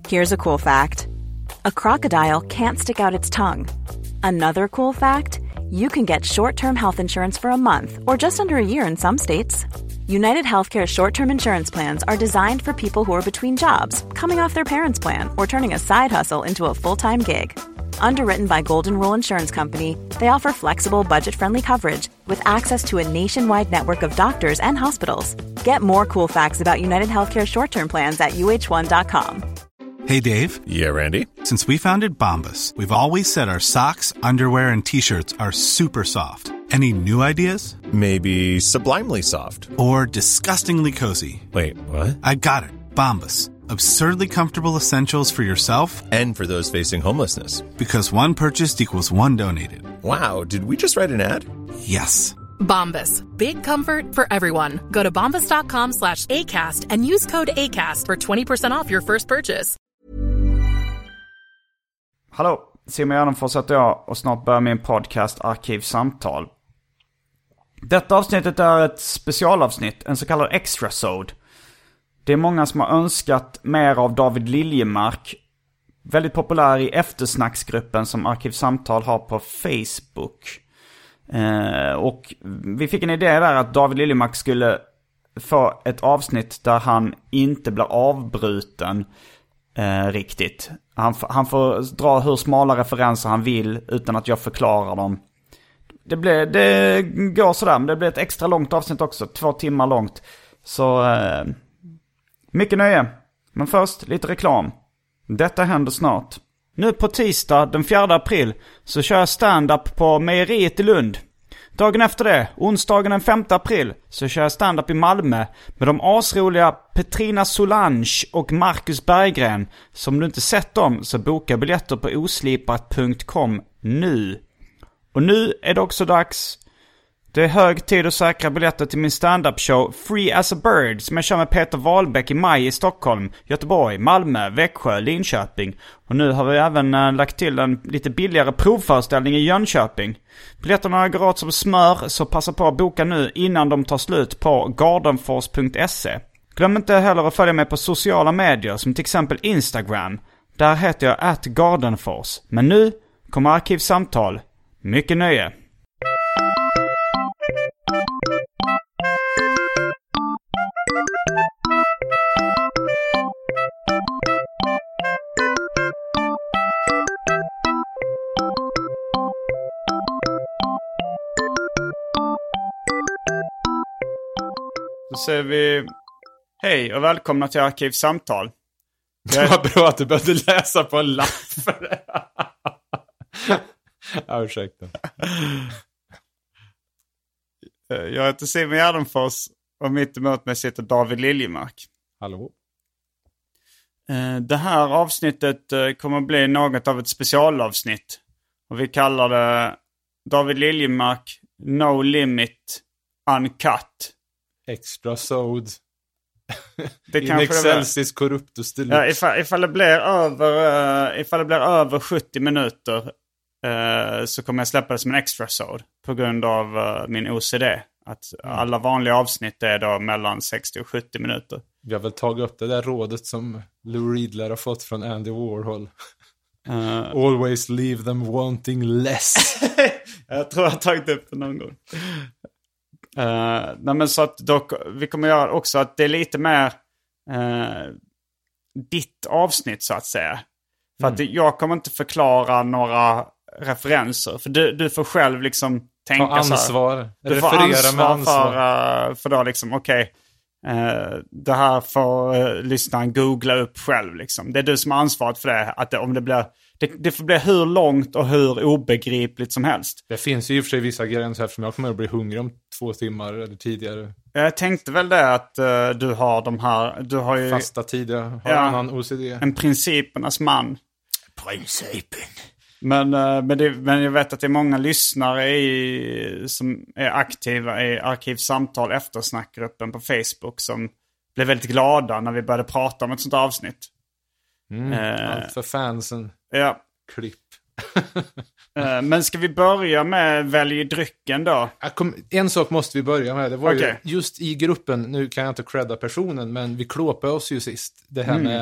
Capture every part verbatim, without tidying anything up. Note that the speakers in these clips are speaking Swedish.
Here's a cool fact. A crocodile can't stick out its tongue. Another cool fact, you can get short-term health insurance for a month or just under a year in some states. United Healthcare short-term insurance plans are designed for people who are between jobs, coming off their parents' plan, or turning a side hustle into a full-time gig. Underwritten by Golden Rule Insurance Company, they offer flexible, budget-friendly coverage with access to a nationwide network of doctors and hospitals. Get more cool facts about United Healthcare short-term plans at U H one dot com. Hey, Dave. Yeah, Randy. Since we founded Bombas, we've always said our socks, underwear, and T-shirts are super soft. Any new ideas? Maybe sublimely soft. Or disgustingly cozy. Wait, what? I got it. Bombas. Absurdly comfortable essentials for yourself and for those facing homelessness. Because one purchased equals one donated. Wow, did we just write an ad? Yes. Bombas. Big comfort for everyone. Go to bombas.com slash ACAST and use code ACAST for twenty percent off your first purchase. Hallå, Simon Gärdenfors heter jag och snart börjar min podcast Arkivsamtal. Detta avsnittet är ett specialavsnitt, en så kallad extrasode. Det är många som har önskat mer av David Liljemark. Väldigt populär i eftersnacksgruppen som Arkivsamtal har på Facebook. Eh, och vi fick en idé där att David Liljemark skulle få ett avsnitt där han inte blir avbruten eh, riktigt. Han, han får dra hur smala referenser han vill utan att jag förklarar dem. Det, blir, det går sådär, men det blir ett extra långt avsnitt också. Två timmar långt. Så eh, mycket nöje. Men först lite reklam. Detta händer snart. Nu på tisdag den fjärde april så kör jag stand-up på Mejeriet i Lund. Dagen efter det, onsdagen den femte april, så kör jag stand-up i Malmö med de asroliga Petrina Solange och Marcus Berggren. Så om du inte sett dem så boka biljetter på oslipat punkt com nu. Och nu är det också dags. Det är hög tid att säkra biljetter till min stand-up show Free as a Bird som jag kör med Peter Wahlbeck i maj i Stockholm, Göteborg, Malmö, Växjö, Linköping. Och nu har vi även äh, lagt till en lite billigare provföreställning i Jönköping. Biljetterna går åt som smör, så passa på att boka nu innan de tar slut på gardenfors punkt se. Glöm inte heller att följa mig på sociala medier som till exempel Instagram. Där heter jag at gardenfors. Men nu kommer Arkivsamtal. Mycket nöje! Då säger vi hej och välkomna till Arkivsamtal. Det var bra att du började läsa på en lapp för det. Ja, ursäkta. Jag heter Simon Gärdenfors och mitt emot mig sitter David Liljemark. Hallå. Det här avsnittet kommer att bli något av ett specialavsnitt. Och vi kallar det David Liljemark No Limit Uncut. Extra sod. Det in excelsis corruptus deluxe. Ja, ifall, ifall, det blir över, ifall det blir över sjuttio minuter uh, så kommer jag släppa det som en extra sod på grund av uh, min O C D. Att mm. alla vanliga avsnitt är då mellan sextio och sjuttio minuter. Vi har väl tagit upp det där rådet som Lou Reed har fått från Andy Warhol. Uh, Always leave them wanting less. Jag tror jag har tagit upp det någon gång. Uh, nej men så att dock, vi kommer göra också att det är lite mer uh, ditt avsnitt så att säga. För mm. att jag kommer inte förklara några referenser. För du, du får själv liksom tänka ta ansvar. Så här, du får ansvar, med ansvar. För, uh, för då liksom okej okay, uh, det här får uh, lyssnaren googla upp själv liksom. Det är du som har ansvaret för det. Att det, om det blir Det, det får bli hur långt och hur obegripligt som helst. Det finns ju i och för sig vissa gränser eftersom jag kommer att bli hungrig om två timmar eller tidigare. Jag tänkte väl det att uh, du har de här... Du har ju, fasta tider, har ja, annan O C D. En principernas man. Principen. Men, uh, men, det, men jag vet att det är många lyssnare i, som är aktiva i Arkivsamtal eftersnackgruppen på Facebook som blev väldigt glada när vi började prata om ett sånt avsnitt. Mm, uh, allt för fansen. Ja. Klipp. uh, men ska vi börja med välj drycken då? Kom, en sak måste vi börja med. Det var okay. ju just i gruppen, nu kan jag inte credda personen, men vi klåpade oss ju sist. Det här mm. med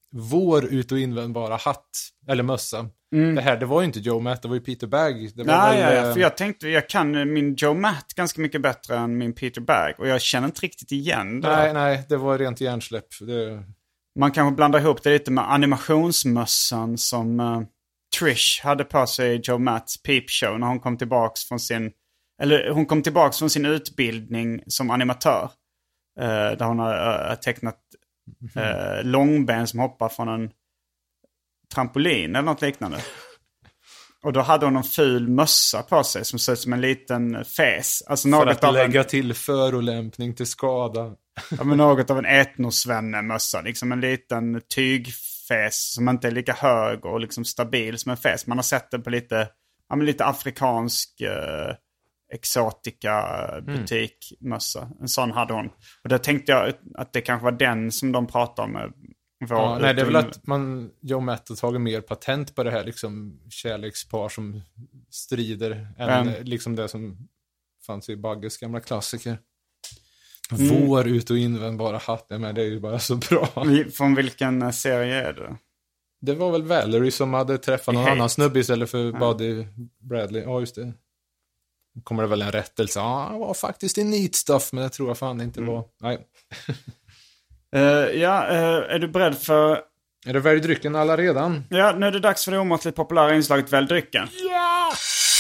vår ut- och invändbara hatt, eller mössa. Mm. Det här, det var ju inte Joe Matt, det var ju Peter Bagg. Det var Nej, väl, ja, ja, för jag tänkte, jag kan min Joe Matt ganska mycket bättre än min Peter Bagg. Och jag känner inte riktigt igen det. Nej, nej, det var rent hjärnsläpp. Det... Man kanske blandar ihop det lite med animationsmössan som uh, Trish hade på sig i Joe Matts Peep Show när hon kom tillbaks från sin, eller hon kom tillbaks från sin utbildning som animatör. Uh, där hon har uh, tecknat uh, långben som hoppar från en trampolin eller något liknande. Och då hade hon en ful mössa på sig som ser ut som en liten fes. Alltså något för att av lägga en... till förolämpning till skada. Ja, men något av en etnosvenne-mössa. Liksom en liten tygfes som inte är lika hög och liksom stabil som en fes. Man har sett det på lite, ja, men lite afrikansk eh, exotika butikmössa. Mm. En sån hade hon. Och då tänkte jag att det kanske var den som de pratade om. Ja, nej, det är väl att man, Joe Matt har tagit mer patent på det här liksom kärlekspar som strider än mm. liksom det som fanns i Bagges gamla klassiker. Mm. Vår ut- och invändbara hatt, men det är ju bara så bra. Från vilken serie är det? Det var väl Valerie som hade träffat någon annan snubbe istället för ja. Buddy Bradley. Ja, just det. Kommer det väl en rättelse? Ja, det var faktiskt i Neat Stuff, men det tror jag fan inte mm. var. Nej. Uh, ja, uh, är du beredd för... Är det Välj drycken alla redan? Ja, nu är det dags för det omåttligt populära inslaget Välj drycken. Ja!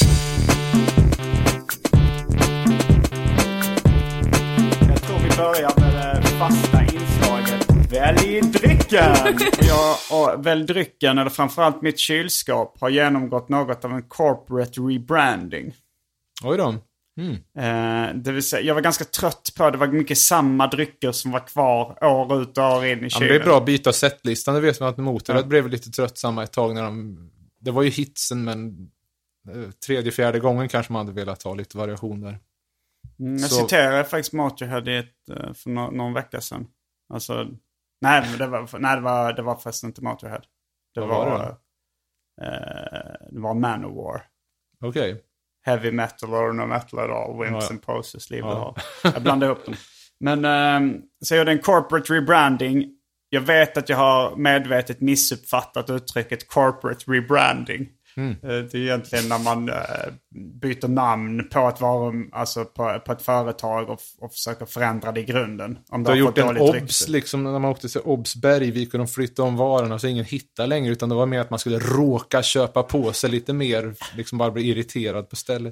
Jag tror vi börjar med det fasta inslaget Välj drycken! Och jag och Välj drycken, eller framförallt mitt kylskåp, har genomgått något av en corporate rebranding. Oj då. Mm. Eh, det vill säga, jag var ganska trött på det. Det var mycket samma drycker som var kvar år ut och år in i kylen. Ja, det är bra att byta setlistan. Det vet man att Motörhead ja. blev lite tröttsamma ett tag när de... Det var ju hitsen, men eh, tredje, fjärde gången kanske man hade velat ha lite variationer. Mm, jag Så... citerade faktiskt Motörhead i ett, för no- någon vecka sedan. Alltså, nej, men det var, nej, det var, det var förresten inte Motörhead. Det Vad var, var det? Eh, det var Manowar. Okej. Okay. Heavy metal or no metal at all. Wimps ja. and poses, leave ja. it all. Jag blandar upp dem. Men um, så är det en corporate rebranding. Jag vet att jag har medvetet missuppfattat uttrycket corporate rebranding. Mm. Uh, det är egentligen när man uh, byter namn på ett varum, alltså på, på ett företag och, och försöker förändra det i grunden. Om du har, har gjort en obs liksom när man åkte till Obs Bergvik och de flyttade om varorna så ingen hittar längre, utan det var mer att man skulle råka köpa på sig lite mer, liksom bara bli irriterad på stället.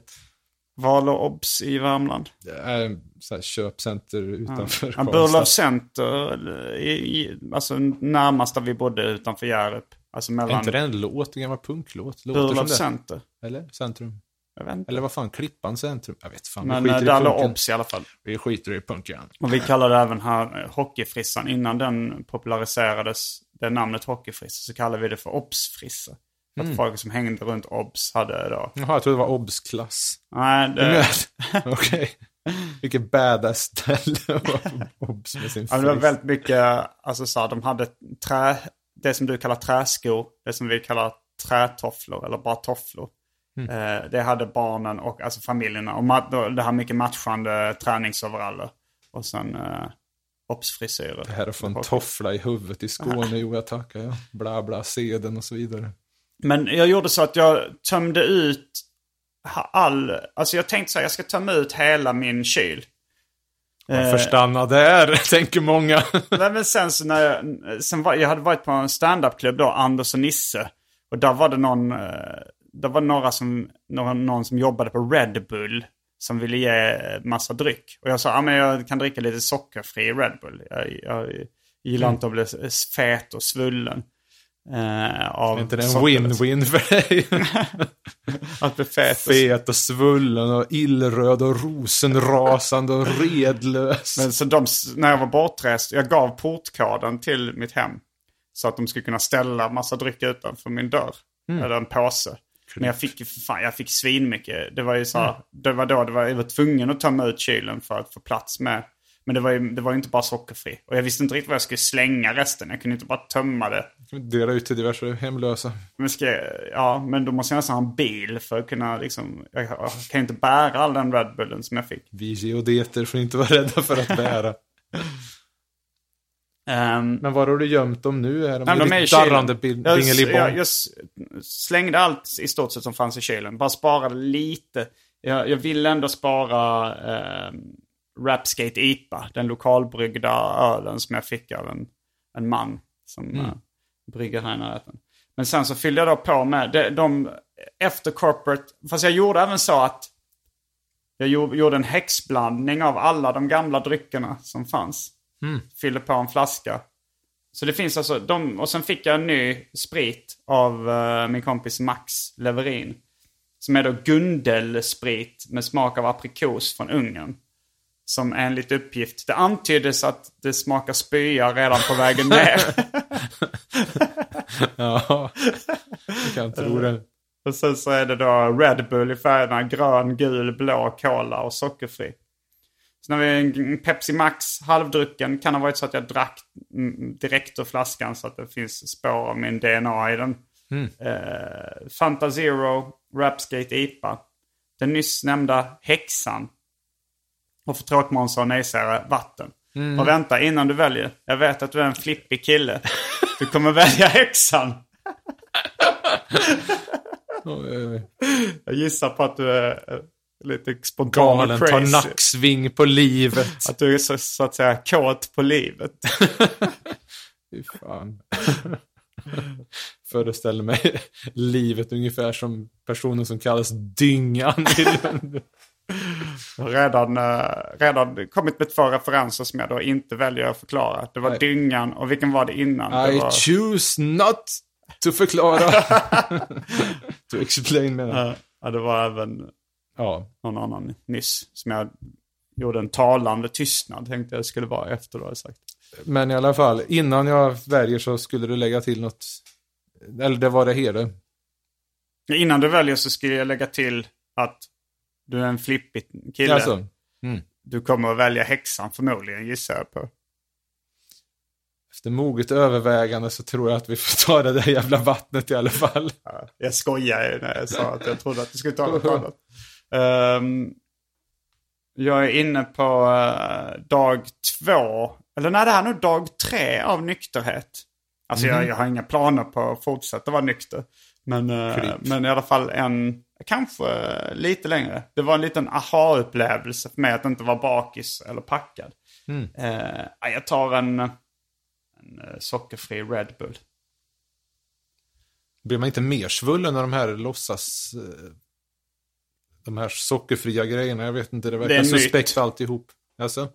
Val och Obs i Värmland? Det är så här köpcenter utanför ja. Burlöv Center, i, i, alltså närmast där vi bodde utanför Hjärup. Alltså mellan... Är inte det en låt, en gammal punklåt? Burlöv Center. Eller Centrum. Jag vet inte. Eller vad fan, Klippan Centrum. Jag vet fan, men vi skiter där låg Obs i alla fall. Vi skiter i punken. Och vi kallade även här hockeyfrissan. Innan den populariserades, det namnet hockeyfrissa, så kallade vi det för Obsfrissa. För mm. att folk som hängde runt Obs hade då... Jaha, jag trodde det var Obs-klass. Nej, det... Okej. Okay. Vilket badass ställe Obs med sin ja, det var väldigt mycket, alltså så här, de hade trä, det som du kallar träskor, det som vi kallar trätofflor eller bara tofflor. Mm. Eh, det hade barnen och alltså familjerna och mat, det här mycket matchande träningsoveraller och sen eh, Obs-frisyrer. Det här att få en toffla i huvudet i Skåne, jo jag tackar, ja. Bla bla, seden och så vidare. Men jag gjorde så att jag tömde ut all... Alltså jag tänkte så här, jag ska tömma ut hela min kyl. Varför stanna där, tänker många. Nej, men sen så när jag... Sen var, jag hade varit på en stand-up-klubb då, Anders och Nisse. Och där var det någon... Där var några som, någon, någon som jobbade på Red Bull som ville ge massa dryck. Och jag sa, ja men jag kan dricka lite sockerfri Red Bull. Jag, jag gillar mm. inte att bli fet och svullen. Uh, av är inte det en win-win för dig? Att bli fet, fet och svullen och illröd och rosenrasande och redlös. Men så de, när jag var bortrest, jag gav portkoden till mitt hem så att de skulle kunna ställa massa dryck utanför min dörr. Mm. Eller en påse. Men jag fick, fan, jag fick svin mycket. Det var ju så mm. det var då det var, jag var tvungen att tömma ut kylen för att få plats med. Men det var ju, det var ju inte bara sockerfri. Och jag visste inte riktigt vad jag skulle slänga resten. Jag kunde inte bara tömma det. Dela ut till diverse hemlösa. Men ska jag, ja, men då måste jag nästan ha en bil för att kunna liksom... Jag, jag kan inte bära all den Red Bullen som jag fick. Vi geodeter får inte vara rädda för att bära. Um, Men var har du gömt dem nu? Är de, nej, de är i darrande kylen. bingelibong? Jag, jag, jag slängde allt i stort sett som fanns i kylen. Bara sparade lite. Jag, jag ville ändå spara eh, Rapskate I P A. Den lokalbryggda ölen som jag fick av en, en man som mm. eh, brygger här i närheten. Men sen så fyllde jag då på med de, de efter corporate. Fast jag gjorde även så att jag gjorde en häxblandning av alla de gamla dryckerna som fanns. Mm. Fyllde på en flaska. Så det finns alltså de, och sen fick jag en ny sprit av uh, min kompis Max Leverin. Som är då Gundel-sprit med smak av aprikos från Ungern. Som enligt uppgift, det antyddes att det smakar spya redan på vägen ner. Ja, jag kan tro det. Och sen så är det då Red Bull i färgerna grön, gul, blå, cola och sockerfri. Så när vi en Pepsi Max halvdrucken, kan ha varit så att jag drack direkt ur flaskan så att det finns spår av min D N A i den. Mm. Eh, Fanta Zero, Rapskate I P A, den nyss nämnda häxan och för tråkmånsar och nejsägare vatten. Mm. Och vänta innan du väljer. Jag vet att du är en flippig kille. Du kommer välja häxan. Jag gissar på att du är lite spontan galen, tar nacksving på livet. Att du är så, så att säga kåt på livet. Fy fan. Föreställer mig livet ungefär som personen som kallas Dyngan. redan, redan kommit med två referenser som jag då inte väljer att förklara. Det var Nej. Dyngan och vilken var det innan? I det var... choose not to förklara. To explain menar. Ja, det var även ja. någon annan nyss som jag gjorde en talande tystnad tänkte jag skulle vara efter då jag sagt. Men i alla fall, innan jag väljer så skulle du lägga till något, eller det var det hela. Innan du väljer så skulle jag lägga till att du är en flippig kille. Alltså. Mm. Du kommer att välja häxan förmodligen, gissar jag på. Efter moget övervägande så tror jag att vi får ta det där jävla vattnet i alla fall. Ja, jag skojar ju när jag sa att jag trodde att du skulle ta något annat. Um, jag är inne på uh, dag två. Eller nej, det här är nog dag tre av nykterhet. Alltså mm. jag, jag har inga planer på att fortsätta vara nykter. Men, uh, men i alla fall en, kanske uh, lite längre. Det var en liten aha-upplevelse för mig att inte vara bakis eller packad. Mm. Uh, jag tar en, en sockerfri Red Bull. Blir man inte mer svullen när de här låtsas... De här sockerfria grejerna, jag vet inte, det verkar suspekt alltihop. Alltså?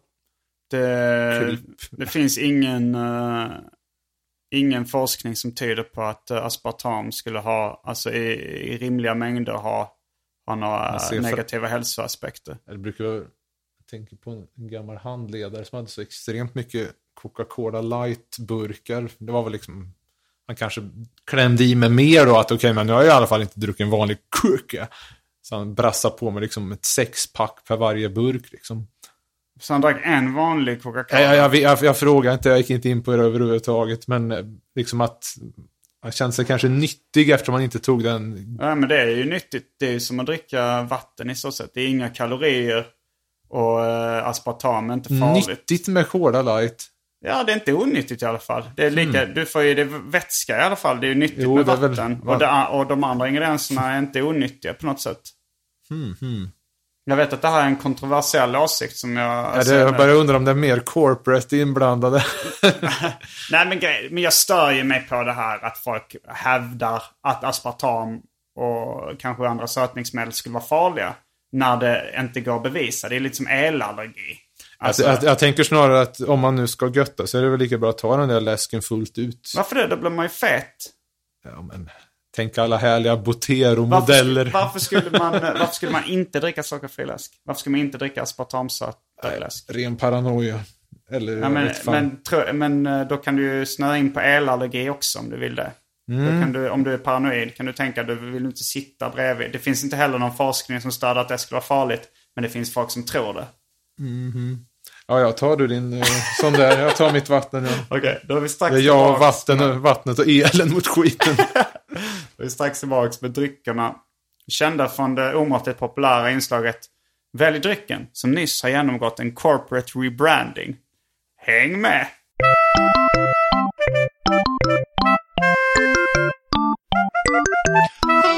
Det, det finns ingen uh, ingen forskning som tyder på att uh, aspartam skulle ha, alltså i, i rimliga mängder ha, ha några negativa för... hälsoaspekter. Jag brukar jag tänka på en gammal handledare som hade så extremt mycket Coca-Cola Light-burkar. Det var väl liksom, han kanske klämde i med mer då, att okej, okay, men nu har jag i alla fall inte druckit en vanlig Coca. Så han brassade på med liksom ett sexpack per varje burk liksom. Så han drack en vanlig Coca-Cola? Jag, jag, jag, jag frågar inte, jag gick inte in på det överhuvudtaget. Men liksom att han kände sig kanske nyttig eftersom man inte tog den. Ja, men det är ju nyttigt. Det är ju som att dricka vatten i så sätt. Det är inga kalorier och äh, aspartam är inte farligt. Nyttigt med Cola Light. Ja, det är inte onyttigt i alla fall. Det är lika, mm. Du får ju det vätska i alla fall. Det är ju nyttigt jo, med vatten. Väl, och, det, och de andra ingredienserna är inte onyttiga på något sätt. Mm, mm. Jag vet att det här är en kontroversiell åsikt som jag... Ja, det, jag bara undrar om det är mer corporate inblandade. Nej, men, grej, men jag stör ju mig på det här att folk hävdar att aspartam och kanske andra sötningsmedel skulle vara farliga när det inte går att bevisa. Det är lite som elallergi. Alltså, jag, jag tänker snarare att om man nu ska götta så är det väl lika bra att ta den där läsken fullt ut. Varför det? Då blir man ju fet. Ja, men... Tänk alla härliga Botero-modeller. Varför, varför, skulle man, varför skulle man inte dricka sockerfri läsk? Varför skulle man inte dricka aspartamsöt läsk? Ren paranoia. Eller, ja, men, men, tro, men då kan du ju snöa in på elallergi också om du vill det. Mm. Då kan du, om du är paranoid kan du tänka att du vill inte sitta bredvid. Det finns inte heller någon forskning som stöder att det skulle vara farligt. Men det finns folk som tror det. Mm-hmm. Ja, jag tar du din uh, sån där. Jag tar mitt vatten. Ja. Okej, okay, då är vi strax det är jag och vatten, vattnet och elen mot skiten. Vi är strax tillbaka med dryckerna. Kända från det omåttligt populära inslaget Välj drycken som nyss har genomgått en corporate rebranding. Häng med!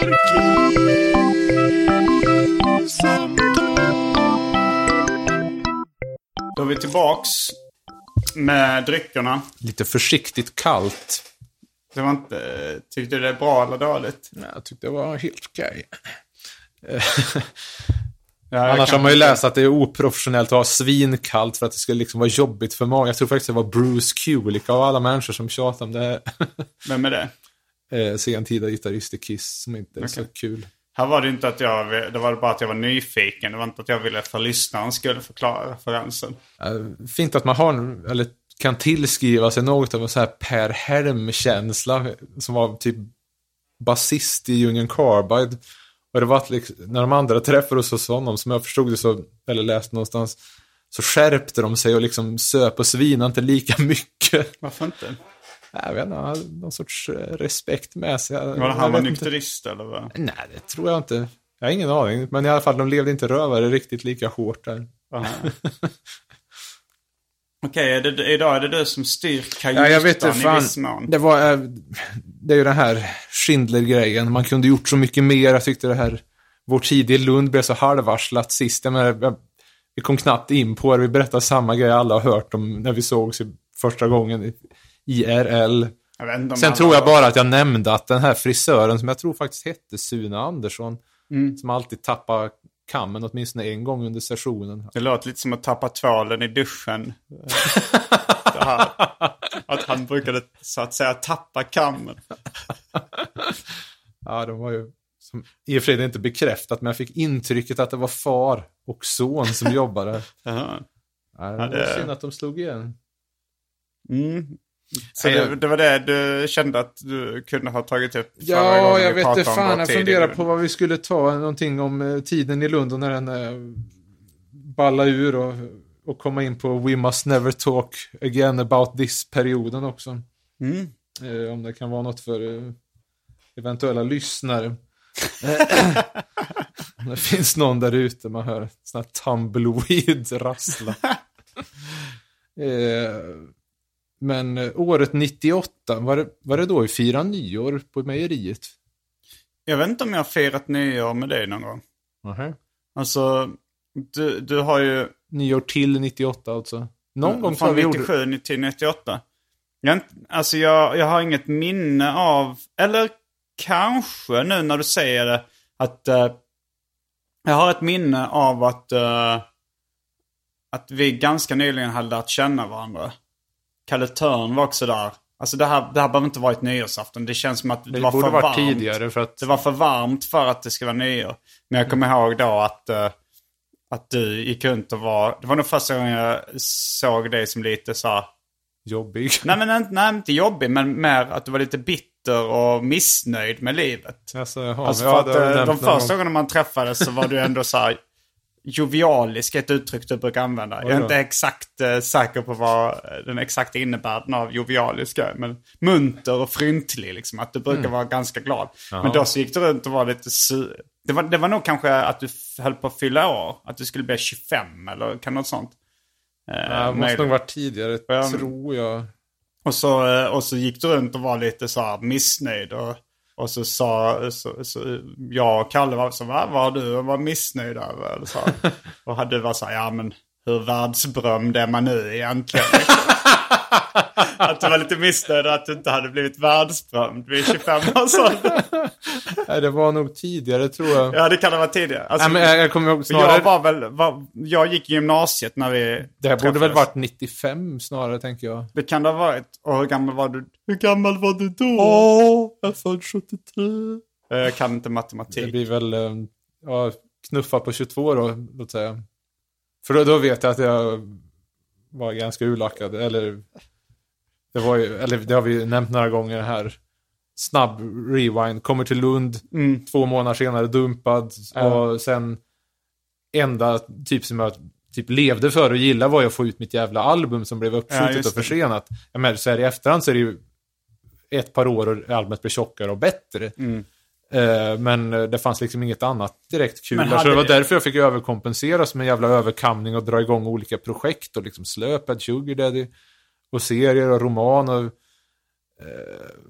Då är vi tillbaks med dryckerna. Lite försiktigt kallt. Det var inte, tyckte du det är bra eller dåligt? Nej, jag tyckte det var helt okej. Ja, annars har man ju läst att det är oprofessionellt att ha svinkallt för att det skulle liksom vara jobbigt för många. Jag tror faktiskt det var Bruce Kulick av alla människor som tjatade om det. Vem är det? Eh, sentida gitarrist i Kiss som inte är okay. Så kul. Här var det inte att jag, det var bara att jag var nyfiken. Det var inte att jag ville för lyssnaren skulle förklara referensen. Eh, fint att man har, eller kan tillskriva sig något av en så här Per Herm-känsla som var typ basist i Union Carbide. Och det var att liksom, när de andra träffade oss hos honom, som jag förstod det så, eller läste någonstans, så skärpte de sig och liksom söp och svina inte lika mycket. Varför inte? Jag vet inte, han hade någon sorts respekt med sig. Var det han var nykterist eller vad? Nej, det tror jag inte. Jag har ingen aning. Men i alla fall, de levde inte rövare riktigt lika hårt där. Okej, okay, är idag är det du som styr kajutan ja, jag vet inte, fan, i viss mån. Det var, det är ju den här Schindler-grejen. Man kunde gjort så mycket mer. Jag tyckte det här, vår tid i Lund blev så halvvarslat sist. Men vi kom knappt in på det. Vi berättade samma grej alla har hört om när vi sågs första gången i I R L. Sen tror jag bara att jag nämnde att den här frisören som jag tror faktiskt hette Sune Andersson, mm. som alltid tappar kammen åtminstone en gång under sessionen. Det låter lite som att tappa tvålen i duschen. Det här, att han brukade så att säga tappa kammen. Ja, de var ju som, i och för sig inte bekräftat, men jag fick intrycket att det var far och son som jobbade. Ja, det var det... synd att de slog igen. Mm. Så det, det var det du kände att du kunde ha tagit upp? Ja, jag vet inte fan. Jag funderar på vad vi skulle ta någonting om eh, tiden i Lund och när den eh, balla ur och, och komma in på We Must Never Talk Again About This-perioden också. Mm. Eh, om det kan vara något för eh, eventuella lyssnare. Om det finns någon där ute man hör sån här tumbleweed rassla. eh, Men eh, året nittioåtta, var det, var det då vi firade nyår på mejeriet? Jag vet inte om jag har firat nyår med dig någon gång. Uh-huh. Alltså, du, du har ju... Nyår till nittioåtta alltså. Någon gång från nittiosju gjorde... till nittioåtta. Jag, alltså, jag, jag har inget minne av... Eller kanske nu när du säger det, att... Uh, jag har ett minne av att... Uh, att vi ganska nyligen hade lärt känna varandra. Kalle Törn var också där. Alltså det här, det här behöver inte varit nyårsafton. Det känns som att det, det var för varmt. Tidigare för att... Det var för varmt för att det skulle vara nyår. Men jag kommer mm. ihåg då att, uh, att du gick runt och var... Det var nog första gången jag såg dig som lite så här... Jobbig. Nej, men nej, inte jobbig. Men mer att du var lite bitter och missnöjd med livet. Alltså, jaha, alltså ja, för att uh, de första gångerna man träffades så var du ändå så här... Jovialisk, ett uttryck du brukar använda. Jag är inte exakt uh, säker på vad den exakta innebörden av jovialisk är. Men munter och fryntlig liksom. Att du brukar mm. vara ganska glad. Jaha. Men då så gick du runt och var lite sur. Det var, det var nog kanske att du höll på att fylla år. Att du skulle bli tjugofem eller kan något sånt. Uh, ja, det måste nog varit tidigare, um, tror jag. Och så, uh, och så gick du runt och var lite så här missnöjd och... Och så sa så, så, jag och Kalle var så, vad var du och var missnöjd över? Eller så. Och hade varit så här, ja men hur världsberömd är man nu egentligen? Att du var lite missnöjd att du inte hade blivit världsberömd vid tjugofem år sedan. Nej, det var nog tidigare tror jag. Ja, det kan det vara tidigare. Alltså, Nej, men jag, jag kommer ihåg snarare... Jag var väl, var, jag gick i gymnasiet när vi Det här borde väl varit nittiofem snarare, tänker jag. Det kan det ha varit. Och hur gammal var du? Hur gammal var du då? Åh, jag är född sjuttiotre. Jag kan inte matematik. Det blir väl, ja, knuffa på tjugotvå då, låt säga. För då, då vet jag att jag var ganska urlackad, eller... Det var ju, eller det har vi nämnt några gånger här. Snabb rewind, kommer till Lund, mm. två månader senare dumpad. Mm. Och sen enda typ som jag typ levde för och gillade var att få ut mitt jävla album som blev uppskjutet ja, och försenat. Jag menar, så här i efterhand så är det ju ett par år och albumet blir tjockare och bättre. Mm. Uh, men det fanns liksom inget annat direkt kul. Så det var det... därför jag fick överkompensera som en jävla överkamning och dra igång olika projekt och liksom Slöpad, Sugar Daddy och serier och roman och uh,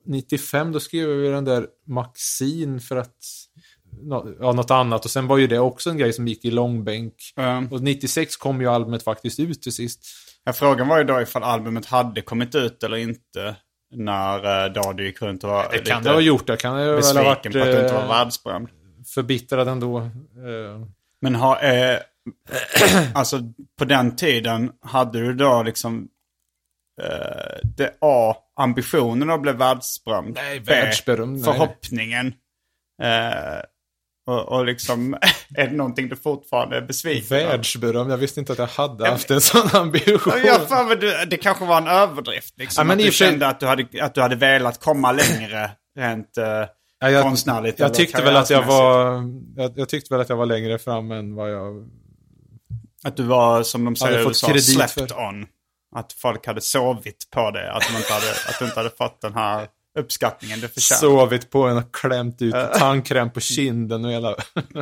nittiofem då skrev vi den där Maxine för att ja, något annat. Och sen var ju det också en grej som gick i långbänk. Mm. Och nittiosex kom ju albumet faktiskt ut till sist. Ja, frågan var ju då ifall albumet hade kommit ut eller inte när då du gick runt och var det kan det ha gjort. Det kan det besviken ha varit, på att du inte var världsberömd. Förbittrad ändå. Men ha, eh, alltså på den tiden hade du då liksom eh, det A, ambitionen att bli världsberömd. Nej, världsberömd. B, förhoppningen. Eh, och, och liksom är det någonting du fortfarande är besviken av? Världsberömd, jag visste inte att jag hade haft en sån ambition. Ja, fan, men du, det kanske var en överdrift liksom, ja, men att du för... kände att du, hade, att du hade velat komma längre rent eh, ja, jag, konstnärligt. Jag tyckte väl att jag var jag, jag tyckte väl att jag var längre fram än vad jag att du var, som de säger, fått så slept för. On. Att folk hade sovit på det, att de inte hade, att du inte hade fått den här uppskattningen du förtjänar. Sovit på en och klämt ut tandkräm på kinden och hela.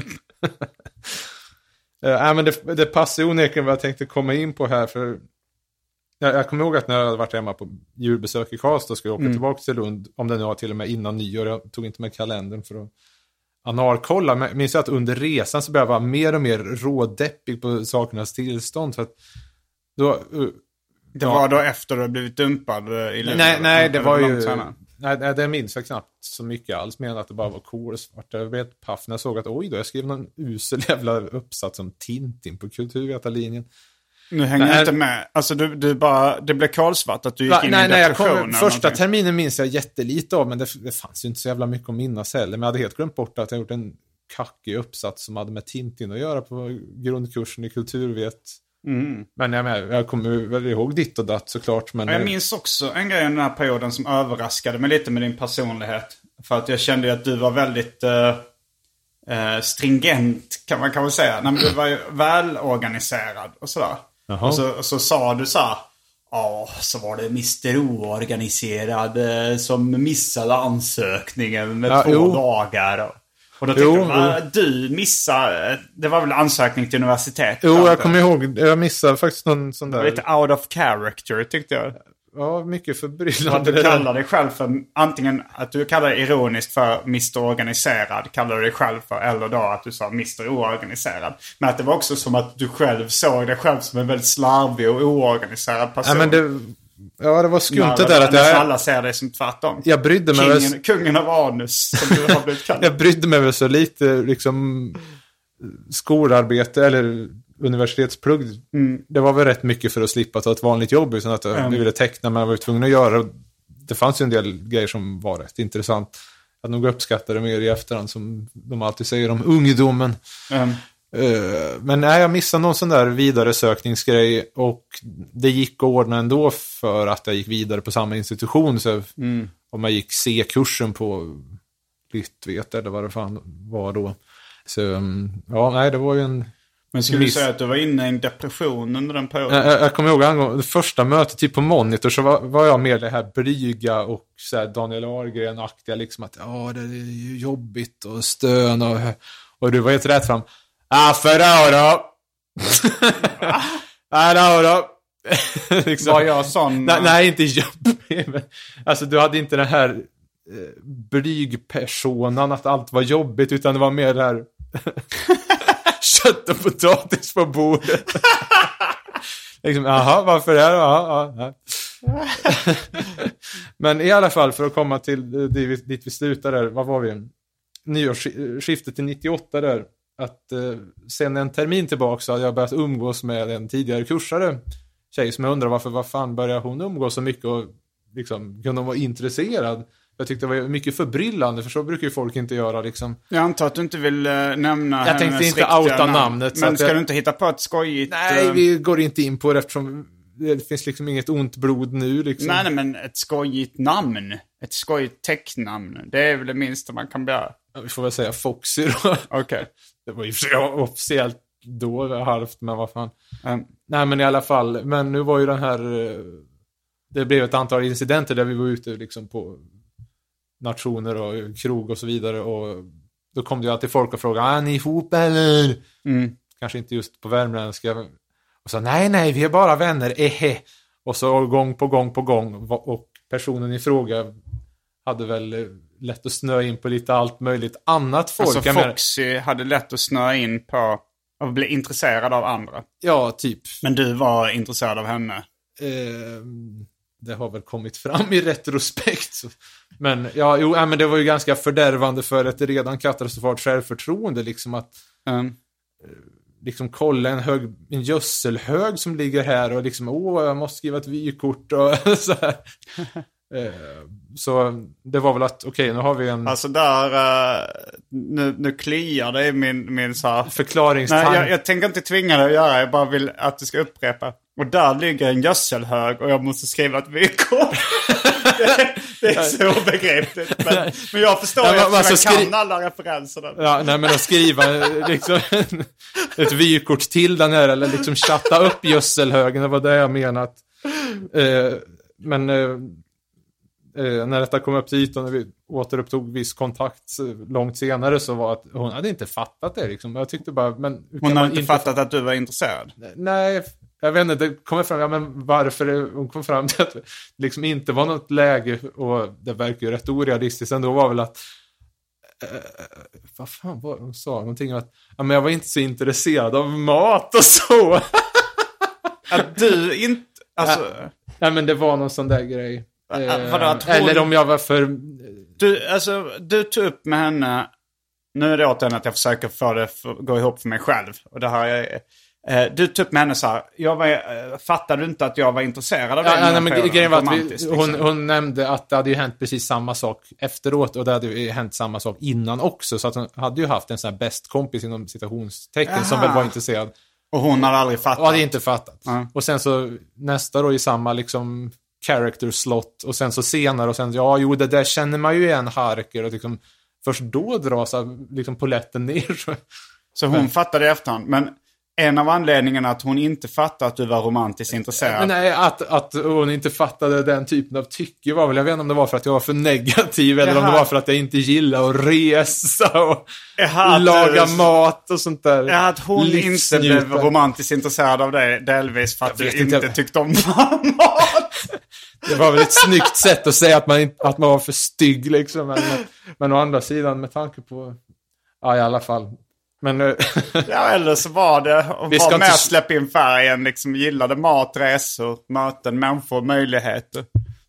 äh, men det, det passar onekligen vad jag tänkte komma in på här. För jag, jag kommer ihåg att när jag hade varit hemma på djurbesök i Karlstad skulle jag åka mm. tillbaka till Lund. Om det nu var till och med innan nyår. Jag tog inte med kalendern för att analkolla. Men jag minns att under resan så började jag vara mer och mer rådeppig på sakernas tillstånd. För att då... Uh, det var då efter du hade blivit dumpad i Lund? Nej, nej, det var ju... Nej, det minns jag knappt så mycket alls. Men att det bara var cool svart. Jag blev paff när jag såg att oj då, jag skrev någon usel jävla uppsats om Tintin på Kulturvetarlinjen. Nu hänger jag inte med. Alltså du, du bara, det blev kolsvart att du gick Va, in nej, i nej, depression. Jag kom, första någonting. Terminen minns jag jättelite av, men det, det fanns ju inte så jävla mycket att minnas heller. Men jag hade helt glömt bort att jag gjort en kackig uppsats som hade med Tintin att göra på grundkursen i kulturvet. Mm. Men jag, med, jag kommer väl ihåg ditt och datt såklart. Men jag minns också en grej i den här perioden som överraskade mig lite med din personlighet. För att jag kände att du var väldigt uh, uh, stringent, kan man kan väl säga. Nej, men du var ju välorganiserad och sådär. Och så, och så sa du så här: ja, så var det mister Oorganiserad eh, som missade ansökningen med ja, två jo. dagar. Och, och då tänkte jag, du missade, det var väl ansökning till universitet? Jo, jag kommer ihåg, jag missade faktiskt någon sån där. Lite out of character tyckte jag. Ja, mycket förbryllande. Du kallar dig själv för, antingen att du kallar dig ironiskt för mister Organiserad, kallar du dig själv för, eller då att du sa mister Oorganiserad. Men att det var också som att du själv såg dig själv som en väldigt slarvig och oorganiserad person. Ja, men det, ja, det var skumt det där att jag... alla ser dig som tvärtom. Jag brydde mig Kingen, väl... Kungen av anus, som du har blivit kallad. Jag brydde mig väl så lite, liksom, skolarbete eller... universitetsplugg. Mm. Det var väl rätt mycket för att slippa ta ett vanligt jobb utan att jag mm. ville teckna, men jag var tvungen att göra. Det fanns ju en del grejer som var rätt intressant. Jag nog uppskattade mer i efterhand, som de alltid säger om ungdomen. Mm. Uh, men nej, jag missade någon sån där vidare sökningsgrej och det gick att ordna ändå för att jag gick vidare på samma institution. Så mm. om jag gick C-kursen på Lyttvet eller vad det fan var då. Så ja, nej, det var ju en... Men skulle miss... du säga att du var inne i en depression under den perioden? Jag, jag, jag kommer ihåg angående det första mötet typ på Monitor, så var, var jag med det här blyga och så här Daniel Ahlgren-aktiga liksom att ja, det är ju jobbigt och stön och, och du var helt rätt fram. Ah, för då då. Ah, då då. liksom. Var jag sån? Nej, nej, inte jobbigt. Alltså du hade inte den här eh, blygpersonan att allt var jobbigt, utan det var mer det här kött och potatis på bordet. liksom, jaha, varför är det? Ja, ja, ja. Men i alla fall, för att komma till dit, dit vi slutade där, vad var vi? Nyårsskiftet till nittioåtta där, att eh, sen en termin tillbaka så hade jag börjat umgås med en tidigare kursare tjej som jag undrar varför, vad fan började hon umgås så mycket och liksom kunde hon vara intresserad. Jag tyckte det var mycket förbryllande, för så brukar ju folk inte göra liksom. Jag antar att du inte vill uh, nämna jag tänkte inte outa namnet. Men ska jag... du inte hitta på ett skojigt... Nej, vi går inte in på det eftersom det finns liksom inget ont blod nu liksom. Nej, nej, men ett skojigt namn. Ett skojigt tecknamn. Det är väl det minsta man kan begära. Ja, vi får väl säga Foxy då. Okej. Okay. Det var ju officiellt då, halvt, men vad fan. Mm. Nej, men i alla fall. Men nu var ju den här... Det blev ett antal incidenter där vi var ute liksom på nationer och krog och så vidare. Och då kom det ju alltid folk och frågade, är ni ihop eller? Mm. Kanske inte just på värmländska. Och så, nej, nej, vi är bara vänner, ehe. Och så gång på gång på gång. Och personen i fråga hade väl lätt att snöa in på lite allt möjligt annat folk. Alltså Foxy menar, hade lätt att snöa in på att bli intresserad av andra. Ja, typ. Men du var intresserad av henne? Eh, det har väl kommit fram i retrospekt. Så. Men ja, jo, äh, men det var ju ganska fördärvande för ett redan katastrofalt självförtroende. Liksom att mm. liksom kolla en, hög, en gödselhög som ligger här och liksom, åh, jag måste skriva ett vykort och så här. Så det var väl att, okej, okay, nu har vi en... Alltså där, uh, nu, nu kliar det i min, min så här... förklaringstank. Nej, jag, jag tänker inte tvinga dig att göra, jag bara vill att du ska upprepa. Och där ligger en gödselhög och jag måste skriva ett vykort. det, det är så obegripligt. Men, men jag förstår ju ja, att alltså, jag skri... kan alla referenserna. Ja, nej, men att skriva liksom, ett vykort till den här, eller liksom chatta upp gödselhögen, det var det jag menat. Uh, men... Uh, Eh, när detta kom upp till ytan och vi återupptog viss kontakt långt senare, så var att hon hade inte fattat det liksom. Jag tyckte bara, men hon har inte fattat att du var intresserad? Nej, jag vet inte, det kommer fram, ja, men varför hon kom fram till att det liksom inte var något läge, och det verkar ju rätt orealistiskt ändå, var väl att eh, vad fan var hon sa? Någonting om att ja, men jag var inte så intresserad av mat och så. Att du inte, alltså... Ja, ja, men det var någon sån där grej. Eh, hon... Eller om jag var för... Du, alltså, du tog upp med henne... Nu är det åt henne att jag försöker få det för, gå ihop för mig själv. Och det här är, eh, du tog upp med henne så här... Jag var, eh, fattade du inte att jag var intresserad av ja, det? Ja, men grejen var att vi, liksom. hon, hon nämnde att det hade ju hänt precis samma sak efteråt. Och det hade ju hänt samma sak innan också. Så att hon hade ju haft en sån här bäst kompis inom citationstecken. Aha. Som väl var intresserad. Och hon hade aldrig fattat? Och hade inte fattat. Mm. Och sen så nästa då i samma liksom... character slot, och sen så senare och sen, ja jo, det där känner man ju igen Harker, och liksom först då dras liksom poletten ner. Så hon men, fattade i efterhand, men en av anledningarna att hon inte fattade att du var romantiskt intresserad. Nej, att, att hon inte fattade den typen av tycke var väl, jag vet inte om det var för att jag var för negativ, eller Jaha. om det var för att jag inte gillar att resa och Jaha, laga du... mat och sånt där. Ja, att hon inte blev romantiskt intresserad av dig, delvis för att du inte jag... tyckte om mat. Det var väl ett snyggt sätt att säga att man, att man var för stygg liksom. Men, men å andra sidan, med tanke på... Ja, i alla fall. Men, ja, eller så var det... Och vi var med att släppa in färgen. Liksom, gillade mat, resor, möten, människor, möjligheter.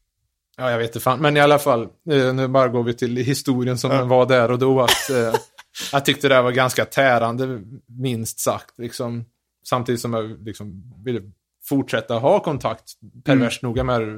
Ja, jag vet inte fan. Men i alla fall, nu bara går vi till historien som ja. den var där och då. Att, eh, jag tyckte det var ganska tärande, minst sagt. Liksom, samtidigt som jag liksom, ville fortsätta ha kontakt. Perverst mm. noga med...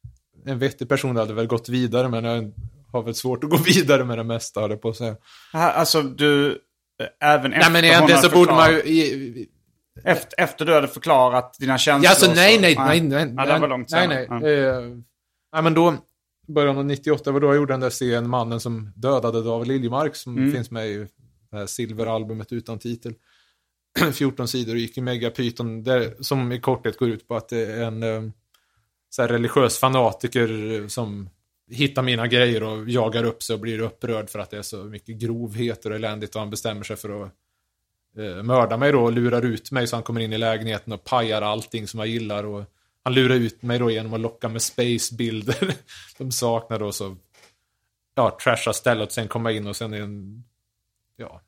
En vettig person hade väl gått vidare, men jag har väl svårt att gå vidare med det mesta, hade på att säga. Alltså du, även efter... Nej, men egentligen så borde man ju... Efter, efter du hade förklarat dina känslor... Ja, alltså nej, nej, så, nej, nej, nej, nej, det var långt nej, nej. Ja. Eh, nej, men då, början av nittioåtta var då jag gjorde den där serien Mannen som dödade David Liljemark, som mm. finns med i det här silveralbumet utan titel. fjorton sidor och gick i Megapyton, där, som i korthet går ut på att det är en... så här religiös fanatiker som hittar mina grejer och jagar upp sig och blir upprörd för att det är så mycket grovheter och eländigt, och han bestämmer sig för att eh, mörda mig då och lurar ut mig, så han kommer in i lägenheten och pajar allting som jag gillar, och han lurar ut mig då genom att locka med spacebilder de saknar då, så ja, trasha stället och sen komma in, och sen är en ja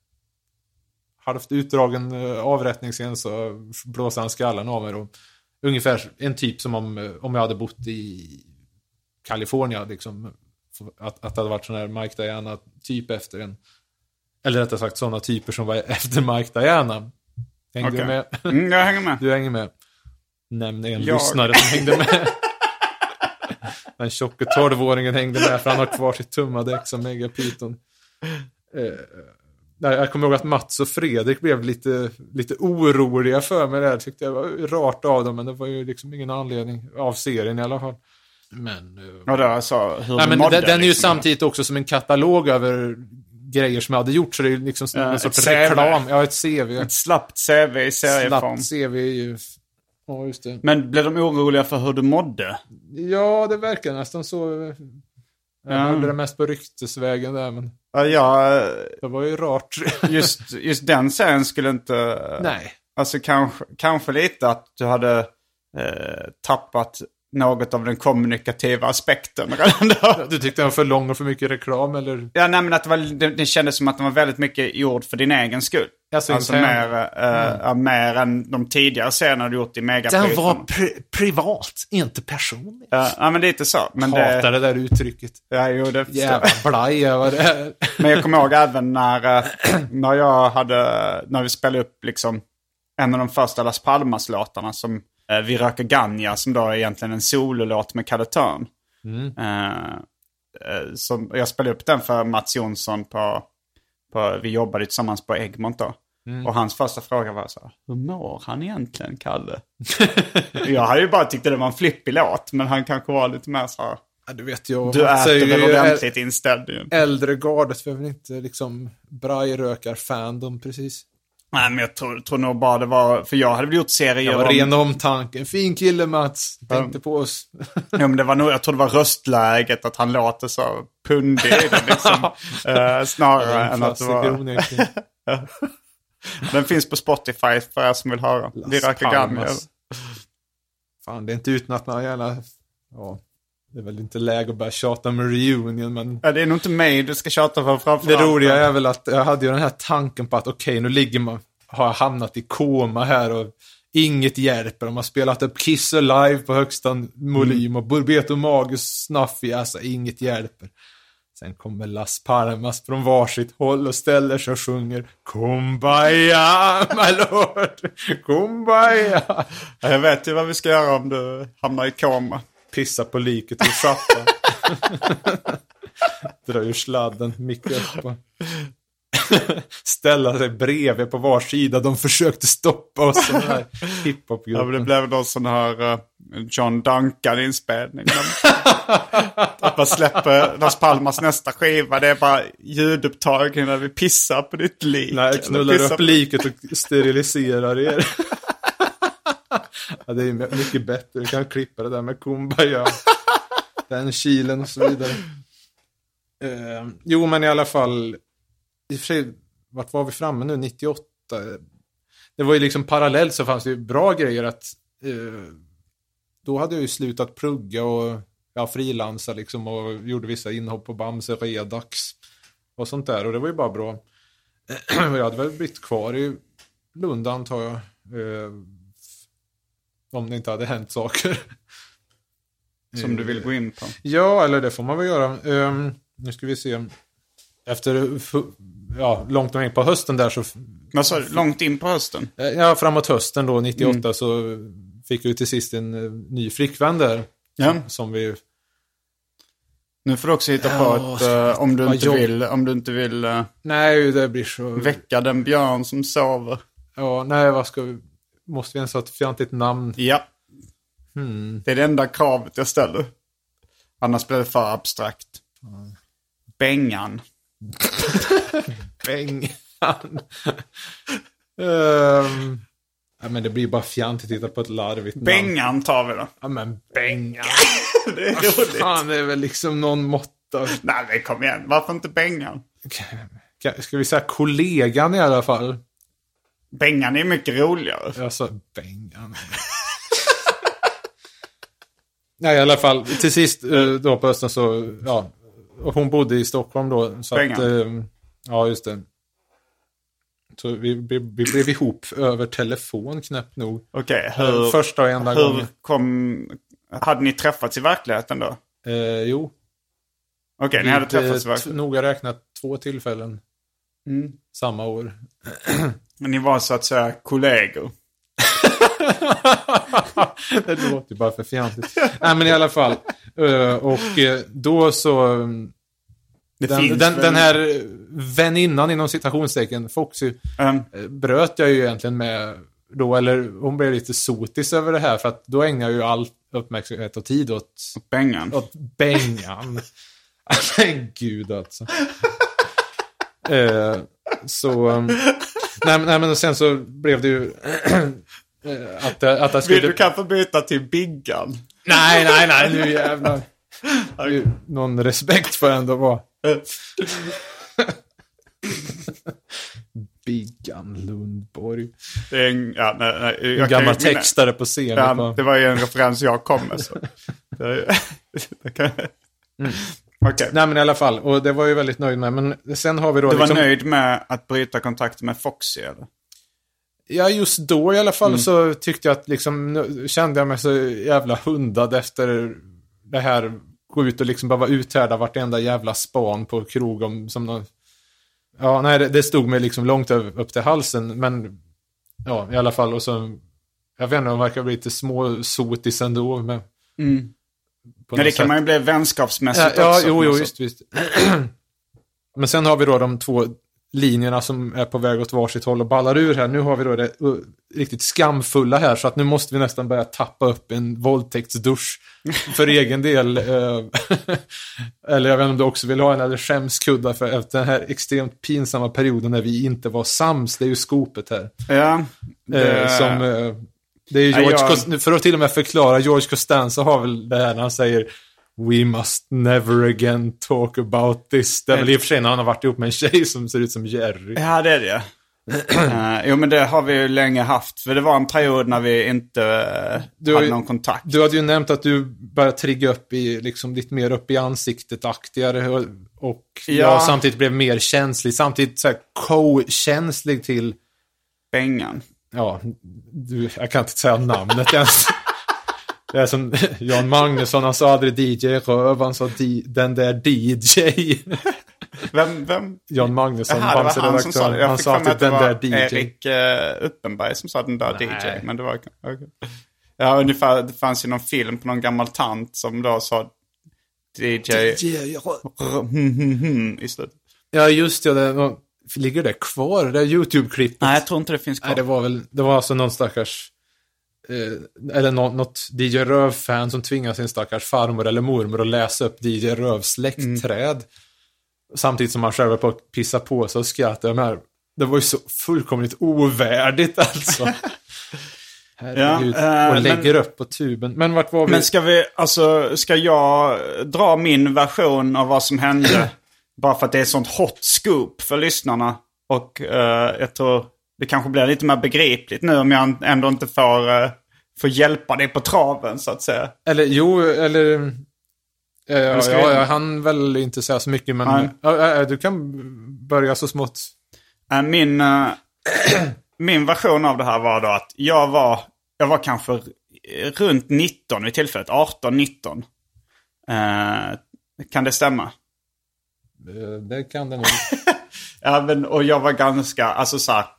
halvt utdragen eh, avrättningsscen så blåser han skallen av mig då. Ungefär en typ som om, om jag hade bott i Kalifornien liksom, att, att det hade varit sån här Mike Diana typ efter en, eller rättare sagt sådana typer som var efter Mike Diana. Hängde okay. du med? Mm, jag hänger med. Du hänger med. Nämn en jag. lyssnare som hängde med. Den tjocka tolvåringen hängde med, för han har kvar sitt tummadäck som Megapyton. Eh, Jag kommer ihåg att Mats och Fredrik blev lite, lite oroliga för mig där. Tyckte jag var rart av dem, men det var ju liksom ingen anledning av serien i alla fall. Men, ja, det alltså, hur nej, men modde, den, den är ju liksom. Samtidigt också som en katalog över grejer som jag hade gjort, så det är liksom ja, en sorts reklam. Ja, ett C V. Ett slappt C V i serieform. Slappt C V är ju... Ja, just det. Men blev de oroliga för hur du mådde? Ja, det verkar nästan så... Jag hörde mm. det mest på ryktesvägen där, men... Ja, jag, det var ju rart. just, just den serien skulle inte... Nej. Alltså kanske, kanske lite att du hade eh, tappat något av den kommunikativa aspekten redan då. Du tyckte den var för lång och för mycket reklam, eller? Ja, nej, men att det, var, det, det kändes som att den var väldigt mycket gjord för din egen skull. Alltså, alltså mer, mm. uh, mer än de tidigare serierna du gjort i Megapyton. Den var pri- privat, inte personlig. Uh, ja, men det är inte så. Men hatar det, det där uttrycket. Ja, jo, det jävla blaj vad det är. Men jag kommer ihåg även när, uh, när jag hade, när vi spelade upp liksom en av de första Las Palmas-låtarna som uh, Vi röker Ganja, som då är egentligen en sololåt med Kalle Törn. Mm. Uh, uh, som, jag spelade upp den för Mats Jonsson på, på vi jobbade tillsammans på Egmont då. Mm. Och hans första fråga var så här: hur mår han egentligen, Kalle? Jag hade ju bara tyckt att det var en flippig låt, men han kanske var lite mer så här, ja, du vet jag. Du äter väl ordentligt inställd. Äldre gardet för väl inte liksom brajrökar fandom precis. Nej, men jag tror, tror nog bara det var, för jag hade väl gjort serier. Jag var om... ren omtanke. Fin kille, Mats. Tänkte på oss. Ja, men det var nog, jag tror det var röstläget, att han låter så pundig i den liksom. uh, snarare ja, än att det var... Ja. Den finns på Spotify för er som vill höra. Vi röker Ganja. Fan, det är inte utan att man gärna... Ja, det är väl inte läge att börja tjata med reunion, men... Ja, det är nog inte mig du ska tjata för framförallt. Det roliga är väl att jag hade ju den här tanken på att okej, okay, nu ligger man... Har jag hamnat i koma här och inget hjälper. De har spelat upp Kiss Alive på högsta volym mm. och Burbeto Magus Snuffy, alltså inget hjälper. Sen kommer Las Palmas från varsitt håll och ställer sig och sjunger Kumbaya, my lord, Kumbaya. Jag vet ju vad vi ska göra om du hamnar i koma. Pissa på liket och sappa. Dra ur sladden, micka upp. Ställa sig bredvid på var sida. De försökte stoppa oss, den här hiphopgruppen. Ja, det blev någon sån här uh, John Duncan-inspelning. Att man släpper Las Palmas nästa skiva. Det är bara ljudupptagning när vi pissar på ditt lik. Nej, knullar upp på... liket och steriliserar er. Ja, det är mycket bättre. Du kan klippa det där med Kumbaya. Den kilen och så vidare. Uh, jo, men i alla fall... I och för sig, vart var vi framme nu? nittioåtta. Det var ju liksom parallellt, så fanns det ju bra grejer att eh, då hade jag ju slutat plugga och ja, frilansa liksom och gjorde vissa inhopp på Bamse Redax och sånt där, och det var ju bara bra. Jag hade väl blivit kvar i Lund, antar jag, eh, om det inte hade hänt saker. Som du vill gå in på? Ja, eller det får man väl göra. Eh, nu ska vi se. Efter ja, långt in på hösten där så... Men så långt in på hösten? Ja, framåt hösten då, nittioåtta, mm. så fick vi till sist en uh, ny flickvän där. Ja. Som vi... Nu får du också hitta på ja, att uh, om, du inte vill, om du inte vill... Uh, nej, det blir så... Väcka den björn som sover. Ja, nej, vad ska vi... Måste vi ens ha ett fjantigt namn? Ja. Hmm. Det är det enda kravet jag ställer. Annars blir det för abstrakt. Mm. Bengan. Bengan. um, ja, men det blir bara fjant att titta på ett larvigt namn. Bengan tar vi då. Ja, men Bengan. Det är roligt. Fan, det är väl liksom någon måtta. Nej, det kom igen. Varför inte Bengan? Ska vi säga kollegan i alla fall? Bengan är mycket roligare. Jag sa Bengan. Nej, i alla fall. Till sist då på hösten så... Ja, och hon bodde i Stockholm då. Så att, eh, ja, just det. Så vi, vi, vi blev ihop över telefon knappt nog. Okej, okay, hur, första och enda hur gången. kom... Hade ni träffats i verkligheten då? Eh, jo. Okej, okay, ni hade träffats i verkligheten. Noga räknat två tillfällen. Mm. Samma år. Men ni var så att säga kollegor. Det låter bara för fjantigt. Nej, men i alla fall. Och då så... Den, den, den här väninnan inom citationstecken, Foxy, mm. bröt jag ju egentligen med då, eller hon blev lite sotis över det här, för att då ägnar jag ju all uppmärksamhet och tid åt Bengan. Åt Bengan. Men gud alltså. eh, så nej, nej, men sen så blev det ju att, att jag skulle... Vill du kanske byta till Biggan? Nej, nej, nej, nu jävlar. Nu, någon respekt får ändå vara. Biggan Lundborg. Det är en, ja, nej, nej, en gammal textare på scenen. Ja, på. Det var ju en referens jag kom med. Så. det, det kan... mm. Okay. Nej, men i alla fall. Och det var ju väldigt nöjd med. Men sen har vi då... Du var liksom... nöjd med att bryta kontakten med Foxy, eller? Ja, just då i alla fall mm. så tyckte jag att liksom... Kände jag mig så jävla hundad efter det här... Gå ut och liksom bara uthärda vartenda jävla span på krog om, som någon... Ja, nej, det, det stod mig liksom långt upp till halsen. Men ja, i alla fall. Och så... Jag vet inte, de verkar bli lite små sotis ändå. Men... Mm. Men det kan sätt. Man ju bli vänskapsmässigt ja, också. Ja, jo, jo, just, visst. Men sen har vi då de två linjerna som är på väg åt varsitt håll och ballar ur här. Nu har vi då det uh, riktigt skamfulla här, så att nu måste vi nästan börja tappa upp en våldtäktsdusch för egen del. Uh, eller jag vet inte om du också vill ha en eller skämskudda för efter den här extremt pinsamma perioden när vi inte var sams. Det är ju skopet här. Ja. Det... Uh, som... Uh, Det är George ja, jag... Cost... För att till och med förklara, George Costanza har väl det här när han säger "We must never again talk about this". Det är väl i och för sig när han har varit ihop med en tjej som ser ut som Jerry. Ja, det är det. uh, jo, men det har vi ju länge haft. För det var en period när vi inte uh, du hade ju, någon kontakt. Du hade ju nämnt att du började trigga upp i, liksom, lite mer upp i ansiktet-aktigare. Och, och ja. jag samtidigt blev mer känslig. Samtidigt så här co-känslig till... Bengan. Ja, du, jag kan inte säga namnet ens. Det är som Jan Magnusson, han sa aldrig D J Röv, han sa D- den där D J. Vem? vem? Jan Magnusson, Aha, det var han som sa det. Jag han fick sa att det den där D J. Erik uh, Uppenberg som sa den där Nej. D J. Men det var... Okay. Ja, ungefär, det fanns ju någon film på någon gammal tant som då sa D J... D J i slutet. Ja, just det. det var... Ligger det kvar, det YouTube-klippet? Nej, jag tror inte det finns kvar. Nej, det var väl, det var alltså någon stackars eh, eller något, något D J Röv-fan som tvingar sin stackars farmor eller mormor att läsa upp D J Rövs släktträd. Mm. Samtidigt som han själv var på att pissa på sig och skratta. De här, det var ju så fullkomligt ovärdigt alltså. Herregud. Ja, äh, och lägger men, upp på tuben. Men vart var vi? Men ska vi, alltså, ska jag dra min version av vad som hände? Bara för att det är ett sånt hot scoop för lyssnarna. Och uh, jag tror det kanske blir lite mer begripligt nu om jag ändå inte får, uh, får hjälpa dig på traven så att säga. Eller jo, eller... Uh, ja, ja, jag hann väl inte säga så mycket, men uh, uh, du kan börja så smått. Uh, min, uh, min version av det här var då att jag var, jag var kanske runt nitton vid tillfället. arton nitton. Uh, kan det stämma? Det kan det nog. Ja, men, och jag var ganska, alltså så här,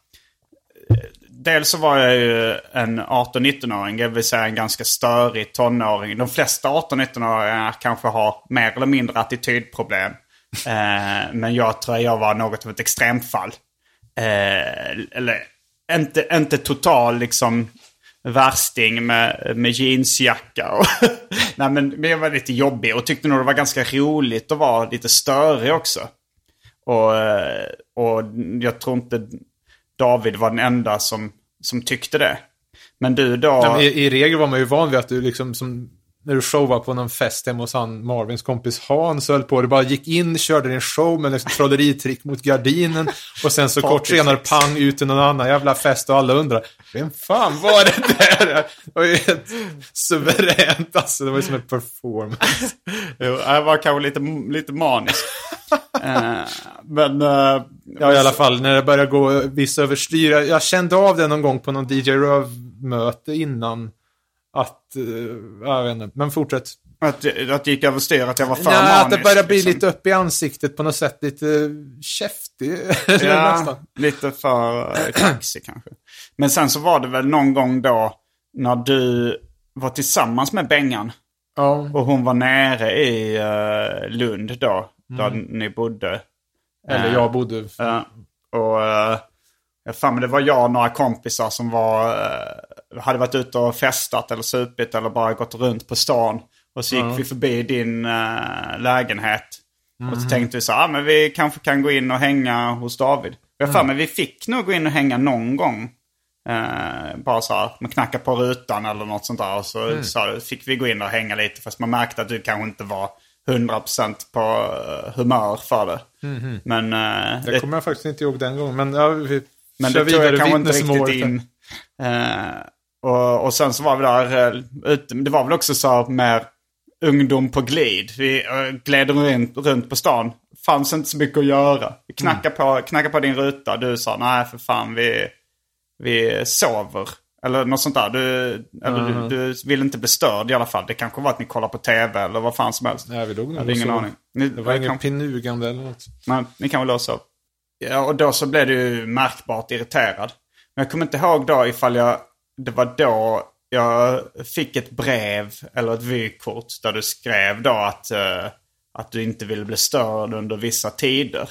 dels så var jag ju en arton-nitton-åring, det vill säga en ganska störig tonåring. De flesta arton-nitton-åringar kanske har mer eller mindre attitydproblem. eh, men jag tror jag var något av ett extremfall. Eh, eller inte, inte total liksom värsting med, med jeansjacka. Och nej, men, men jag var lite jobbig och tyckte nog det var ganska roligt att vara lite störig också. Och, och jag tror inte David var den enda som, som tyckte det. Men du då... Ja, men i, I regel var man ju van vid att du liksom, som, när du showade på någon fest hemma hos han, Marvins kompis Hans höll på, du bara gick in, körde din show med liksom trolleritrick mot gardinen och sen så kort senare pang ut till någon annan jävla fest och alla undrar, vem fan var det där? Det var ju helt suveränt alltså, det var ju som en performance. Jo, jag var kanske lite, lite manisk. uh, men uh, ja, i alla fall när det började gå viss överstyr, jag, jag kände av det någon gång på någon D J Röv-möte innan att, uh, jag vet inte, men fortsätt. Att, att det gick överstyr, att jag var för ja, manisk. Att det började bli liksom lite upp i ansiktet på något sätt, lite käftig. Ja, lite för kaxig kanske. Men sen så var det väl någon gång då när du var tillsammans med Bengan. Ja. Och hon var nere i uh, Lund då, där mm. ni bodde. Eller uh, jag bodde. Uh, och uh, jag fan, men det var jag och några kompisar som var, uh, hade varit ute och festat eller supit eller bara gått runt på stan. Och så gick mm. vi förbi din uh, lägenhet. Mm. Och så tänkte vi så ah, men vi kanske kan gå in och hänga hos David. Jag mm. fan, men vi fick nog gå in och hänga någon gång. Uh, bara så här, man knackar på rutan eller något sånt där. Och så, mm. så fick vi gå in och hänga lite. Fast man märkte att du kanske inte var hundra procent på uh, humör för det. Mm-hmm. Men, uh, det kommer jag faktiskt inte ihåg den gången. Men ja, vi Men det tror jag kanske inte riktigt in. Uh, och, och sen så var vi där uh, ute. Det var väl också så mer ungdom på glid. Vi uh, gled runt, runt på stan. Fanns inte så mycket att göra. Vi knackade, mm. på, knackade på din ruta. Du sa, nej för fan, vi, vi sover. Eller något sånt där. Du, eller mm. du, du vill inte bli störd i alla fall. Det kanske var att ni kollar på tv eller vad fan som helst. Nej, vi dog nog. Ingen aning. Ni, det var ingen kan... pinugande eller något. Nej, ni kan väl låsa upp. Ja, och då så blev du märkbart irriterad. Men jag kommer inte ihåg då ifall jag... Det var då jag fick ett brev eller ett vykort där du skrev då att, uh, att du inte ville bli störd under vissa tider.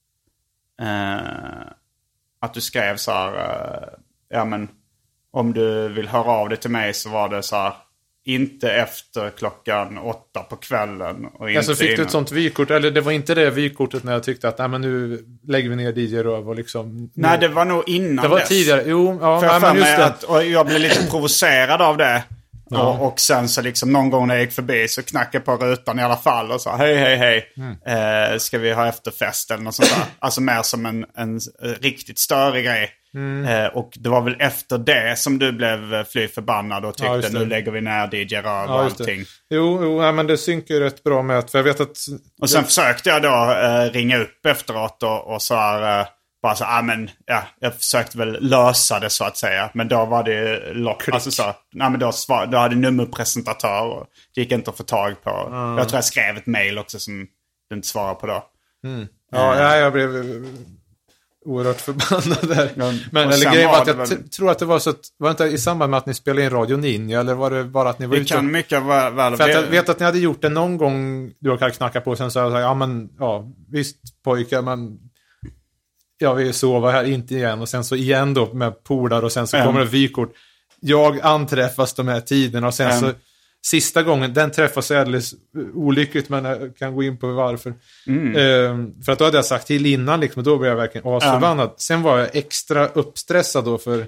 Uh, att du skrev så här... Uh, ja men... Om du vill höra av dig till mig så var det så här... Inte efter klockan åtta på kvällen. Och inte alltså fick innan. Du ett sånt vykort? Eller det var inte det vykortet när jag tyckte att nej, men nu lägger vi ner D J Röv och liksom... Nu. Nej, det var nog innan det var dess. tidigare, jo. Ja, för jag, nej, men just det. Att, och jag blev lite provocerad av det. Ja. Och, och sen så liksom någon gång när jag gick förbi så knackade jag på rutan i alla fall och sa hej, hej, hej. Mm. Eh, ska vi ha efterfest eller något sånt där? Alltså mer som en, en riktigt större grej. Mm. Eh, och det var väl efter det som du blev fly förbannad och tyckte ja, nu lägger vi ner D J Röv ja, och allting. Jo, jo ja, men det synkar ju rätt bra med att, för jag vet att... Och sen det... försökte jag då eh, ringa upp efteråt och, och så här... Eh, bara så, ah, men, ja, jag försökte väl lösa det så att säga. Men då var det lock. Alltså så, nej, men då, svar, då hade nummerpresentatör och det gick inte att få tag på. Mm. Jag tror jag skrev ett mejl också som du inte svarade på då. Mm. Ja, mm. ja, jag blev oerhört förbannad där. Ja, men eller grejen var att jag väl... t- tror att det var så att, var det inte i samband med att ni spelade in Radio Ninja eller var det bara att ni var det ute? Det kan mycket väl vara. För att jag vet att ni hade gjort det någon gång du har knackat på och sen så jag sa ja men, ja visst pojkar men jag vill sova här, inte igen. Och sen så igen då med polar och sen så mm. kommer det vykort. Jag anträffas de här tiderna och sen mm. så sista gången, den träffas alldeles olyckligt men jag kan gå in på varför. Mm. Ehm, för att då hade jag sagt till innan liksom, och då blev jag verkligen asförbannad. Mm. Sen var jag extra uppstressad då för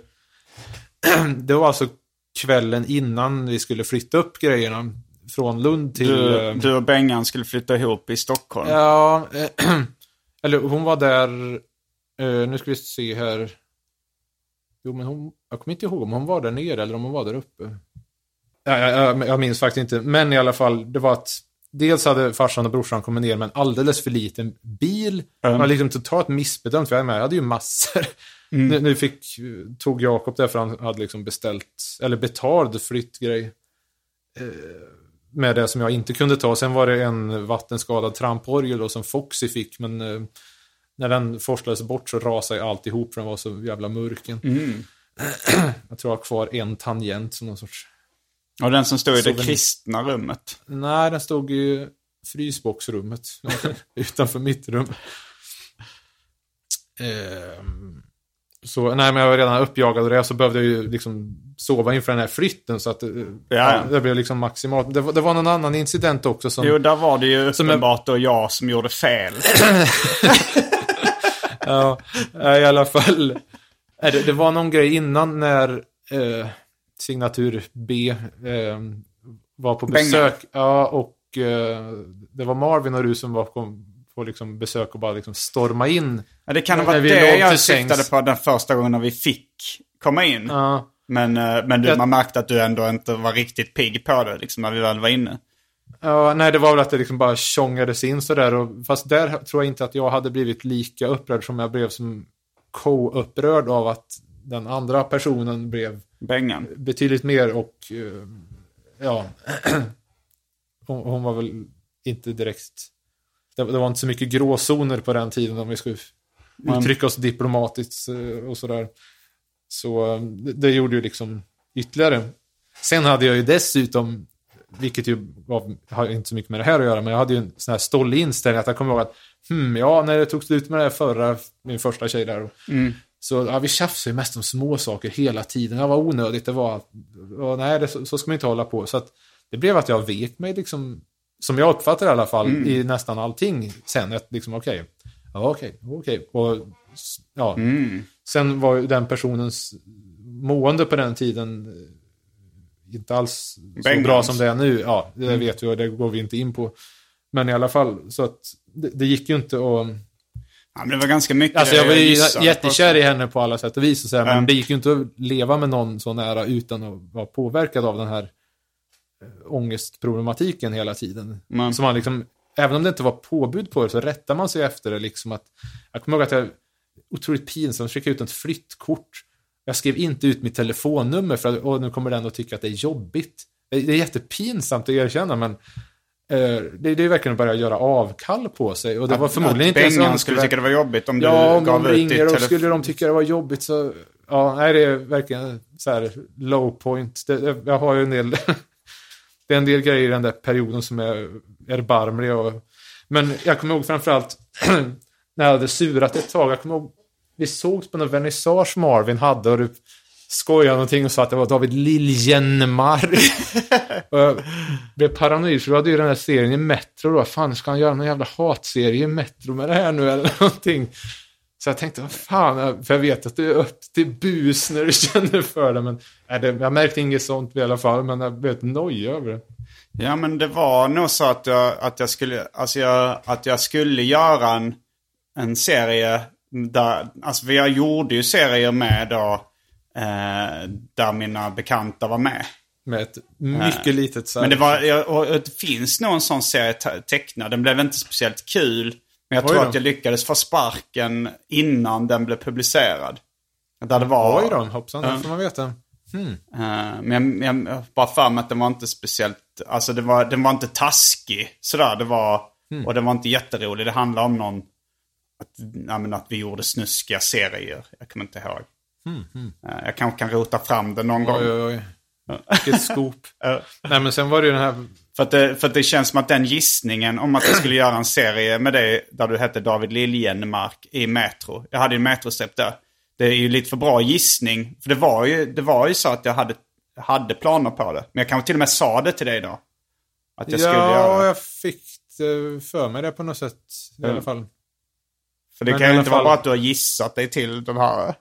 det var alltså kvällen innan vi skulle flytta upp grejerna från Lund till... Du, du och Bengan skulle flytta ihop i Stockholm. Ja, eller hon var där... Uh, nu ska vi se här. Jo, men hon, jag kommer inte ihåg om hon var där nere eller om hon var där uppe. Ja, jag, jag minns faktiskt inte. Men i alla fall, det var att dels hade farsan och brorsan kommit ner med en alldeles för liten bil. Mm. Man liksom totalt missbedömt. För jag, med. jag hade ju massor. Mm. Nu, nu fick, tog Jakob där för han hade liksom beställt, eller betald flyttgrej. Eh, med det som jag inte kunde ta. Sen var det en vattenskadad tramporgel då, som Foxy fick, men... Eh, när den forslades bort så rasade allt ihop för den var så jävla mörken. Mm. Jag tror jag har kvar en tangent som någon sorts... Och den som stod i det kristna rummet? Nej, den stod i frysboxrummet. Utanför mitt rum. Ehm, så, nej, men jag var redan uppjagad och det, så behövde jag ju liksom sova inför den här flytten så att ja. Ja, det blev liksom maximalt. Det var, det var någon annan incident också som... Jo, där var det ju uppenbart och jag som gjorde fel. Ja, i alla fall. Det, det var någon grej innan när eh, signatur B eh, var på besök. Benga. Ja, och eh, det var Marvin och du som var kom på liksom besök och bara liksom storma in. Ja, det kan ha varit det jag syftade på den första gången när vi fick komma in. Ja. Men, men du, jag... man märkte att du ändå inte var riktigt pigg på det liksom, när vi väl var inne. Ja, nej, det var väl att det liksom bara tjongades in sådär. Och, fast där tror jag inte att jag hade blivit lika upprörd som jag blev som co-upprörd av att den andra personen blev Bengan. Betydligt mer och ja, hon, hon var väl inte direkt, det, det var inte så mycket gråzoner på den tiden om vi skulle uttrycka oss diplomatiskt och sådär. Så det, det gjorde ju liksom ytterligare. Sen hade jag ju dessutom, vilket ju var, har inte så mycket med det här att göra, men jag hade ju en sån här stollig inställning att jag kommer ihåg att hmm, ja, när det tog slut med det här förra, min första tjej där, mm. så ja, vi tjafsade ju mest om små saker hela tiden. Det var onödigt, det var, och, nej, det, så, så ska man inte hålla på. Så att det blev att jag vek mig liksom, som jag uppfattar i alla fall, mm. i nästan allting sen, att liksom okej, okay, ja okej, okay, okej, okay. Och ja, mm. sen var ju den personens mående på den tiden inte alls så Bengals. Bra som det är nu. Ja, det mm. vet vi och det går vi inte in på. Men i alla fall, så att det, det gick ju inte att... Ja, men det var ganska mycket. Alltså jag var ju jag jättekär i henne på alla sätt och vis och så här, mm. men det gick ju inte att leva med någon så nära utan att vara påverkad av den här ångestproblematiken hela tiden. Mm. Så man liksom, även om det inte var påbud på det, så rättar man sig efter det liksom att, jag kommer ihåg att jag otroligt pinsamt skickade ut ett flyttkort. Jag skrev inte ut mitt telefonnummer för att åh, nu kommer den att tycka att det är jobbigt. Det är, det är jättepinsamt att erkänna, men uh, det, det är verkligen att börja göra avkall på sig. Och det var förmodligen inte ens Bengan skulle tycka det var jobbigt om ja, du gav ut ut ditt telefon. och skulle de tycka det var jobbigt så ja, nej, det är verkligen så här low point. Det, jag har ju en del det är en del grejer i den där perioden som är erbarmliga och, men jag kommer ihåg framförallt när jag hade surat ett tag, jag kommer ihåg vi sågs på någon vernissage Marvin hade och du skojade någonting och sa att det var David Liljenmark. Och jag blev paranoid för du hade ju den här serien i Metro då. Fan, ska han göra någon jävla hatserie i Metro med det här nu eller någonting? Så jag tänkte, vad fan, för jag vet att det är upp till bus när du känner för det. Men nej, det, jag märkte inget sånt i alla fall, men jag blev ett nöj över det. Ja, men det var nog så att jag, att jag, skulle, alltså jag, att jag skulle göra en, en serie där, alltså jag gjorde ju serier med då, eh, där mina bekanta var med. Med ett mycket eh, litet så här. Men det var, jag, och det finns nog en sån serie te- tecknad, den blev inte speciellt kul. Men jag Oj tror då. att jag lyckades få sparken innan den blev publicerad. Där det var... Oj då, hoppsan, det får man veta. Hmm. Uh, men jag, jag bara för mig att den var inte speciellt... Alltså det var, den var inte taskig sådär. Det var, hmm. Och den var inte jätterolig. Det handlade om någon... Att, ja, men att vi gjorde snuskiga serier. Jag kommer inte ihåg. Hmm, hmm. Uh, jag kanske kan rota fram det någon oj, gång. Oj, oj, vilket skop. uh. Nej, men sen var det ju den här... För att, det, för att det känns som att den gissningen om att jag skulle göra en serie med dig där du hette David Liljenmark i Metro. Jag hade ju en Metro-stepp där. Det är ju lite för bra gissning. För det var ju, det var ju så att jag hade, hade planer på det. Men jag kanske till och med sa det till dig då. Att jag ja, skulle göra. Ja, jag fick för mig det på något sätt i mm. alla fall. För det Men kan ju inte fall... vara bara att du har gissat dig till den här.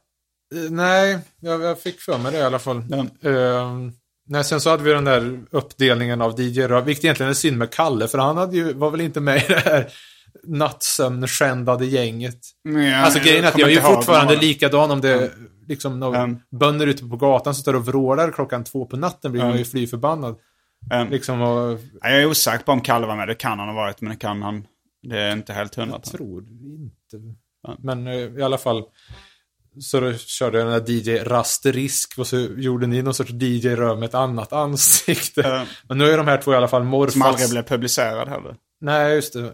Nej, jag, jag fick för mig det i alla fall. Mm. Uh, nej, sen så hade vi den där uppdelningen av D J Röv, vilket egentligen är synd med Kalle, för han hade ju, var väl inte med i det här nattsömnskändade gänget. Ja, alltså grejen är att jag är ju fortfarande likadan om det mm. liksom någon mm. bönder ute på gatan som står och vrålar klockan två på natten blir mm. man ju fly förbannad. Mm. Liksom och... Jag är osäker på om Kalle var med, det kan han ha varit, men det kan han, det är inte helt hundra. Jag tror inte. Mm. Men uh, i alla fall så då körde jag den där D J Rasterisk och så gjorde ni någon sorts D J Röv med ett annat ansikte. Mm. Men nu är de här två i alla fall morfas. Som aldrig blev publicerad heller. Nej, just det.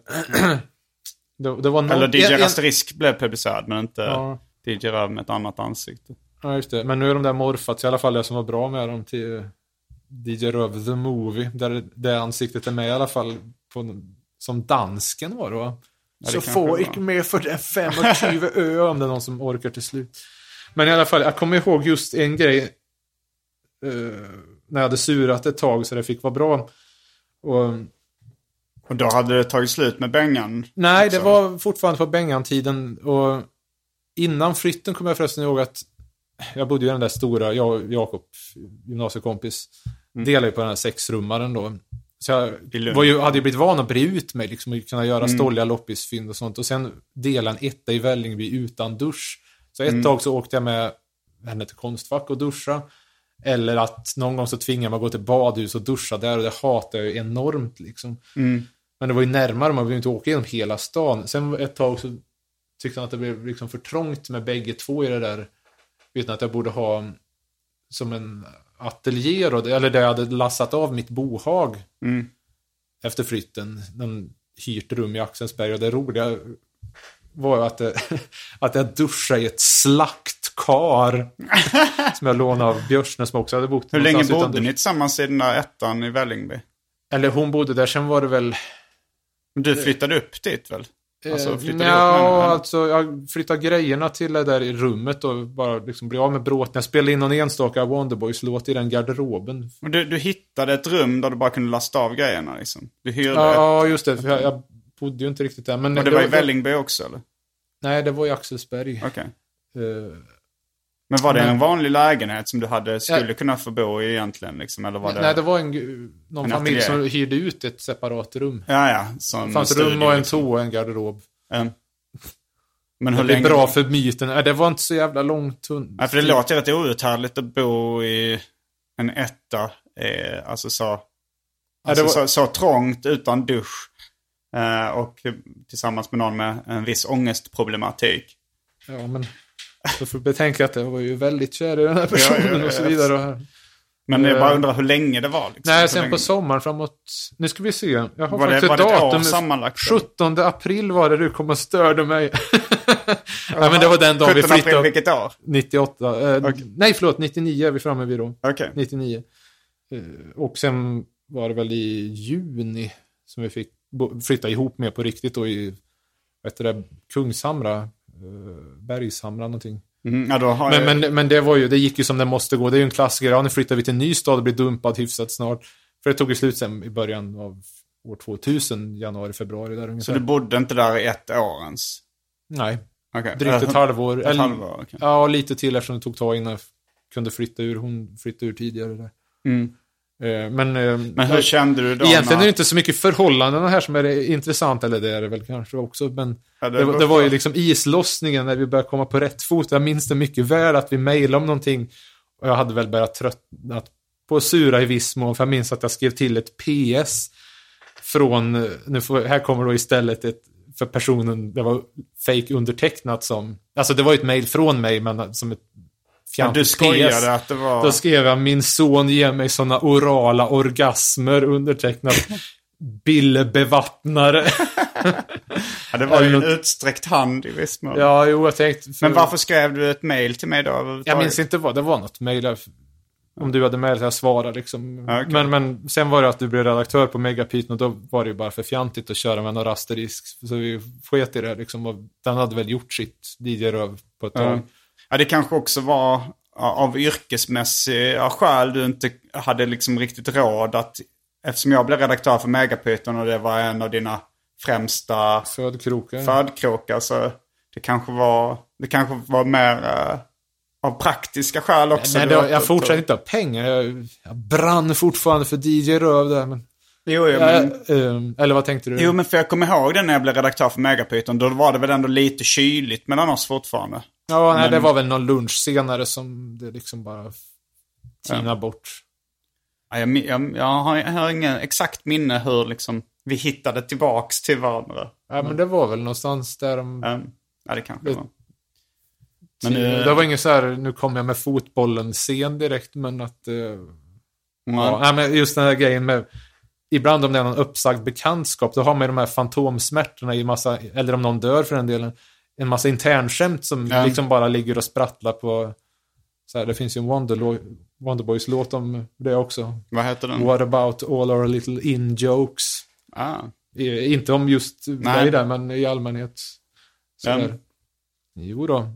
det, det var någon... Eller D J Rasterisk en... blev publicerad, men inte ja. D J Röv med ett annat ansikte. Ja, just det. Men nu är de där morfats i alla fall det som var bra med dem till D J Röv The Movie. Där det ansiktet är med i alla fall på, som dansken var då. Ja, så få inte med för den femtio ö om det är någon som orkar till slut. Men i alla fall, jag kommer ihåg just en grej uh, när jag hade surat ett tag så det fick vara bra. Och, och då hade det tagit slut med Bengan? Nej, också. Det var fortfarande på Bengan-tiden. Och innan flytten kommer jag förresten ihåg att jag bodde i den där stora, jag och Jakob, gymnasiekompis, mm. delade ju på den här sexrummaren då. Så jag var ju, hade ju blivit van att bre ut mig liksom, och kunna göra mm. stolliga loppisfynd och sånt. Och sen dela en etta i Vällingby utan dusch. Så ett mm. tag så åkte jag med henne till Konstfack och duscha. Eller att någon gång så tvingade man gå till badhus och duscha där. Och det hatar jag ju enormt liksom. Mm. Men det var ju närmare, man ville inte åka genom hela stan. Sen ett tag så tyckte han att det blev liksom för trångt med bägge två i det där. Utan att jag borde ha som en... ateljé då, eller där jag hade lassat av mitt bohag mm. efter flytten, någon hyrt rum i Axelsberg, och det roliga var att, det, att jag duschade i ett slaktkar som jag lånade av Björsne som också hade bott. Hur länge bodde ni tillsammans i den där ettan i Vällingby? Eller hon bodde där, sen var det väl... Du flyttade upp dit väl? Alltså, ja, alltså jag flyttade grejerna till det där i rummet och bara liksom blev av med bråten. Jag spelade in någon enstaka Wonderboys-låt i den garderoben. Du, du hittade ett rum där du bara kunde lasta av grejerna liksom? Du hyrde ja, ett... just det. För jag, jag bodde ju inte riktigt där. Men och det, det var i Vällingby också, eller? Nej, det var i Axelsberg. Okej. Okay. Uh, men var det men... en vanlig lägenhet som du hade skulle ja. kunna få bo i egentligen? Liksom, eller var det... Nej, det var en, någon en familj som hyrde ut ett separat rum. Ja, ja. Som det fanns rum och en liksom. toa och en garderob. Mm. Men hur det är länge... bra för myten. Nej, det var inte så jävla långt. Ja, för det låter rätt outhärdligt att bo i en etta. Eh, alltså så, alltså ja, det var... så, så trångt utan dusch. Eh, och tillsammans med någon med en viss ångestproblematik. Ja, men du får betänka att det var ju väldigt kär i den här personen ja, ja, ja, och så vidare. Och men jag bara undrar hur länge det var. Liksom. Nej, sen länge... på sommaren framåt... Nu ska vi se. Jag har var faktiskt det, ett datum. sammanlagt? sjuttonde april var det du kom och störde mig. Ja, men det var den dagen vi flyttade. April, vilket år? nittioåtta. Eh, okay. Nej, förlåt. nittionio är vi framme vid då. Okay. nittionio. Eh, och sen var det väl i juni som vi fick flytta ihop med på riktigt då i vet du det, Kungshamra, eh, Bergshamra någonting. Mm, ja, då har men, jag... men, men det var ju, det gick ju som det måste gå. Det är ju en klassiker. Ja, nu flyttar vi till en ny stad och blir dumpad hyfsat snart. För det tog ju slut sen i början av år tvåtusen, januari, februari där ungefär. Så du bodde inte där i ett år ens? Nej. Okay. Drygt ett halvår. Ett eller, halvår okay. Ja, lite till eftersom det tog tag innan jag kunde flytta ur. Hon flyttade ur tidigare där. Mm. Men, men hur kände du då? Egentligen är det inte så mycket förhållandena här som är det intressant, eller det är det väl kanske också, men ja, det, det, det var ju liksom islossningen när vi började komma på rätt fot. Jag minns det mycket väl att vi mejlade om någonting och jag hade väl börjat tröttnat på sura i viss mån, för jag minns att jag skrev till ett P S från, nu får, här kommer då istället ett, för personen, det var fake undertecknat som, alltså det var ju ett mejl från mig men som ett ja, du skojade att det var... Då skrev jag, min son ger mig såna orala orgasmer, undertecknat Bille Bevattnare. Ja, det var ju en utsträckt hand i viss mån. Ja, jo, jag tänkte... För... Men varför skrev du ett mejl till mig då? Jag minns inte vad, det var något mejl. Om du hade mejl så jag svarade liksom. Okay. Men, men sen var det att du blev redaktör på Megapyton och då var det ju bara för fjantigt att köra med några asterisk. Så vi sket i det liksom, och den hade väl gjort sitt D J-röv på ett tag. Mm. Ja, det kanske också var av yrkesmässiga skäl du inte hade liksom riktigt råd att, eftersom jag blev redaktör för Megapyton och det var en av dina främsta födkrokar, födkrokar så det kanske var det kanske var mer uh, av praktiska skäl också. Nej, det, jag fortsatte inte ha pengar. Jag, jag brann fortfarande för D J-röv där, men... Jo, jo, men... Äh, um, eller vad tänkte du? Jo, men för jag kommer ihåg det när jag blev redaktör för Megapyton. Då var det väl ändå lite kyligt mellan oss fortfarande. Ja, nej, men... det var väl någon lunch senare som det liksom bara tina ja. bort. Ja, jag, jag, jag, har, jag har ingen exakt minne hur liksom vi hittade tillbaks till varandra. Ja, men det var väl någonstans där de... Um, ja, det kanske det... var. Men nu... Det var ingen så här, nu kommer jag med fotbollen sen direkt, men att... Uh... Mm. Ja, nej, men just den här grejen med... Ibland om det är någon uppsagd bekantskap, då har man de här fantomsmärtorna i massa, eller om någon dör för den delen, en massa internskämt som ja. liksom bara ligger och sprattlar på så här, det finns ju en Wonder, Wonderboys låt om det också. Vad heter den? What about all our little in-jokes? Ah. Inte om just dig där, men i allmänhet. Så ja. där. Jo då.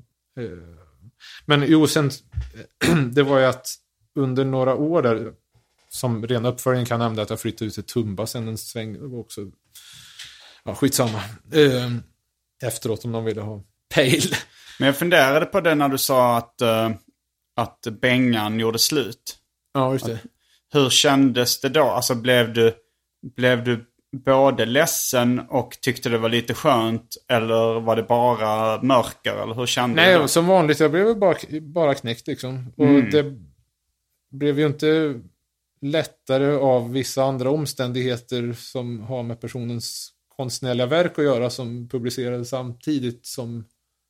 Men jo, sen det var ju att under några år där, som ren uppföljning kan jag nämna att jag flyttade ut till Tumba sen en sväng. Det var också... Ja, skitsamma. Uh, efteråt om de ville ha pejl. Men jag funderade på det när du sa att, uh, att Bengan gjorde slut. Ja, just det. Att, hur kändes det då? Alltså blev du, blev du både ledsen och tyckte det var lite skönt? Eller var det bara mörker? Eller hur kände Nej, du? Nej, som vanligt. Jag blev bara, bara knäckt liksom. Och mm. det blev ju inte... lättare av vissa andra omständigheter som har med personens konstnärliga verk att göra, som publicerades samtidigt som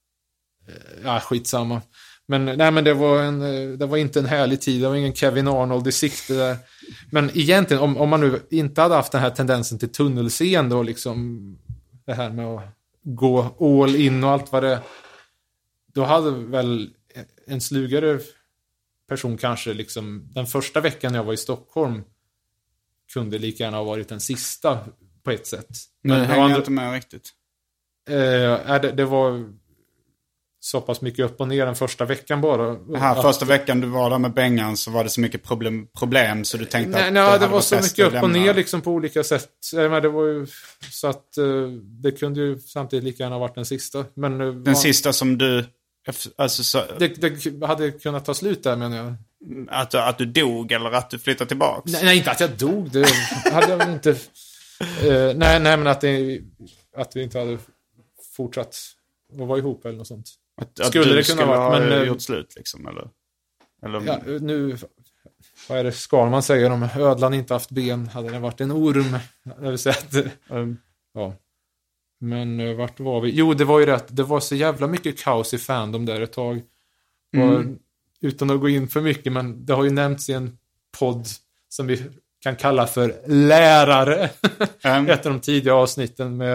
ja, skitsamma. Men nej, men det var en det var inte en härlig tid. Det var ingen Kevin Arnold i sikte där. Men egentligen om, om man nu inte hade haft den här tendensen till tunnelseende och liksom det här med att gå all in och allt vad det, då hade väl en slugare person kanske liksom, den första veckan jag var i Stockholm kunde lika gärna ha varit den sista på ett sätt. Men det hänger andra... inte med riktigt. Eh, det, det var så pass mycket upp och ner den första veckan bara. Det här att... första veckan du var där med Bengan så var det så mycket problem, problem så du tänkte nej, att nej, det, det var så mycket upp och ner lämna... liksom på olika sätt. Det var ju så att det kunde ju samtidigt lika gärna ha varit den sista. Men den var... sista som du alltså, så... det, det hade kunnat ta slut där, menar jag. Att, att du dog eller att du flyttade tillbaks? Nej, nej, inte att jag dog. Det hade jag väl inte... Uh, nej, nej, men att, det, att vi inte hade fortsatt och var ihop eller något sånt. Att, att skulle du det kunna skulle vara, ha men gjort slut liksom, eller? eller... Ja, nu, vad är det Skalman säger om ödlan inte haft ben, hade det varit en orm. Jag vill säga att, um, ja. Men uh, vart var vi? Jo, det var ju rätt. Det var så jävla mycket kaos i fandom där ett tag. Mm. Och, utan att gå in för mycket, men det har ju nämnts i en podd som vi kan kalla för Lärare. Mm. Ett av de tidiga avsnitten med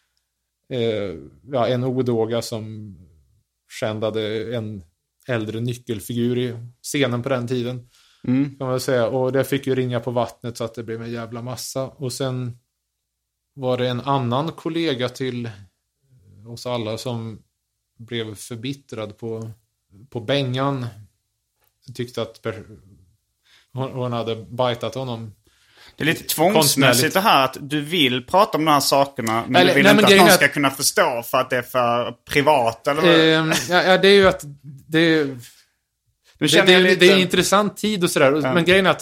eh, ja, en odåga som skändade en äldre nyckelfigur i scenen på den tiden. Mm. Kan man säga. Och det fick ju ringa på vattnet så att det blev en jävla massa. Och sen var det en annan kollega till oss alla som blev förbittrad på, på Bengan. Tyckte att hon, hon hade bajtat honom. Det är lite tvångsmässigt det här att du vill prata om de här sakerna, men eller, du vill nej, inte men att någon att, ska kunna förstå för att det är för privat eller vad? Eh, ja, ja, det är ju att det, det, det, det, lite... det är en intressant tid och sådär, mm. men grejen är att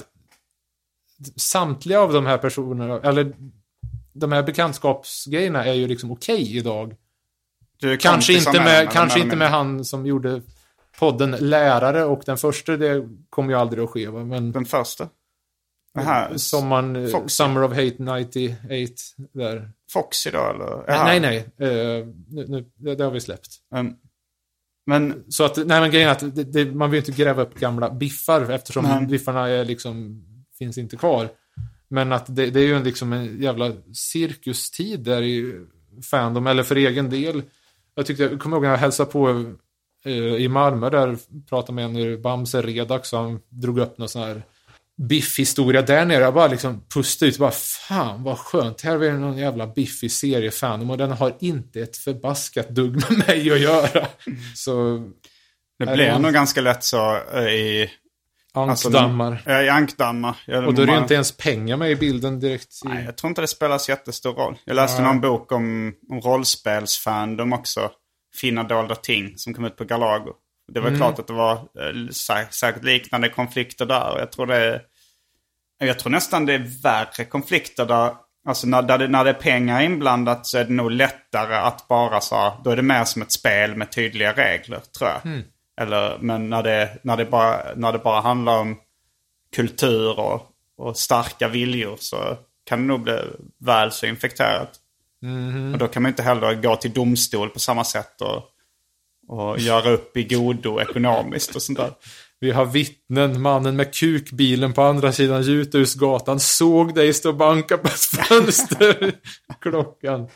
samtliga av de här personerna, eller de här bekantskapsgrejerna är ju liksom okej okay idag. Kanske inte med, med kanske inte med han som gjorde podden Lärare, och den första, det kommer ju aldrig att ske, va? Men den första? Aha, som man, Foxy. Summer of Hate nittioåtta där. Foxy då eller? Aha. Nej, nej. Uh, nu, nu, det, det har vi släppt. Um, men så att, nej men grejen är att det, det, man vill inte gräva upp gamla biffar eftersom mm. biffarna är liksom, finns inte kvar. Men att det, det är ju en, liksom en jävla cirkustid där i fandom, eller för egen del. Jag tyckte, jag kommer ihåg när jag hälsade på uh, i Malmö där, pratade med en i Bamse Redak som drog upp någon sån här biff-historia där nere. Jag bara liksom pustade ut, bara fan vad skönt, här är det någon jävla biffig seriefandom och den har inte ett förbaskat dugg med mig att göra. Så det blir man... nog ganska lätt så i ankdammar. Alltså, i ankdammar. Och då är det inte ens pengar med i bilden direkt. I... Nej, jag tror inte det spelar så jättestor roll. Jag läste ja. någon bok om, om rollspelsfandom också. Fina dolda ting som kom ut på Galago. Det var mm. klart att det var äh, sä- säkert liknande konflikter där. Och jag tror det är, jag tror nästan det är värre konflikter där. Alltså när, där det, när det är pengar inblandat så är det nog lättare att bara så, då är det mer som ett spel med tydliga regler, tror jag. Mm. Eller, men när det, när, det bara, när det bara handlar om kultur och, och starka viljor så kan det nog bli väl så infekterat. Mm. Och då kan man inte heller gå till domstol på samma sätt och och göra upp i godo ekonomiskt och sånt där. Vi har vittnen, mannen med kukbilen på andra sidan Juthusgatan såg dig stå och banka på ett fönster. Klockan.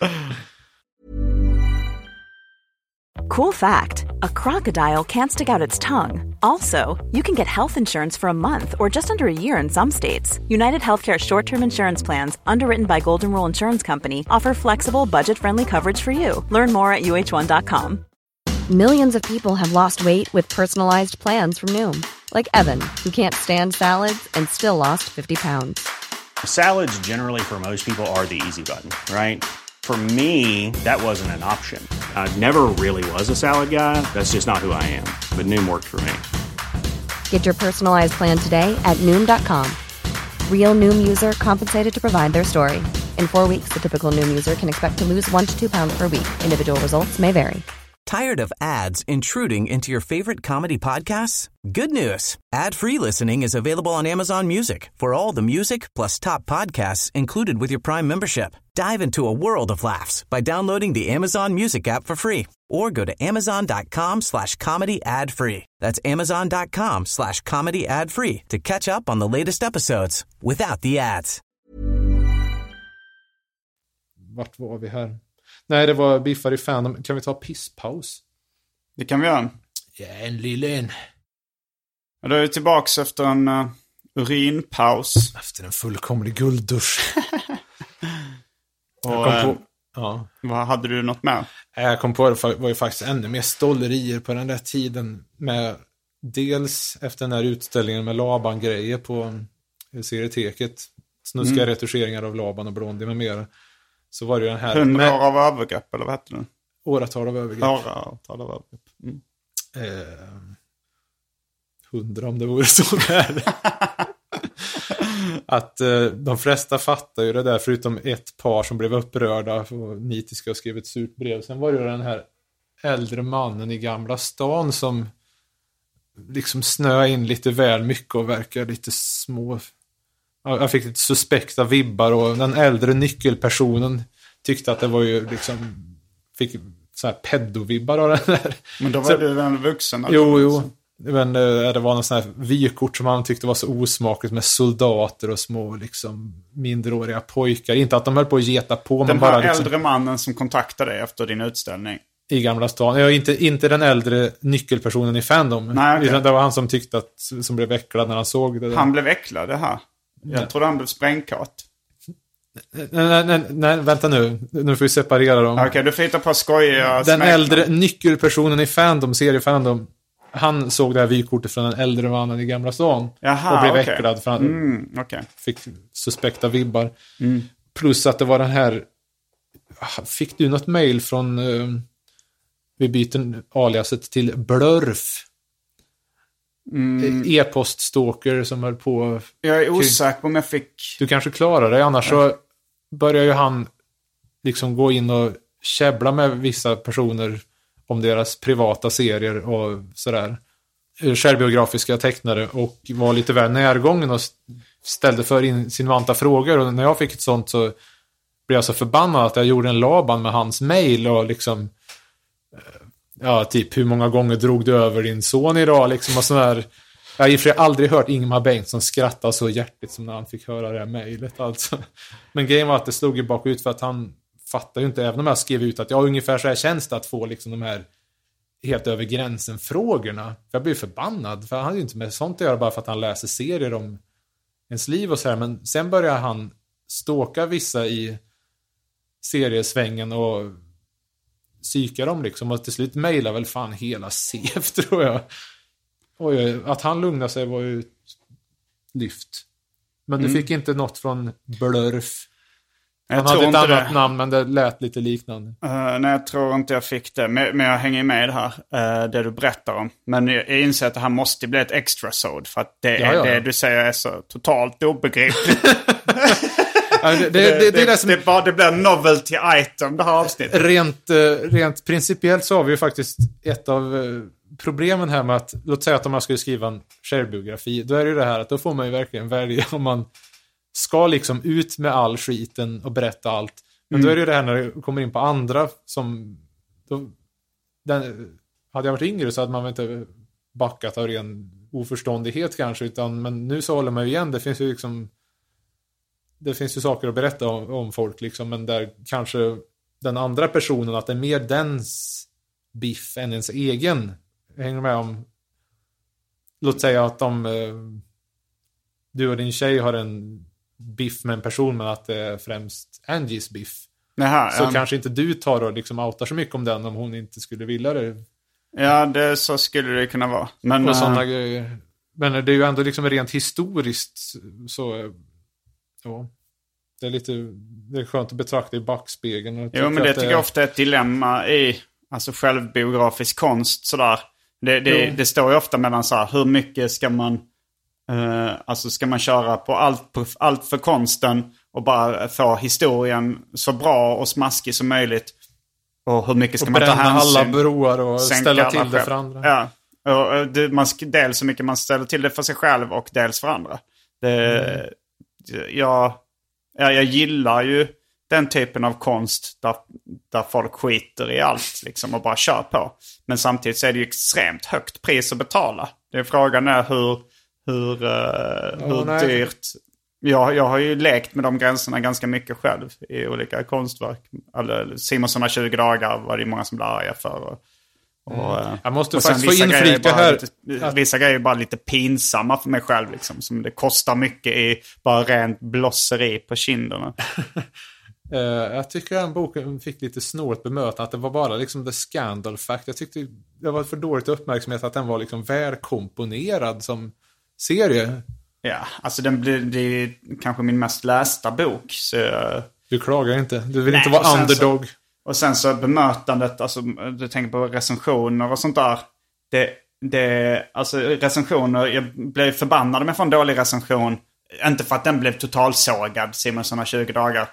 Cool fact, a crocodile can't stick out its tongue. Also, you can get health insurance for a month or just under a year in some states. United Healthcare short-term insurance plans, underwritten by Golden Rule Insurance Company, offer flexible, budget-friendly coverage for you. Learn more at U H one dot com. Millions of people have lost weight with personalized plans from Noom. Like Evan, who can't stand salads and still lost fifty pounds. Salads generally for most people are the easy button, right? For me, that wasn't an option. I never really was a salad guy. That's just not who I am. But Noom worked for me. Get your personalized plan today at Noom dot com. Real Noom user compensated to provide their story. In four weeks, the typical Noom user can expect to lose one to two pounds per week. Individual results may vary. Tired of ads intruding into your favorite comedy podcasts? Good news. Ad-free listening is available on Amazon Music for all the music plus top podcasts included with your Prime membership. Dive into a world of laughs by downloading the Amazon Music app for free or go to amazon.com slash comedy ad free. That's amazon.com slash comedy ad free to catch up on the latest episodes without the ads. Vart var vi här? Nej, det var biffar i fandom. Kan vi ta pisspaus? Det kan vi göra. Ja, en liten. Och då är vi tillbaka efter en uh, urinpaus. Efter en fullkomlig gulddusch. Och, jag kom på, ja. Vad hade du något med? Jag kom på det var ju faktiskt ännu mer stollerier på den där tiden. Med dels efter den här utställningen med Laban-grejer på serieteket. Snuska mm. retuscheringar av Laban och Blondie med mera. Så var det ju den här... Hundra år av övergrepp, eller vad hette det? Åratal av övergrepp. Åratal av övergrepp. Mm. Eh, hundra om det vore så där. Att eh, de flesta fattar ju det där, förutom ett par som blev upprörda och nitiska och skrev ett surt brev. Sen var det ju den här äldre mannen i Gamla stan som liksom snöar in lite väl mycket och verkar lite små. Jag fick lite suspekta vibbar och den äldre nyckelpersonen tyckte att det var ju liksom fick så här pedovibbar av den där. Men då var så, du väl vuxen? Jo, jo. Men det var någon sån här vykort som han tyckte var så osmakligt med soldater och små liksom mindreåriga pojkar. Inte att de höll på att geta på. Den men här bara, liksom, äldre mannen som kontaktade dig efter din utställning. I Gamla stan. Jag inte, inte den äldre nyckelpersonen i Fandom. Nej, okay. Utan det var han som tyckte att, som blev äcklad när han såg det där. Han blev äcklad, det här. Jag ja. trodde han blev sprängkart. Nej, nej, nej, nej, vänta nu. Nu får vi separera dem. Okej, okay, du får hitta på skojiga Den smekna. äldre nyckelpersonen i Fandom, seriefandom, han såg det här vykortet från den äldre mannen i Gamla stan. Jaha, och blev okay. äcklad för han mm, okay. fick suspekta vibbar. Mm. Plus att det var den här... Fick du något mejl från... Uh, vi byter aliaset till Blurf. Mm. E-poststalker som höll på... Jag är osäker om jag fick... Du kanske klarar det, annars så börjar ju han liksom gå in och käbbla med vissa personer om deras privata serier och sådär. Självbiografiska tecknare och var lite väl närgången och ställde för insinuanta frågor. Och när jag fick ett sånt så blev jag så förbannad att jag gjorde en laban med hans mejl och liksom... Ja, typ hur många gånger drog du över din son idag liksom och sådär. Jag har i och för sig aldrig hört Ingemar Bengtsson skratta så hjärtligt som när han fick höra det här mejlet alltså. Men grejen var att det slog ju bakut för att han fattar ju inte, även om jag skrev ut att jag ungefär så här känns det att få liksom de här helt över gränsen frågorna. För jag blev förbannad, för han hade ju inte med sånt att göra bara för att han läser serier om ens liv och så här. Men sen började han stalka vissa i seriesvängen och psyka dem liksom, och till slut mejlade väl fan hela C F tror jag. Och att han lugnade sig var ju lyft. Men mm. du fick inte något från Blurf. Han jag hade ett annat det. namn, men det lät lite liknande. Uh, nej, jag tror inte jag fick det. Men, men jag hänger med här, uh, det du berättar om. Men jag, jag inser att det här måste bli ett extra sod. För att det, ja, ja. det du säger är så totalt obegripligt. Ja, det, det, det, det, det, är det, som... det, bara, det blir en novelty item, det här avsnittet. Rent, rent principiellt så har vi ju faktiskt ett av problemen här med att, låt säga att om man skulle skriva en självbiografi, då är det ju det här att då får man ju verkligen välja om man ska liksom ut med all skiten och berätta allt. Men mm. då är det ju det här när det kommer in på andra som då, den, hade jag varit yngre så hade man väl inte backat av ren oförståndighet kanske, utan men nu så håller man ju igen, det finns ju liksom det finns ju saker att berätta om, om folk liksom, men där kanske den andra personen, att det är mer dens biff än ens egen. Jag hänger med om, låt säga att om eh, du och din tjej har en biff med en person, men att det är främst Angies biff. Naha, så ja. Kanske inte du tar och liksom outar så mycket om den om hon inte skulle vilja det. Ja, det, så skulle det kunna vara. Men, och sådana grejer. Men det är ju ändå liksom rent historiskt så... Ja, det är lite det är skönt att betrakta i backspegeln. Och jo, men det tycker det... jag ofta är ett dilemma i alltså självbiografisk konst sådär. Det, det, det står ju ofta mellan så här, hur mycket ska man eh, alltså ska man köra på allt, på allt för konsten och bara få historien så bra och smaskig som möjligt, och hur mycket ska och man ta hänsyn, alla broar och ställa till det för andra. Ja, och det, man, dels så mycket man ställer till det för sig själv och dels för andra. Det, mm. jag, ja, jag gillar ju den typen av konst där, där folk skiter i allt liksom, och bara kör på. Men samtidigt så är det ju extremt högt pris att betala. Det är frågan är hur, hur, uh, hur oh, dyrt. Jag, jag har ju lekt med de gränserna ganska mycket själv i olika konstverk. Alltså, Simonsson har tjugo dagar var det många som blev arga för. Och, och, mm. Jag måste och faktiskt få inflika här. Lite, vissa grejer är bara lite pinsamma för mig själv. Liksom, som det kostar mycket i bara rent blosseri på kinderna. Uh, jag tycker den boken fick lite snålt bemöta, att det var bara liksom the scandal fact. Jag tyckte det var för dåligt uppmärksamhet att den var liksom välkomponerad som serie. Ja, alltså den blir, blir kanske min mest lästa bok. Så... Du klagar inte, du vill Nej, inte vara underdog. Så, och sen så bemötandet, alltså du tänker på recensioner och sånt där. Det, det, alltså recensioner, jag blev förbannad med en dålig recension. Inte för att den blev totalsågad, Simonsson har tjugo dagar.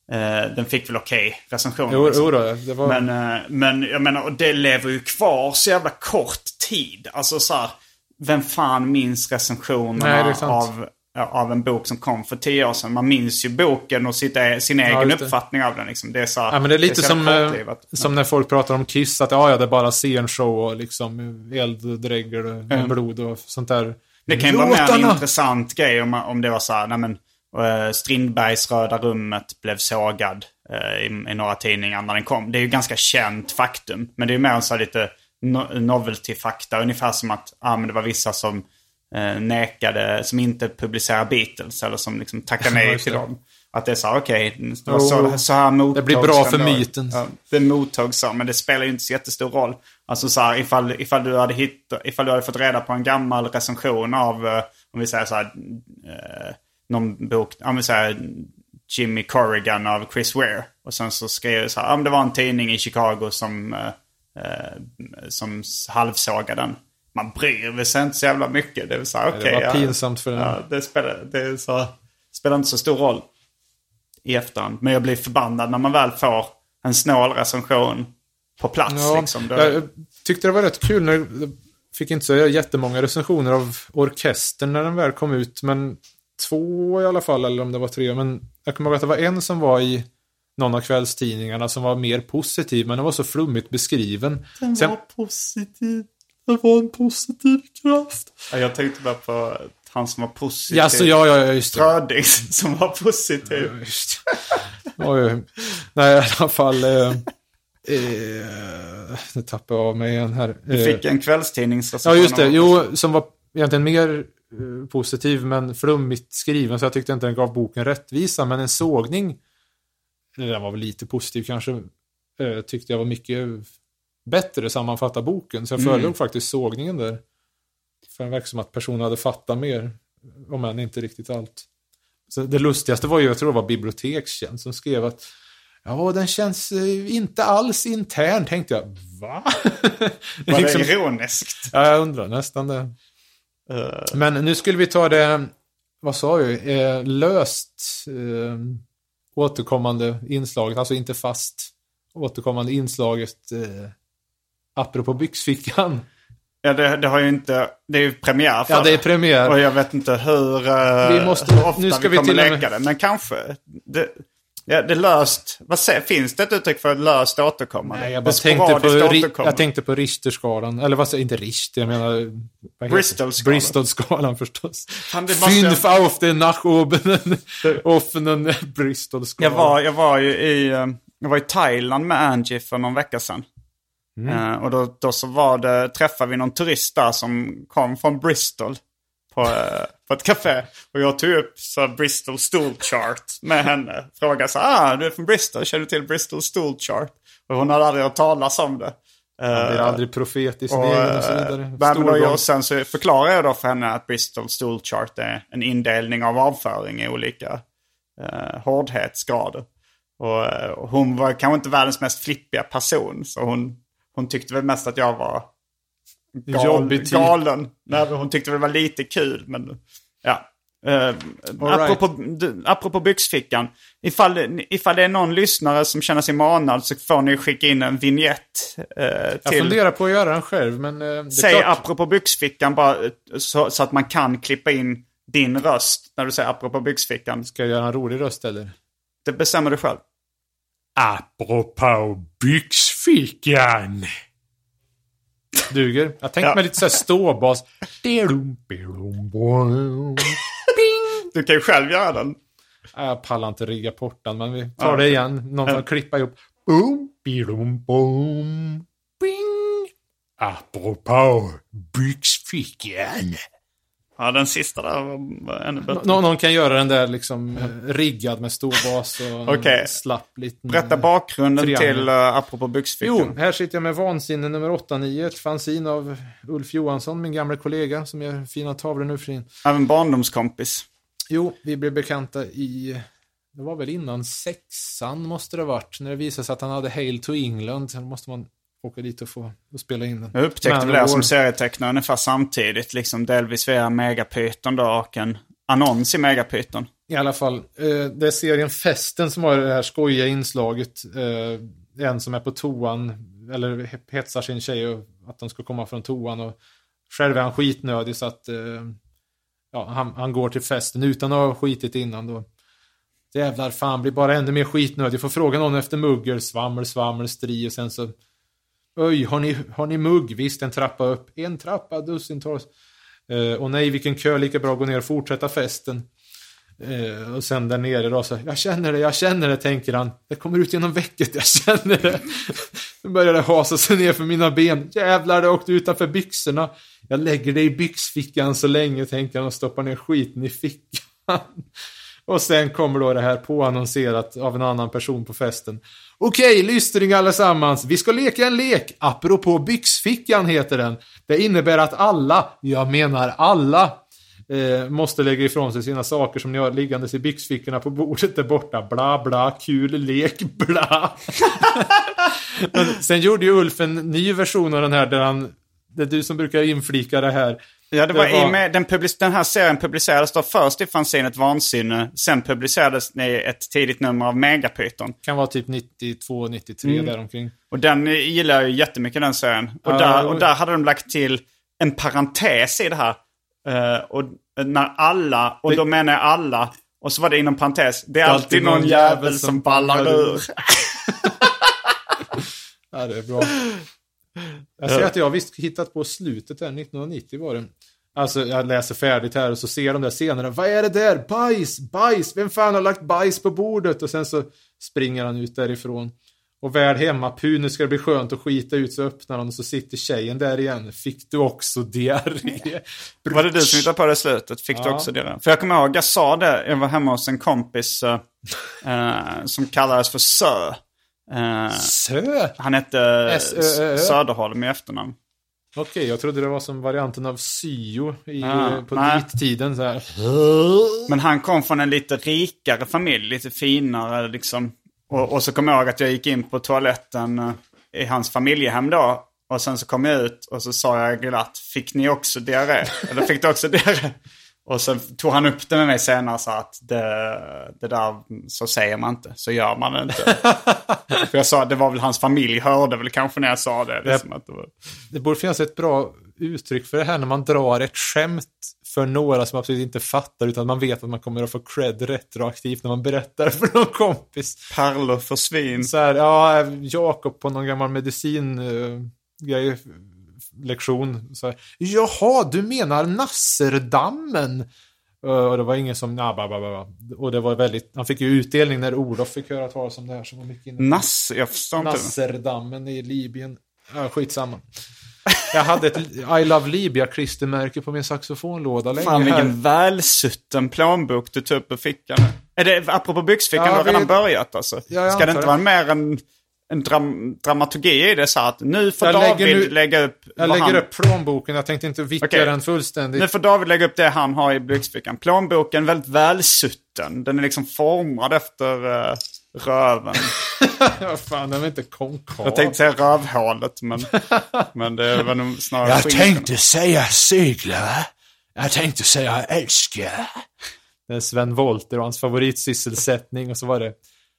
Uh, den fick väl okej okay recensioner. Jo, liksom. jo då, det var... Men, uh, men jag menar, och det lever ju kvar så jävla kort tid. Alltså så här, vem fan minns recensionerna Nej, av, av en bok som kom för tio år sedan? Man minns ju boken och sitt, sin ja, egen uppfattning av den. Liksom. Det är så, ja, men det är lite det är som, som när folk pratar om Kiss. Att ja, ja, det är bara scenshow och liksom elddrägger och mm. blod och sånt där. Det kan ju vara mer en intressant grej om, om det var så här, nej men uh, Strindbergs Röda rummet blev sågad uh, i, i några tidningar när den kom. Det är ju ganska känt faktum. Men det är ju mer så här lite no- novelty-fakta. Ungefär som att ah, men det var vissa som uh, nekade, som inte publicerar Beatles eller som liksom tackade nej till dem. Att det är så här, okej, okay, oh, så, så här mottags. Det blir bra för myten. Ja, det mottags så, men det spelar ju inte så jättestor roll. Alltså så här, ifall, ifall, du hade hittat, ifall du hade fått reda på en gammal recension av, uh, om vi säger så här, uh, någon bok, om vi säger Jimmy Corrigan av Chris Ware. Och sen så skrev det så här, om det var en tidning i Chicago som, uh, uh, som halvsågade den. Man bryr sig inte så jävla mycket. Det är så här, okej. Okay, det var ja, pinsamt för den. Ja, det spelar, det är så, spelar inte så stor roll i efterhand. Men jag blir förbannad när man väl får en snål recension på plats. Ja, liksom. Jag tyckte det var rätt kul när jag fick inte så jättemånga recensioner av orkestern när den väl kom ut. Men två i alla fall, eller om det var tre. Men jag kommer ihåg att det var en som var i någon av kvällstidningarna som var mer positiv. Men den var så flummigt beskriven. Den Sen... var positiv. Det var en positiv kraft. Ja, jag tänkte bara på han som var positiv. Ja, så ja, ja, just det. Frödings som var positiv. Ja, just det. Oj. Nej, i alla fall... Eh, eh, nu tappar jag av mig igen här. Eh, du fick en kvällstidningsrecension. Ja, just det. Jo, som var egentligen mer eh, positiv, men flummigt skriven. Så jag tyckte inte den gav boken rättvisa. Men en sågning, den var väl lite positiv kanske, eh, tyckte jag var mycket bättre sammanfatta boken. Så jag föredrog mm. faktiskt sågningen där. För det verkar som att personen hade fattat mer, om än inte riktigt allt. Så det lustigaste var ju, jag tror det var Bibliotekstjänst som skrev att ja, den känns eh, inte alls intern, tänkte jag. Va? Var det liksom ironiskt? Ja, jag undrar nästan det. Uh. Men nu skulle vi ta det, vad sa jag, eh, löst eh, återkommande inslaget, alltså inte fast återkommande inslaget eh, apropå byxfickan. Ja, det, det har ju inte, det är ju premiär för Ja, det är premiär. Och jag vet inte hur, vi måste, hur ofta nu ska vi kommer vi leka det. Men kanske, det, ja, det löst, vad säger, finns det ett uttryck för ett löst återkommande? Nej, jag bara tänkte på, jag tänkte på Richterskalan, eller vad säger, inte Richter, jag menar Bristolskalan. Bristolskalan förstås. Fünf auf den nach oben offenen Bristolskalan. Jag var, jag var ju i, jag var i Thailand med Angie för någon vecka sedan. Mm. Uh, och då, då så var det, träffade vi någon turist där som kom från Bristol på, uh, på ett café. Och jag tog upp så Bristol Stool Chart med henne. Frågade så ah, du är från Bristol, känner du till Bristol Stool Chart? Och hon hade aldrig hört talas om det. Uh, Han blir aldrig profet i sin och, egen och så vidare. Men då jag, och sen så förklarar jag då för henne att Bristol Stool Chart är en indelning av avföring i olika uh, hårdhetsgrader. Och, och hon var kanske inte världens mest flippiga person, så hon Hon tyckte väl mest att jag var gal, galen. Nej, hon tyckte väl det var lite kul. Men ja. Uh, apropå, right. apropå byxfickan. Ifall, ifall det är någon lyssnare som känner sig manad så får ni skicka in en vignett uh, till... Jag funderar på att göra den själv. Men, uh, det säg klart. Apropå byxfickan bara, så, så att man kan klippa in din röst när du säger apropå byxfickan. Ska jag göra en rolig röst eller? Det bestämmer du själv. Apropå byxfickan. Duger. Jag tänkte ja. mig lite så här ståbas. Du kan ju själv göra den. Jag pallar inte rigga portan, men vi tar ja. det igen. Någon får klippa ihop. Boom, bidum, boom, bing. Apropå byxfickan. Ja, den sista där var ännu bättre. Nå- någon kan göra den där liksom riggad med ståbas och okay. slapp lite. Berätta bakgrunden triangel. till uh, apropå byxfickan. Jo, här sitter jag med Vansinne nummer åtta nio, ett fanzin av Ulf Johansson, min gamla kollega som gör fina tavlor nu för sin. Även barndomskompis. Jo, vi blev bekanta i, det var väl innan sexan måste det ha varit, när det visade sig att han hade Hail to England, så måste man åka dit och få och spela in den. Jag upptäckte det som serietecknare ungefär samtidigt, liksom delvis via Megapyton då och en annons i Megapyton. I alla fall, eh, det är serien Festen som har det här skojiga inslaget. Eh, en som är på toan, eller hetsar sin tjej och att de ska komma från toan. Och själv är han skitnödig så att eh, ja, han, han går till festen utan att ha skitit innan då. Jävlar fan, blir bara ännu mer skitnödig. Får fråga någon efter mugger, svammel, svammel, stri och sen så oj, har ni, har ni mugg? Visst, en trappa upp. En trappa, dussintals. Eh, och nej, vilken kö, lika bra att gå ner och fortsätta festen. Eh, och sen där nere då så, jag känner det, jag känner det, tänker han. Det kommer ut genom väcket, jag känner det. Nu börjar det hasa sig ner för mina ben. Jävlar, det åkte utanför byxorna. Jag lägger det i byxfickan så länge, tänker han, och stoppar ner skiten i fickan. Och sen kommer då det här påannonserat av en annan person på festen. Okej, lyssning allesammans. Vi ska leka en lek. Apropå byxfickan heter den. Det innebär att alla, jag menar alla, eh, måste lägga ifrån sig sina saker som ni har liggandes i byxfickorna på bordet där borta. Bla bla, kul lek, bla. Men sen gjorde ju Ulf en ny version av den här där han, det är du som brukar inflika det här. Ja, det var, det var... i med, den, public, den här serien publicerades då först i Fanzinet Vansinne. Sen publicerades det i ett tidigt nummer av Megapyton. Kan vara typ nittiotvå nittiotre mm. däromkring. Och den gillar jag ju jättemycket, den serien. Och, uh, där, och där hade de lagt till en parentes i det här. Uh, och när alla, och det... då menar jag alla, och så var det inom parentes, det är alltid, alltid någon jävel som, som ballar ur. Ja, det är bra. Jag ser att jag visst hittat på slutet här, nittonhundranittio var det. Alltså jag läser färdigt här och så ser de där scenerna. Vad är det där? Bajs, bajs. Vem fan har lagt bajs på bordet? Och sen så springer han ut därifrån. Och väl hemma, pu, nu ska det bli skönt att skita ut, så öppnar han och så sitter tjejen där igen. Fick du också diarré? Var det du som hittade på det slutet? Fick ja. du också diarré? För jag kommer ihåg, jag sa det, jag var hemma hos en kompis uh, uh, som kallades för Sö. Uh, Sö? Han hette S-ö-ö. Söderholm i efternamn. Okej, okay, jag trodde det var som varianten av Syo i, ah, på nittiden så här. Men han kom från en lite rikare familj, lite finare liksom. Och, och så kom jag ihåg att jag gick in på toaletten uh, i hans familjehem då. Och sen så kom jag ut och så sa jag glatt, fick ni också diarré? Eller fick du också diarré? Och så tog han upp det med mig senare och sa att det, det där, så säger man inte, så gör man det inte. För jag sa, det var väl hans familj, hörde väl kanske när jag sa det. Liksom det, att det, var... det borde finnas ett bra uttryck för det här när man drar ett skämt för några som absolut inte fattar, utan man vet att man kommer att få cred retroaktivt när man berättar för någon kompis. Pärlor för svin. Så här, ja, Jakob på någon gammal medicin uh, grej, lektion så här, jaha, du menar Nasserdammen? Uh, och det var ingen som nah, bah, bah, bah. Och det var väldigt, han fick ju utdelning när Olof fick höra talas om det här som var mycket inne. Nass, jag förstår inte. Nasserdammen i Libyen. Ja, skitsamma. Jag hade ett I Love Libya-klistermärke på min saxofonlåda länge. Fan, vilken här. Välsutten plånbok du tog upp i fickan. Är det, apropå byxfickan, ja, har redan vi... börjat alltså? Ja, ska det inte det. vara mer än en dram- dramaturgi i det så att nu får jag David lägger nu, lägga upp... Jag lägger han... upp plånboken, jag tänkte inte vicka okay. den fullständigt. Nu får David lägga upp det han har i byxfickan. Plånboken är väldigt välsutten. Den är liksom formad efter uh, röven. Vad fan, den är inte konkav. Jag tänkte säga rövhålet, men, men det var nog snarare... Jag skinkan. tänkte säga segla. Jag tänkte säga älska. Det är Sven Wollter och hans favoritsysselsättning, och så var det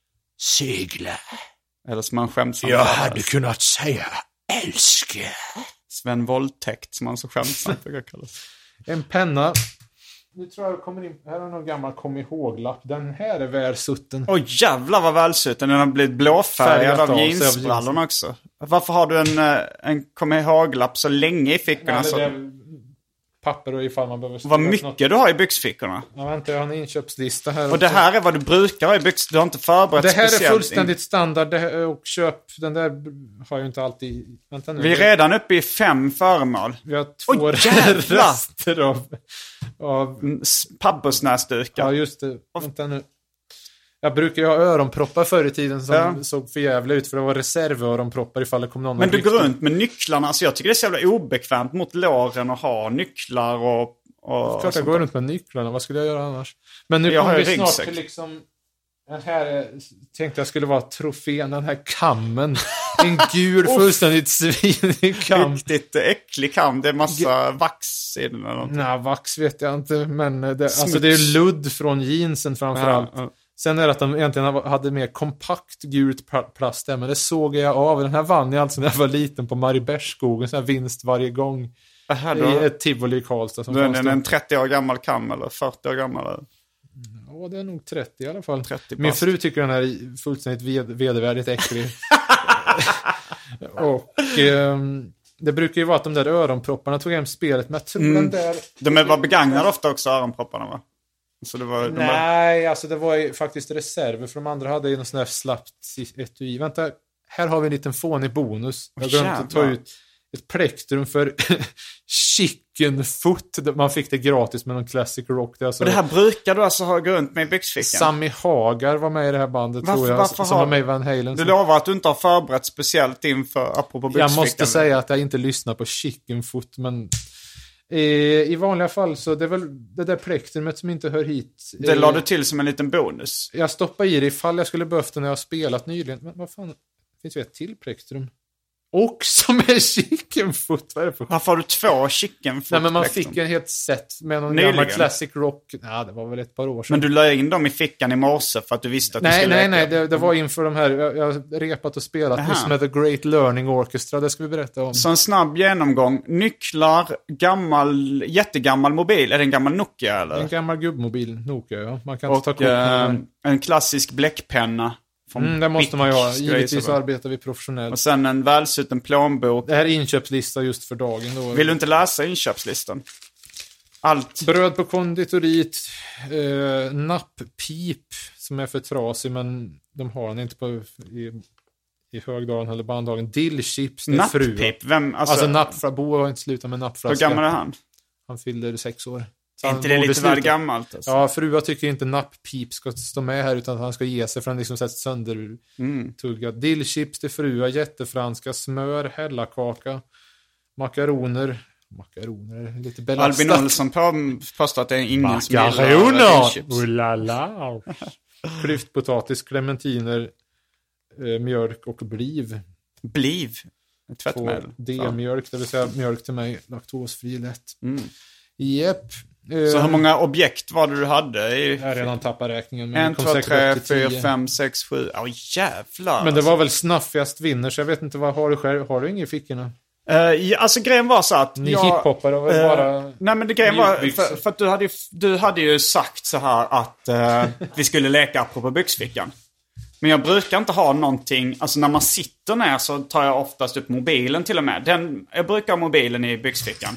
segla. Eller som man skämtsamt. Jag hade kunnat säga älska. Sven Våldtäkt som man så skämtsamt brukar kalla. En penna. Nu tror jag kommer in. Här har någon gammal kom ihåg-lapp. Den här är välsutten. Oj, jävlar vad välsutten. Den har blivit blåfärgad av jeansbrallorna också. Varför har du en, en kom ihåg-lapp så länge i fickorna? Nej, så... det är papper och ifall man behöver... Vad mycket något. Du har i byxfickorna. Ja, vänta, jag har en inköpslista här. Och det här är vad du brukar ha i byx. Du har inte förberett speciellt. Det här speciellt är fullständigt in... standard. Det, och köp, den där har jag inte alltid... Vänta nu. Vi är redan uppe i fem föremål. Vi har två oh, rester av... av... pappersnäsdukar. Ja, just det. Vänta nu. Jag brukar ju ha öronproppar förr i tiden som ja. såg för jävla ut, för det var reservöronproppar ifall det kom någon. Men du går runt med nycklarna, alltså jag tycker det är så jävla obekvämt mot låren att ha nycklar och... och Klart jag går runt med nycklarna, vad skulle jag göra annars? Men nu kommer vi snart till liksom Den här tänkte jag skulle vara trofén, den här kammen. En gul, fullständigt svinig kam. Riktigt äcklig kam. Det är massa vax i den eller något. Nej, vax vet jag inte. Men det, alltså det är ludd från jeansen framförallt. Ja, ja. Sen är det att de egentligen hade mer kompakt gult plast där. Men det såg jag av. Den här vann jag alltså när jag var liten på Mariebergsskogen. Så här vinst varje gång. Aha, då, i ett tivoli i Karlstad. Som den är en trettio år gammal kam eller fyrtio år gammal eller? Ja, det är nog trettio i alla fall. trettio Min fru tycker den här är fullständigt ved- vedervärdigt äcklig. Och eh, det brukar ju vara att de där öronpropparna tog hem spelet. Men jag tror mm. den där... De var begagnade ofta också, öronpropparna, va? Så det var, de Nej, var... alltså det var ju faktiskt reserver. För de andra hade ju någon sån där slappt etui. Vänta, här har vi en liten fånig bonus. Jag glömde att ta ut ett plektrum för chicken foot. Man fick det gratis med någon classic rock. Det, alltså... Och det här brukar du alltså ha runt med i byxfickan? Sammy Hagar var med i det här bandet, varför, tror jag. Varför som har... var med i Van Halen. Du lovar att du inte har förberett speciellt inför apropå byxfickan? Jag måste säga att jag inte lyssnar på chicken foot, men eh, i vanliga fall så det är väl det där plektrumet som inte hör hit. Det eh, lade du till som en liten bonus. Jag stoppar i det ifall jag skulle behövt det när jag har spelat nyligen. Men vad fan, finns det ett till plektrum? Och som är chicken foot. Vad är det för... Varför har du två chicken foot? Nej, men man fick en helt set med någon nyligen. Gammal classic rock. Ja, det var väl ett par år sedan. Men du la in dem i fickan i morse för att du visste att nej, du skulle Nej, leka. nej, det, det var inför de här. Jag, jag har repat och spelat Aha. med The Great Learning Orchestra. Det ska vi berätta om. Så en snabb genomgång. Nycklar, gammal, jättegammal mobil. Är det en gammal Nokia eller? En gammal gubbmobil, Nokia, ja. Man kan och inte ta kort äh, en klassisk bläckpenna. Mm, det måste man ju ha. Givetvis arbetar vi professionellt. Och sen en välsuten plånbok. Det här är inköpslista just för dagen då. Vill du inte läsa inköpslistan? Allt. Bröd på konditoriet. Eh, napppip som är för trasig, men de har den inte på i, i Högdalen eller Bandhagen. Dillchips. Napppip? Vem? Alltså, alltså nappfra. Bo har inte slutat med nappflaska. Hur gammal är han? Han fyllde sex år. Är inte det lite väl gammalt? Alltså. Ja, fruar tycker inte napppip ska stå med här, utan att han ska ge sig för han liksom sett sönder mm. tugga. Dillchips till fruar, jättefranska, smör, hällakaka, makaroner. Makaroner, lite belastat. Albin Olsson påstår att det är ingen som gillar dillchips. Ulala. Klyftpotatis, clementiner, eh, mjölk och bliv. Bliv? Tvättmedel. D-mjölk, det vill säga mjölk till mig, laktosfri lätt. Mm. Japp. Så hur många objekt var det du hade? I... Jag har redan tappat räkningen. en, två, tre, fyra, fem, sex, sju. Åh, jävlar. Men det var väl snaffigast vinner, så jag vet inte, vad har du själv? Har du inga i fickorna? Uh, ja, alltså grejen var så att Ni jag... hiphoppare var uh, bara... Nej, men det grejen var... För, för att du hade, du hade ju sagt så här att uh, vi skulle leka apropå byxfickan. Men jag brukar inte ha någonting... Alltså när man sitter ner så tar jag oftast upp mobilen till och med. Den, jag brukar ha mobilen i byxfickan.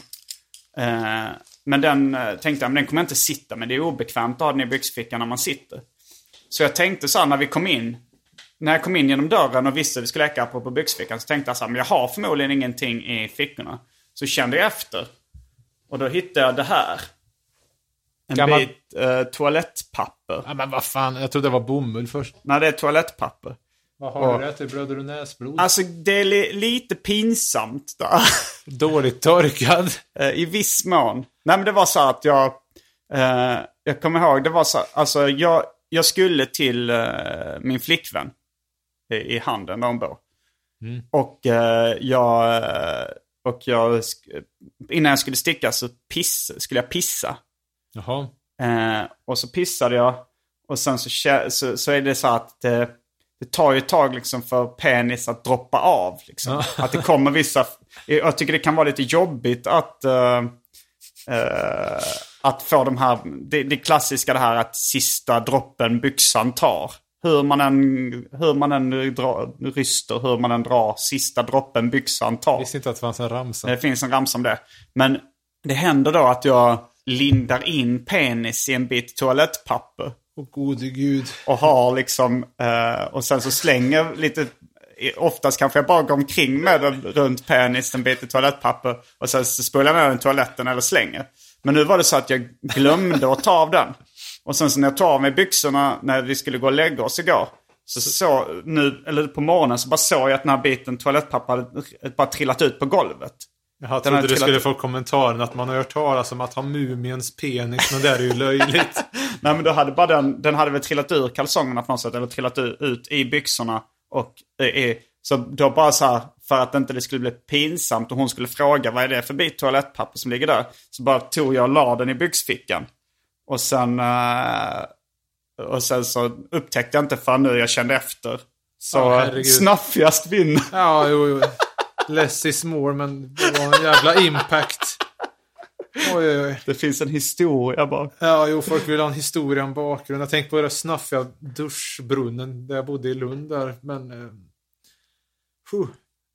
Uh, men den tänkte jag, men den kommer jag inte sitta med. Det är obekvämt att ha den i byxfickan när man sitter. Så jag tänkte så här, när vi kom in... När jag kom in genom dörren och visste att vi skulle leka på, på byxfickan, så tänkte jag så här, men jag har förmodligen ingenting i fickorna. Så kände jag efter. Och då hittade jag det här. En Gammal... bit uh, toalettpapper. Ja, men vad fan, jag trodde det var bomull först. Nej, det är toalettpapper. Vad har och... du det till? Bröder och näsblod? Alltså, det är li- lite pinsamt då. Dåligt torkad. uh, I viss mån. Nej, men det var så att jag... Uh, jag kommer ihåg, det var så... Alltså, jag, jag skulle till uh, min flickvän. I handen där hon bor. Mm. Och eh, jag och jag innan jag skulle sticka så piss, skulle jag pissa. Jaha. Eh, och så pissade jag och sen så, så, så är det så att det, det tar ju ett tag liksom för penis att droppa av liksom. Ja. Att det kommer vissa, jag tycker det kan vara lite jobbigt att eh, eh, att få de här, det, det klassiska det här att sista droppen byxan tar. Hur man än, hur man än drar, ryster, hur man än drar sista droppen byxan tar. Jag visste inte att det fanns en ramsa. Det finns en ramsa om det. Men det händer då att jag lindar in penis i en bit toalettpapper. Åh gode gud. Och har liksom, eh, och sen så slänger lite, oftast kanske jag bara går omkring med den runt penis en bit toalettpapper. Och sen så spolar jag ner den i toaletten eller slänger. Men nu var det så att jag glömde att ta av den. Och sen så när jag tar av mig byxorna när vi skulle gå och lägga oss igår. Så, så nu, eller på morgonen så bara såg jag att den här biten toalettpapper hade bara trillat ut på golvet. Jag trodde du skulle få kommentaren att man har hört talas om att ha mumiens penis, men det är ju löjligt. Nej, men då hade bara den, den hade väl trillat ur kalsongerna på något sätt, eller trillat ut i byxorna. Och i, så då bara så här, för att inte det skulle bli pinsamt och hon skulle fråga vad är det för bit toalettpapper som ligger där, så bara tog jag och la den i byxfickan. Och sen, uh, och sen så upptäckte jag inte för nu jag kände efter. Så oh, snaffigast vinner. Ja, jo, jo. Less is more, men det var en jävla impact. Oj, oj, oj. Det finns en historia bara. Ja, jo, folk vill ha en historia om bakgrund. Jag tänkte på det snaffiga duschbrunnen där jag bodde i Lund där. Men eh, huh.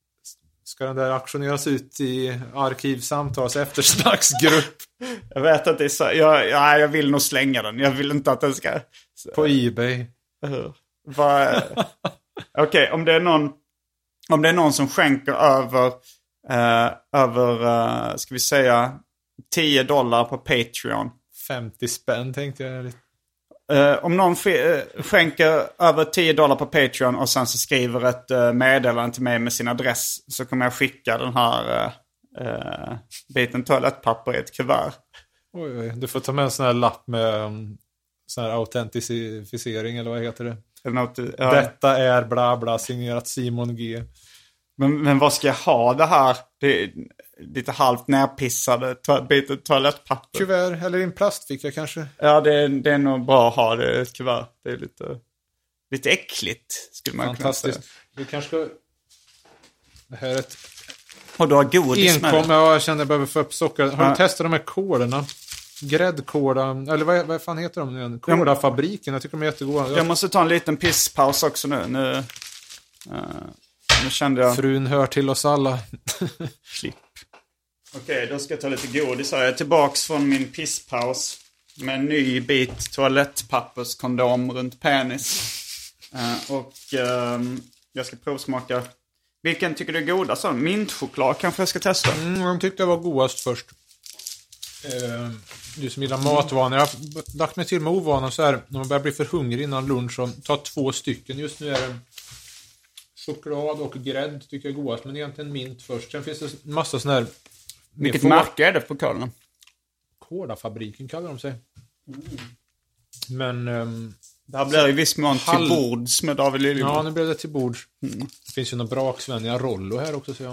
Ska den där aktioneras ut i arkivsamtals eftersnacksgrupp? Jag vet att det är så. Jag, ja, jag vill nog slänga den. Jag vill inte att den ska... På eBay. Uh, Okej, okay, om det är någon... Om det är någon som skänker över, eh, över eh, ska vi säga, tio dollar på Patreon. femtio spänn tänkte jag. Eh, om någon f- skänker över tio dollar på Patreon och sen så skriver ett eh, meddelande till mig med sin adress, så kommer jag skicka den här eh, biten toalettpapper i ett kuvert. Oj, oj, du får ta med en sån här lapp med um, sån här autentificering, eller vad heter det? Något, ja. Detta är bla bla signerat Simon G. Men, men vad ska jag ha det här? Det är lite halvt närpissade to- bitar toalettpapper. Kuvert eller en plastficka kanske? Ja, det är, det är nog bra att ha det ett kuvert. Det är lite, lite äckligt, skulle man kunna säga. Vi kanske ska... Det här är ett... Och du har godis Enkom, med det. Ja, jag känner att jag behöver få upp socker. Har ja. du testat de här koderna? Gräddkåda, eller vad, vad fan heter de nu? Kådafabriken, jag tycker de är jättegoda. Jag måste ta en liten pisspaus också nu. Nu, uh, nu kände jag... Frun hör till oss alla. Klipp. Okej, okay, då ska jag ta lite godis. Jag är tillbaks från min pisspaus med en ny bit toalettpapperskondom runt penis. Uh, och uh, jag ska provsmaka. Vilken tycker du är godast? Mintchoklad kanske jag ska testa. Mm, de tyckte jag var godast först. Uh, du som gillar matvanor. Jag har lagt mig till med ovanor så här. När man börjar bli för hungrig innan lunch, så ta två stycken. Just nu är det choklad och grädd tycker jag är godast. Men egentligen mint först. Sen finns det en massa sån här... Vilket märke är det på kolen? Kådafabriken kallar de sig. Mm. Men... Um, det här blir i viss mån hall... till bords med David Liljeborg. Ja, nu blev det till bords. Mm. Det finns ju några braksvänliga Rollo här också, så jag...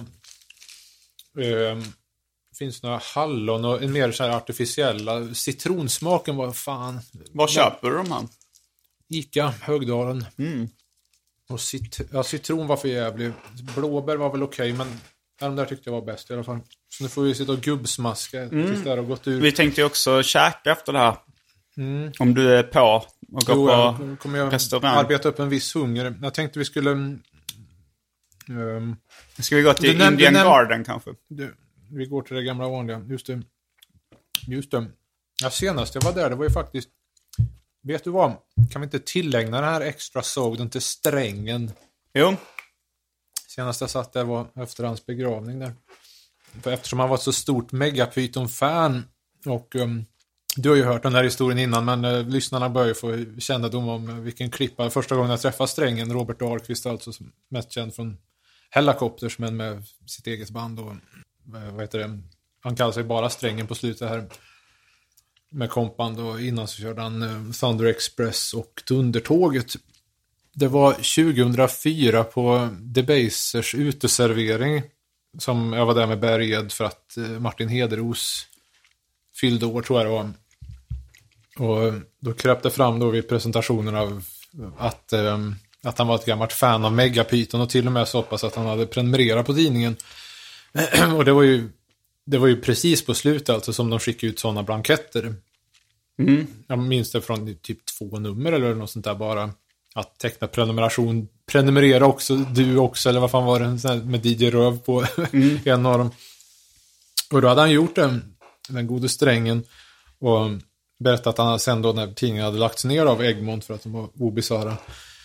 Um, finns några hallon och en mer så här artificiella citronsmaken, vad fan. Vad köper du de här? Ica, Högdalen. Mm. Och cit- ja, citron var för jävlig. Blåbär var väl okej, okay, men de där tyckte jag var bäst i alla fall. Så nu får vi sitta och gubbsmaska mm. tills det har gått ur. Vi tänkte ju också käka efter det här. Mm. Om du är på och gå jo, på jag kommer jag restaurang. Arbeta upp en viss hunger. Jag tänkte vi skulle... Um, Ska vi gå till näm- Indian näm- Garden kanske? Du, vi går till det gamla vanliga. Just det. Just det. Ja, senast jag var där, det var ju faktiskt... Vet du vad? Kan vi inte tillägna den här extra sågden till Strängen? Jo. Senast jag satt där var efter hans begravning där. För eftersom han var ett så stort Megapython-fan. Och um, du har ju hört den här historien innan, men uh, lyssnarna bör ju få kännedom om uh, vilken klippa. Första gången jag träffade Strängen, Robert Dahlqvist, alltså som mest känd från Hellacopters, men med sitt eget band och uh, vad heter det? Han kallar sig bara Strängen på slutet här. Med kompband, och innan så körde han uh, Thunder Express och Tundertåget. Det var tjugohundrafyra på Debasers uteservering som jag var där med Berged för att uh, Martin Hederos fyllde år, tror jag det var. Och då kröp det fram då vid presentationen av att, um, att han var ett gammalt fan av Megapython, och till och med så pass att han hade prenumererat på tidningen. Och det var ju det var ju precis på slutet alltså som de skickade ut sådana blanketter. Mm. Jag minns det från typ två nummer eller något sånt där bara. Att teckna prenumeration, prenumerera också, du också, eller vad fan var det, en sån här med D J Röv på mm. en av dem. Och då hade han gjort den, den gode Strängen, och berättat att han sen då när tidningen hade lagts ner av Egmont för att de var obisara,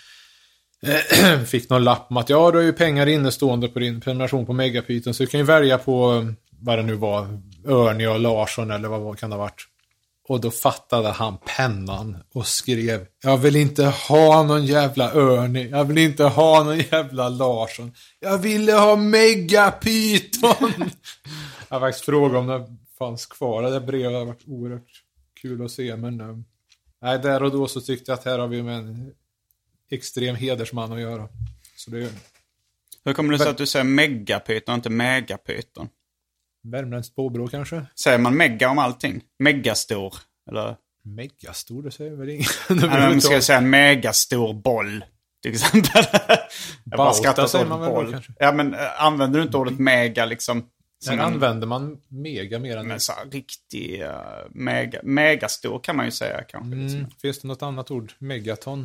fick någon lapp om att ja, du har ju pengar innestående på din prenumeration på Megapython, så du kan ju välja på vad det nu var, Örni och Larsson eller vad kan det ha varit. Och då fattade han pennan och skrev: jag vill inte ha någon jävla Örni, jag vill inte ha någon jävla Larsson, jag ville ha Megapython. Jag har faktiskt frågat om det fanns kvar. Det brevet har varit oerhört kul att se. Men uh, nej, där och då så tyckte jag att här har vi med en extrem hedersman att göra. Så det är... Hur kommer det sig att du säger megapyton och inte megapyton? Värmländskt påbrå kanske? Säger man mega om allting? Megastor? Eller? Megastor, det säger väl ingen. Man ska säga en megastor boll, till exempel. Jag bara skrattar säger man väl boll. Kanske? Ja, men äh, använder du inte ordet mega liksom? Sen en... använder man mega mer än... Men så riktig uh, mega, megastor kan man ju säga kanske. Mm. Liksom. Finns det något annat ord? Megaton?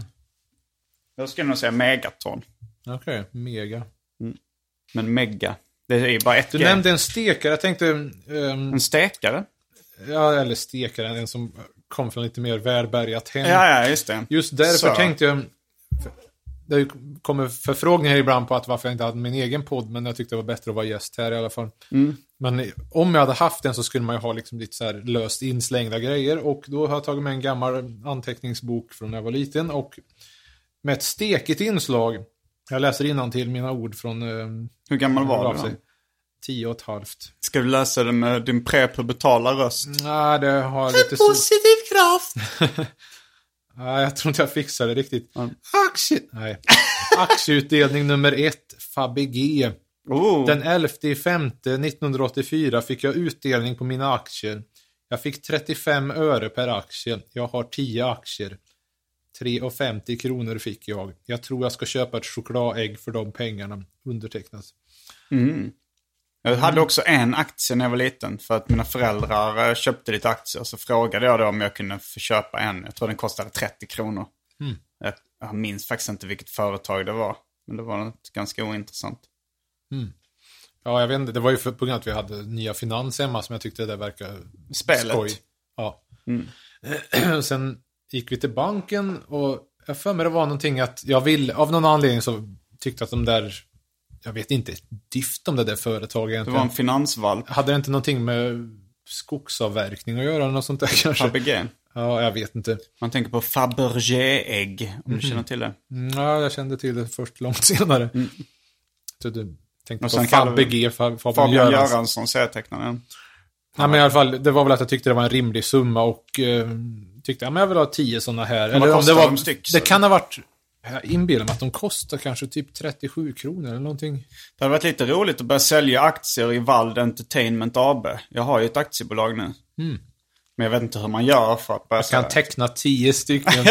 Jag skulle nog säga megaton. Okej, okay, mega. Mm. Men mega, det är ju bara ett Du grej. nämnde en stekare, jag tänkte... Um... En stekare? Ja, eller stekare, en som kom från lite mer välbärgat hem. Ja, ja, just det. Just därför så. tänkte jag... Det kommer förfrågningar ibland på att varför jag inte hade min egen podd, men jag tyckte det var bättre att vara gäst här i alla fall. Mm. Men om jag hade haft den så skulle man ju ha liksom lite så här löst inslängda grejer, och då har jag tagit med en gammal anteckningsbok från när jag var liten och med ett stekigt inslag. Jag läser innantill mina ord från... Hur gammal var du då? Tio och ett halvt. Ska du läsa det med din prepubertala röst? Nej, det har lite så... Positiv kraft! Nej, jag tror inte jag fixar det riktigt. Mm. Aktie... Nej. Aktieutdelning nummer ett, Fabege. Oh. Den elfte femte nittonhundraåttiofyra fick jag utdelning på mina aktier. Jag fick trettiofem öre per aktie. Jag har tio aktier. tre och femtio kronor fick jag. Jag tror jag ska köpa ett chokladägg för de pengarna. Undertecknat. Mm. Jag hade också en aktie när jag var liten. För att mina föräldrar köpte lite aktier. Så frågade jag då om jag kunde få köpa en. Jag tror den kostade trettio kronor. Mm. Jag, jag minns faktiskt inte vilket företag det var. Men det var något ganska ointressant. Mm. Ja, jag vet inte. Det var ju för, på grund av att vi hade nya finans hemma som jag tyckte det verkar Spelet. skoj. Ja. Mm. Sen gick vi till banken och jag för mig det var någonting att jag vill, av någon anledning så tyckte att de där, jag vet inte, dyft om det där företaget. Det var en finansvalp. Hade det inte någonting med skogsavverkning att göra eller något sånt där kanske? Fabege. Ja, jag vet inte. Man tänker på Fabergé-ägg, om mm. du känner till det. Mm, ja, jag kände till det först långt senare. Mm. Så du tänkte på Fabege, Fabian Göransson, Göransson serietecknaren. Ja, men i alla fall, det var väl att jag tyckte det var en rimlig summa och eh, tyckte, ja men jag vill ha tio sådana här. Eller om det var de styck, det kan ha varit, jag inbillar mig att de kostar kanske typ trettiosju kronor eller någonting. Det hade varit lite roligt att börja sälja aktier i Vald Entertainment A B. Jag har ju ett aktiebolag nu. Mm. Men jag vet inte hur man gör för att börja Jag kan teckna tio stycken.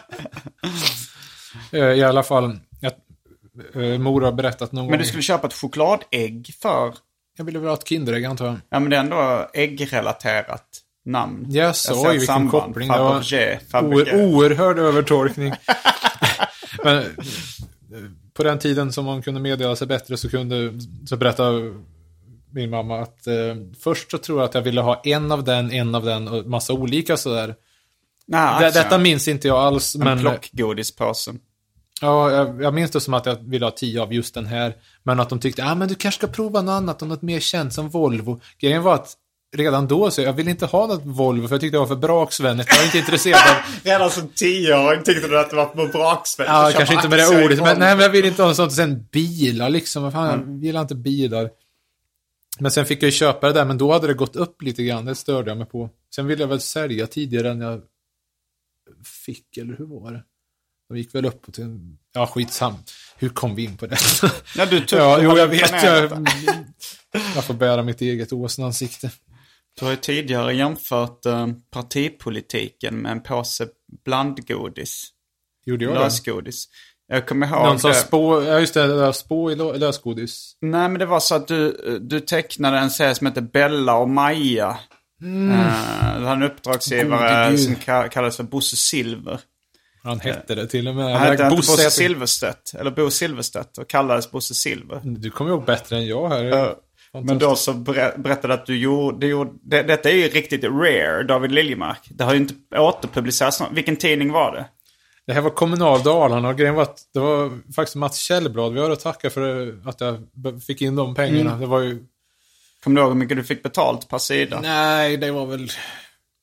I alla fall, jag, äh, Mor har berättat någon Men gång. du skulle köpa ett chokladägg för... Jag ville väl ha ett Kinderägg, antar jag. Ja, men det är ändå äggrelaterat namn. Ja, så, oj, vilken samband. koppling. Fabergé, Fabergé. O- oerhörd övertolkning. Men på den tiden som man kunde meddela sig bättre så kunde så berätta min mamma att eh, först så tror jag att jag ville ha en av den, en av den och massa olika sådär. Nah, D- detta minns inte jag alls. En men plockgodispåsen. Ja, jag, jag minns det som att jag ville ha tio av just den här. Men att de tyckte, ja ah, men du kanske ska prova något annat och något mer känt som Volvo. Grejen var att redan då så jag ville inte ha något Volvo för jag tyckte det var för braksvänligt. Jag var inte intresserad av... Redan som tio år tyckte du att det var för braksvänligt. Ja, kanske inte med det ordet. Men, nej, men jag ville inte ha något sånt. Sen bilar liksom. Fan, mm. Jag gillar inte bilar. Men sen fick jag ju köpa det där. Men då hade det gått upp lite grann. Det störde jag mig på. Sen ville jag väl sälja tidigare än jag fick. Eller hur var det? De gick väl upp till en... Ja, skitsam. Hur kom vi in på det? Ja, du tog ja, jo, jag vet. Jag, jag får bära mitt eget åsnansikte. Du har ju tidigare jämfört uh, partipolitiken med en påse blandgodis. Gjorde jag lösgodis. Jag kommer ihåg... Någon som spå... Ja, just det. Där spå i lösgodis. Nej, men det var så att du, du tecknade en serie som heter Bella och Maja. Mm. Uh, det var en uppdragsgivare som kallades för Bosse Silver. Han hette det till och med. Han hette Bosse, Bosse Silverstedt. Eller Bo Silverstedt. Och kallades Bosse Silver. Du kommer ihåg bättre än jag här. Uh, men då så berättade att du gjorde... Det gjorde det, detta är ju riktigt rare, David Liljemark. Det har ju inte återpublicerats. Vilken tidning var det? Det här var Kommunal Dalarna. Och grejen var att det var faktiskt Mats Källblad. Vi har att tacka för att jag fick in de pengarna. Mm. Det var ju... Kommer du ihåg hur mycket du fick betalt per sida? Nej, det var väl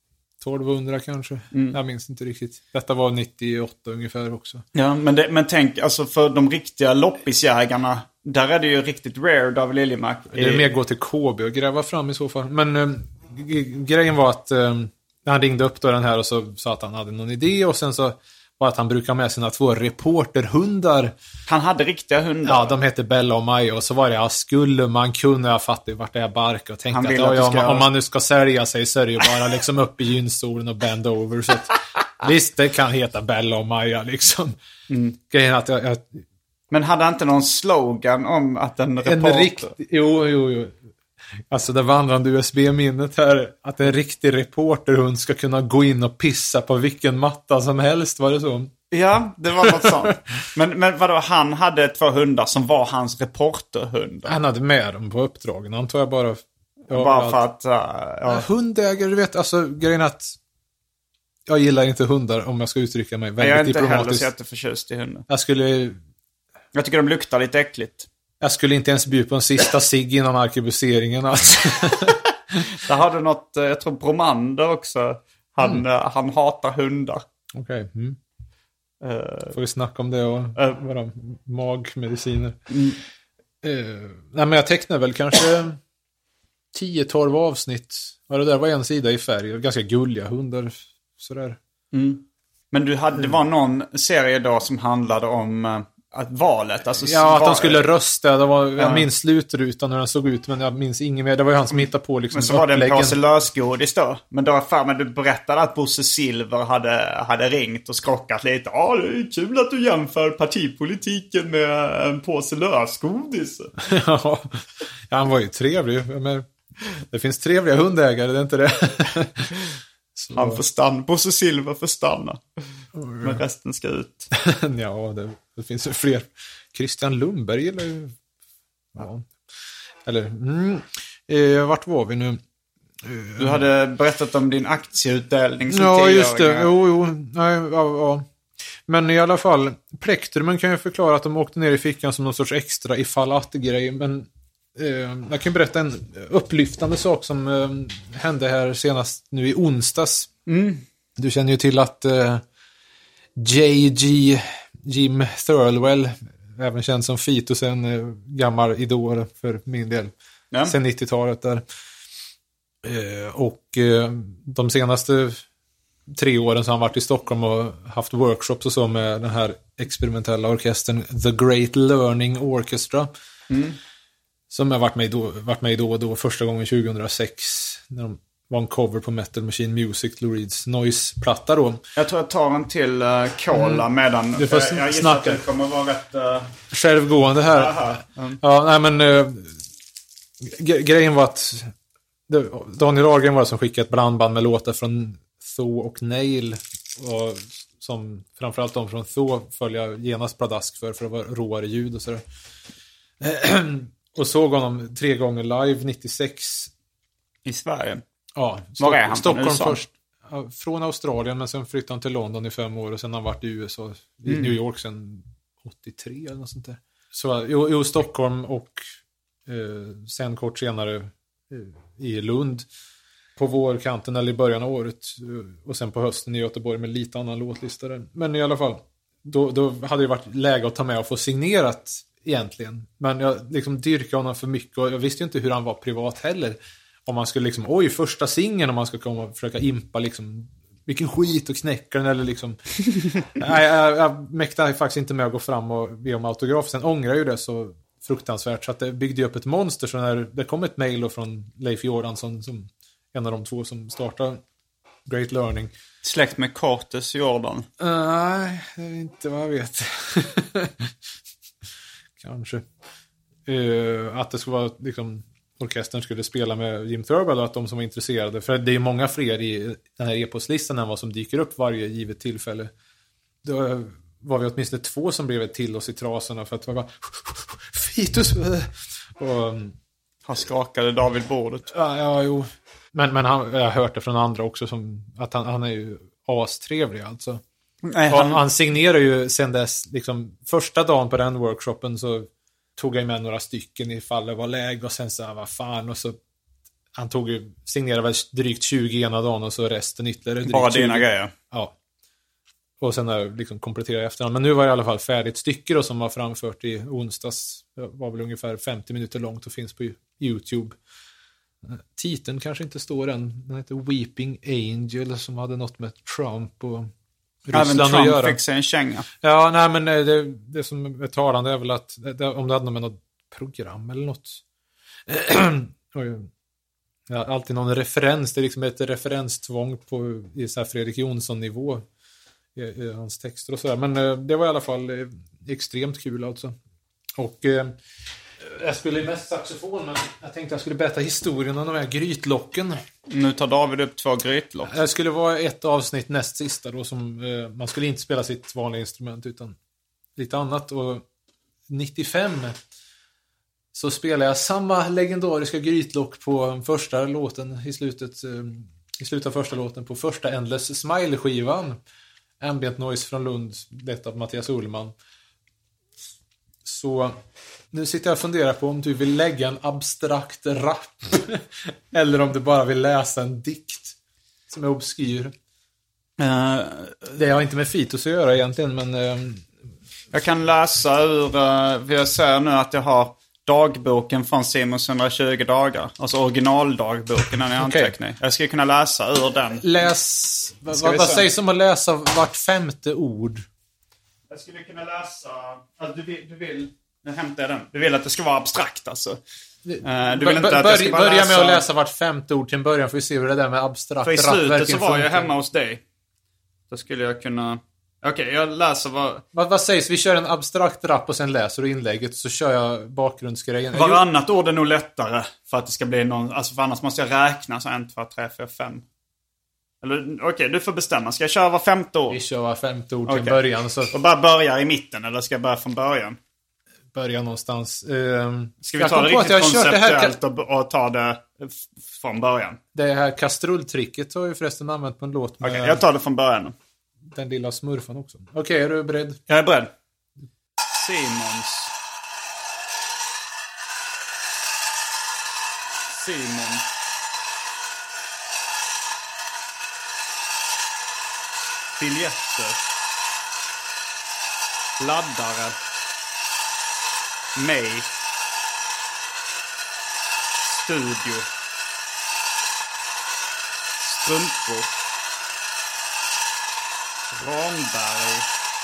tolvhundra kanske. Mm. Jag minns inte riktigt. Detta var nittioåtta ungefär också. Ja, men, det, men tänk, alltså för de riktiga loppisjägarna, där är det ju riktigt rare, David Liljemark. Det är mer gå till K B och gräva fram i så fall. Men äh, g- grejen var att äh, han ringde upp då den här och så sa att han hade någon idé. Och sen så var att han brukar med sina två reporterhundar. Han hade riktiga hundar? Ja, de heter Bella och Maja. Och så var det, ja, skulle man kunna, jag fattar vart det är barka. Och tänkte att, att ja, ska... om man nu ska sälja sig så är det ju bara liksom upp i gynstolen och bend over. Så att, visst, det kan heta Bella och Maja liksom. Mm. Grejen att jag, jag... Men hade han inte någon slogan om att en reporter... En rikt... Jo, jo, jo. Alltså det vandrande U S B-minnet här, att en riktig reporterhund ska kunna gå in och pissa på vilken matta som helst, var det så? Ja, det var något sånt. Men, men vadå, han hade två hundar som var hans reporterhundar? Han hade med dem på uppdragen, antar jag bara. Ja, bara för att... Uh, ja. Hundägare, du vet, alltså grejen att jag gillar inte hundar om jag ska uttrycka mig väldigt diplomatiskt. Jag är inte heller så jätteförtjust i hundar. Jag skulle... Jag tycker de luktar lite äckligt. Jag skulle inte ens bjuda på en sista cigg innan arkebuseringen. Alltså. Där har du något, jag tror Bromander också. Han, mm. uh, han hatar hundar. Okej. Okay. Mm. Uh, Får vi snacka om det och uh, våra magmediciner. Mm. Uh, nej, men jag tecknar väl kanske tio tolv avsnitt. Ja, det där var en sida i färg. Ganska gulliga hundar. Sådär. Mm. Men du hade, det var någon serie då som handlade om... Uh, Att valet, alltså... Ja, att de skulle rösta. Det var, jag minns slutrutan hur den såg ut, men jag minns inget mer. Det var ju han som hittade på liksom. Men så var det en påse lösgodis då. Men då för men du berättade att Bosse Silver hade, hade ringt och skrockat lite. Ja, det är kul att du jämför partipolitiken med en påse lösgodis. Ja, han var ju trevlig. Men det finns trevliga hundägare, det är inte det. Så. Han får stanna. Bosse Silver får stanna. Men resten ska ut. Ja, det, det finns ju fler. Christian Lundberg eller... Ja. Eller... Mm, eh, vart var vi nu? Eh, du hade berättat om din aktieutdelning som ja, just det. Jo, jo. Nej, ja, ja. Men i alla fall, plektrumen kan ju förklara att de åkte ner i fickan som någon sorts extra ifall att-grej. Men eh, jag kan berätta en upplyftande sak som eh, hände här senast nu i onsdags. Mm. Du känner ju till att eh, J G Jim Thirlwell, även känd som Fitus, en eh, gammal idol för min del, ja. Sen nittiotalet där. Eh, och eh, de senaste tre åren så har han varit i Stockholm och haft workshops och så med den här experimentella orkestern The Great Learning Orchestra. Mm. Som har varit med, då, varit med då och då första gången tjugohundrasex när de var en cover på Metal Machine Music, Lou Reeds Noise-platta då. Jag tror jag tar en till uh, cola mm. medan du får uh, jag snacka. Att det kommer vara rätt... Uh... självgående här. Mm. Ja, nej men uh, g- grejen var att det, Daniel Ahlgren var det som skickade ett blandband med låtar från Thaw och Nail och som framförallt de från Thaw följa genast pladask för för att vara råare ljud och sådär. Och såg honom tre gånger live nittiosex i Sverige. Ja, Stock- var är han? Stockholm först. Från Australien, men sen flyttade han till London i fem år och sen har han varit i U S A, i mm. New York sen åttiotre eller något sånt där. Så jo, jo Stockholm och eh, sen kort senare eh, i Lund på vårkanten eller i början av året eh, och sen på hösten i Göteborg med lite annan låtlista där. Men i alla fall, då, då hade det varit läge att ta med och få signerat egentligen. Men jag liksom dyrkade honom för mycket och jag visste ju inte hur han var privat heller. Om man skulle liksom, oj, första singeln om man ska komma och försöka impa liksom, vilken skit och knäcka den eller liksom. Nej, jag, jag mäktade faktiskt inte med att gå fram och be om autograf. Sen ångrar ju det så fruktansvärt så att det byggde ju upp ett monster. Så när det kom ett mejl från Leif Jordansson som en av de två som startade Great Learning. Släkt med Curtis Jordan? Nej, uh, inte vad jag vet. Kanske. Uh, att det skulle vara liksom orkestern skulle spela med Jim Thirlwell och att de som var intresserade, för det är många fler i den här e-postlistan än vad som dyker upp varje givet tillfälle. Då var vi åtminstone två som blev till oss i trasorna för att det var Fitus och han skakade David bordet. Ja, ja jo. Men, men han, jag har hört det från andra också som att han, han är ju astrevlig alltså. Nej, han... han signerar ju sen dess liksom, första dagen på den workshopen så tog jag med några stycken ifall det var läge och sen så vad fan och så han tog ju, signerade väl drygt tjugo ena dagen och så resten ytterligare drygt Bara tjugo. dina grejer. Ja. Och sen har jag liksom kompletterat efterhand. Men nu var det i alla fall färdigt stycke då, som var framfört i onsdags. Det var väl ungefär femtio minuter långt och finns på YouTube. Titeln kanske inte står än. Den heter Weeping Angel, som hade något med Trump och Ryssland Även Trump att göra. fick sig en känga. Ja, nej, men det, det som är talande är väl att det, om det hade något med något program eller något. Ja, alltid någon referens. Det är liksom ett referenstvång på i så här Fredrik Jonsson-nivå i, i hans texter och sådär. Men eh, det var i alla fall eh, extremt kul alltså. Och eh, jag skulle mest saxofon, men jag tänkte jag skulle berätta historien om de här grytlocken. Nu tar David upp två grytlock. Det skulle vara ett avsnitt näst sista då, som eh, man skulle inte spela sitt vanliga instrument utan lite annat. Och nittiofem så spelade jag samma legendariska grytlock på första låten i slutet, eh, i slutet av första låten på första Endless Smile-skivan. Ambient Noise från Lund, lett av Mattias Ullman. Så nu sitter jag och funderar på om du vill lägga en abstrakt rap eller om du bara vill läsa en dikt som är obskyr. Uh, det har inte med Fitos att göra egentligen, men... Uh, jag kan läsa ur... Uh, jag ser nu att jag har dagboken från Simons hundratjugo dagar. Alltså originaldagboken, den är anteckning. Okay. Jag skulle kunna läsa ur den. Läs... Vad, vad sägs om att läsa vart femte ord? Jag skulle kunna läsa... Alltså, du vill... Du vill nu hämtar jag den. Du vill att det ska vara abstrakt, alltså. Uh, du vill inte att jag ska bara börja läsa... med att läsa vart femte ord till en början, för vi ser hur det där med abstrakt för i slutet så var funkar. jag hemma hos dig. Då skulle jag kunna... Okej, okay, jag läser vad... vad... Vad sägs? Vi kör en abstrakt rap och sen läser du inlägget, så kör jag bakgrundsgrejen. Varannat ord är nog lättare för att det ska bli någon... Alltså, för annars måste jag räkna så en, två, tre, fyra, fem. Eller okej, okay, du får bestämma. Ska jag köra var femte ord? Vi kör var femte ord till okay. början. Så... Och bara börja i mitten, eller ska jag börja från början? Börja någonstans. Uh, ska vi ta det riktigt konceptuellt det här... och, och ta det f- från början? Det här kastrulltricket har ju förresten använt på en låt med... Okej, okay, jag tar det från början. Den lilla smurfan också. Okej, okay, är du beredd? Jag är beredd. Simons. Simon. Biljetter. Laddare. Mig. Studio. Strumpor. Ramberg.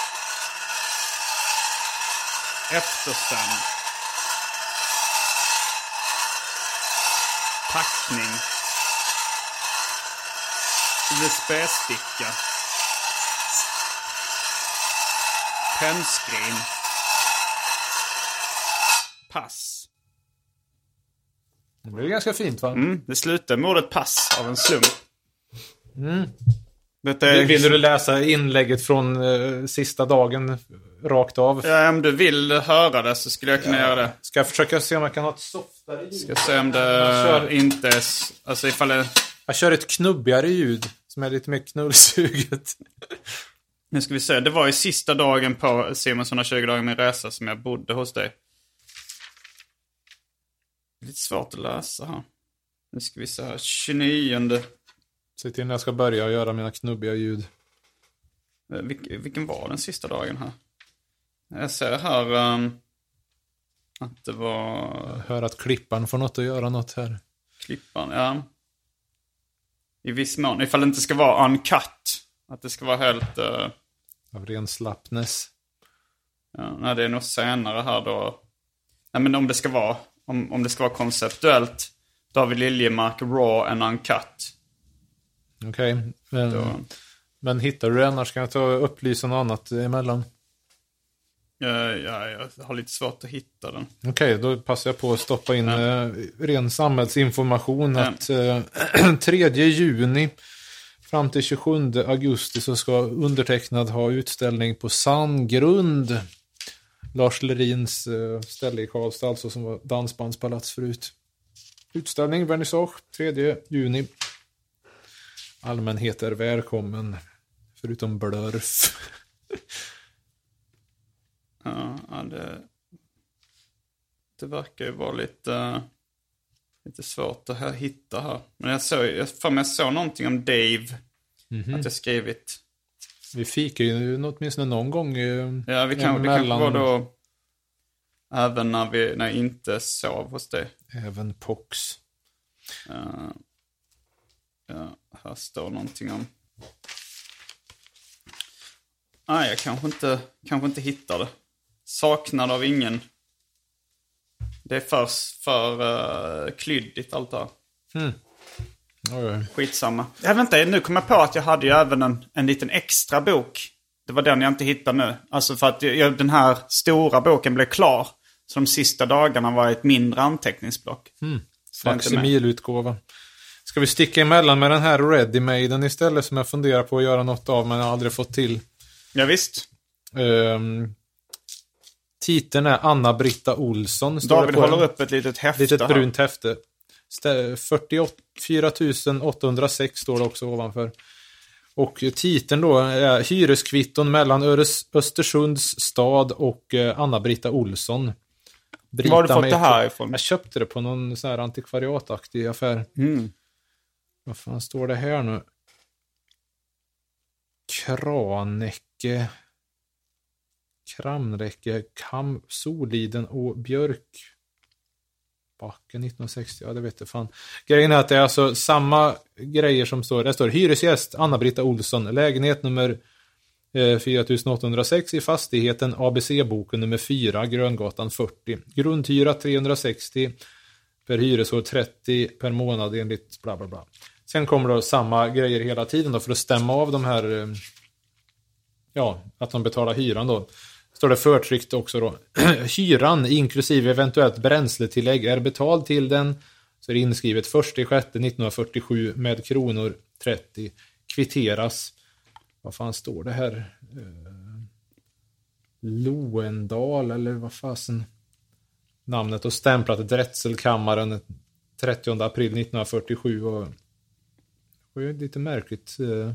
Eftersänd. Packning. U S B-sticka. Pennskrin. Pass. Det blir ganska fint, va? Mm, det slutar med ordet pass av en slump. Mm. Är... Vill du läsa inlägget från uh, sista dagen rakt av? Ja, om du vill höra det så skulle jag kunna ja. göra det. Ska jag försöka se om jag kan ha ett softare ljud? Ska se om det kör... inte är... Alltså ifall det... Jag kör ett knubbigare ljud som är lite mer knullsuget. Nu ska vi se. Det var ju sista dagen på Simons hundratjugo dagar med resa som jag bodde hos dig. Lite svårt att läsa här. Nu ska vi se här. tjugonionde. Se till när jag ska börja göra mina knubbiga ljud. Vil- vilken var den sista dagen här? Jag ser här um, att det var... Jag hör att klippan får något att göra något här. Klippan, ja. I viss mån. Ifall det inte ska vara uncut. Att det ska vara helt... Uh... Av ren slappness. Ja, nej, det är nog senare här då. Nej, men om det ska vara... Om, om det ska vara konceptuellt. David Liljemark, raw and uncut. Okej, okay, men, men hittar du det? Annars kan jag ta och upplysa något annat emellan. Ja, ja, jag har lite svårt att hitta den. Okej, okay, då passar jag på att stoppa in ja. eh, ren samhällsinformation. Ja. Att eh, tredje juni fram till tjugosjunde augusti så ska undertecknad ha utställning på Sandgrund. Lars Lerins eh, ställe i Karlstad, alltså, som var dansbandspalats förut. Utställning, vernissage, tredje juni. Allmänhet är välkommen, förutom blurf. Ja, det, det verkar ju vara lite, lite svårt att hitta här. Men jag såg, jag för mig såg någonting om Dave. Mm-hmm. Att jag skrivit. Vi fikar ju åtminstone någon gång. Ja, vi kan, det kan vara då. Även när vi när jag inte sov hos dig. Även pox. Uh, ja, här står någonting om. Nej, jag kanske inte, kanske inte hittar det. Saknad av ingen. Det är för, för uh, klyddigt allt det här. Mm. Okay. Skitsamma. Jag vet inte, nu kommer jag på att jag hade ju även en, en liten extra bok. Det var den jag inte hittade nu. Alltså för att jag, den här stora boken blev klar. Så de sista dagarna var ett mindre anteckningsblock. Mm. Facsimilutgåva. Ska vi sticka emellan med den här Ready-Maden istället som jag funderar på att göra något av men jag har aldrig fått till. Ja, visst. Um, titeln är Anna-Britta Olsson. David håller en, upp ett litet häfte. Litet brunt här. häfte. fyrtiofyra tusen åttahundrasex står det också ovanför. Och titeln då är Hyreskvitton mellan Öres, Östersunds stad och eh, Anna-Britta Olsson. Var har du fått det här ifrån? Jag köpte det på någon sån här antikvariataktig affär. Mm. Vad fan står det här nu? Kranäcke Kramräcke Kam Soliden och Björk Backen nittonhundrasextio, ja det vet jag fan. Grejen är att det är alltså samma grejer som står. Det står hyresgäst Anna-Britta Olsson, lägenhet nummer eh, fyra tusen åttahundrasex i fastigheten A B C-boken nummer fyra, Gröngatan fyrtio. Grundhyra trehundrasextio per hyresår, trettio per månad enligt bla bla bla. Sen kommer då samma grejer hela tiden då för att stämma av de här eh, ja, att de betalar hyran då. Står det förtryckt också då. Hyran inklusive eventuellt bränsletillägg är betald till den. Så är det inskrivet första sjätte nittonhundrafyrtiosju med kronor trettio. Kvitteras. Vad fan står det här? Eh, Loendal eller vad fasen? Namnet och stämplat Drätselkammaren trettionde april nittonhundrafyrtiosju. Och det är lite märkligt. Eh,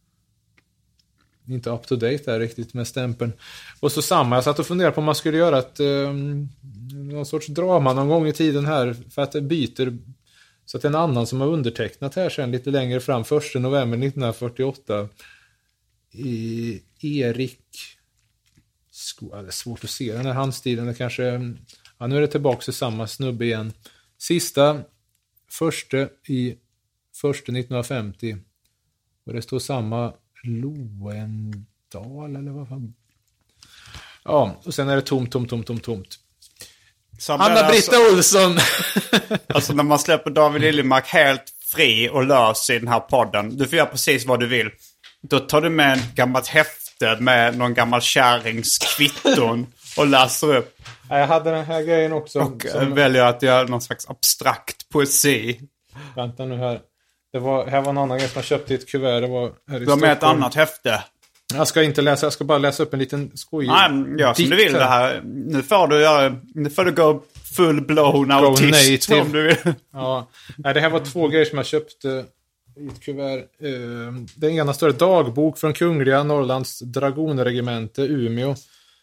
inte up to date där riktigt med stämpeln. Och så samma, jag satt och funderade på om man skulle göra ett um, någon sorts drama någon gång i tiden här för att det byter så att en annan som har undertecknat här sen lite längre fram första november nittonhundrafyrtioåtta i Erik Sko- ja, det är svårt att se den här handstilen, det kanske ja, nu är det tillbaka till samma snubbe igen. Sista första i första nittonhundrafemtio och det står samma Loendal eller vad fan. Ja, och sen är det tomt, tomt, tomt, tomt, tomt. Anna-Britta alltså, Olsson. Alltså när man släpper David Liljemark helt fri och lös i den här podden. Du får göra precis vad du vill. Då tar du med en gammalt häfte med någon gammal kärringskvitton och läser upp. Ja, jag hade den här grejen också. Och som... väljer att göra någon slags abstrakt poesi. Vänta nu här. Det var, här var en annan grej som jag köpte i ett kuvert. Det var här i du har med ett annat häfte. Jag ska inte läsa, jag ska bara läsa upp en liten skoj. Nej, ja, som du vill här. Det här. Nu får du göra, nu får du gå full blown autist om du vill. Ja, nej, det här var två grejer som jag köpte i ett kuvert. Den ena står dagbok från Kungliga Norrlands dragonregemente Umeå.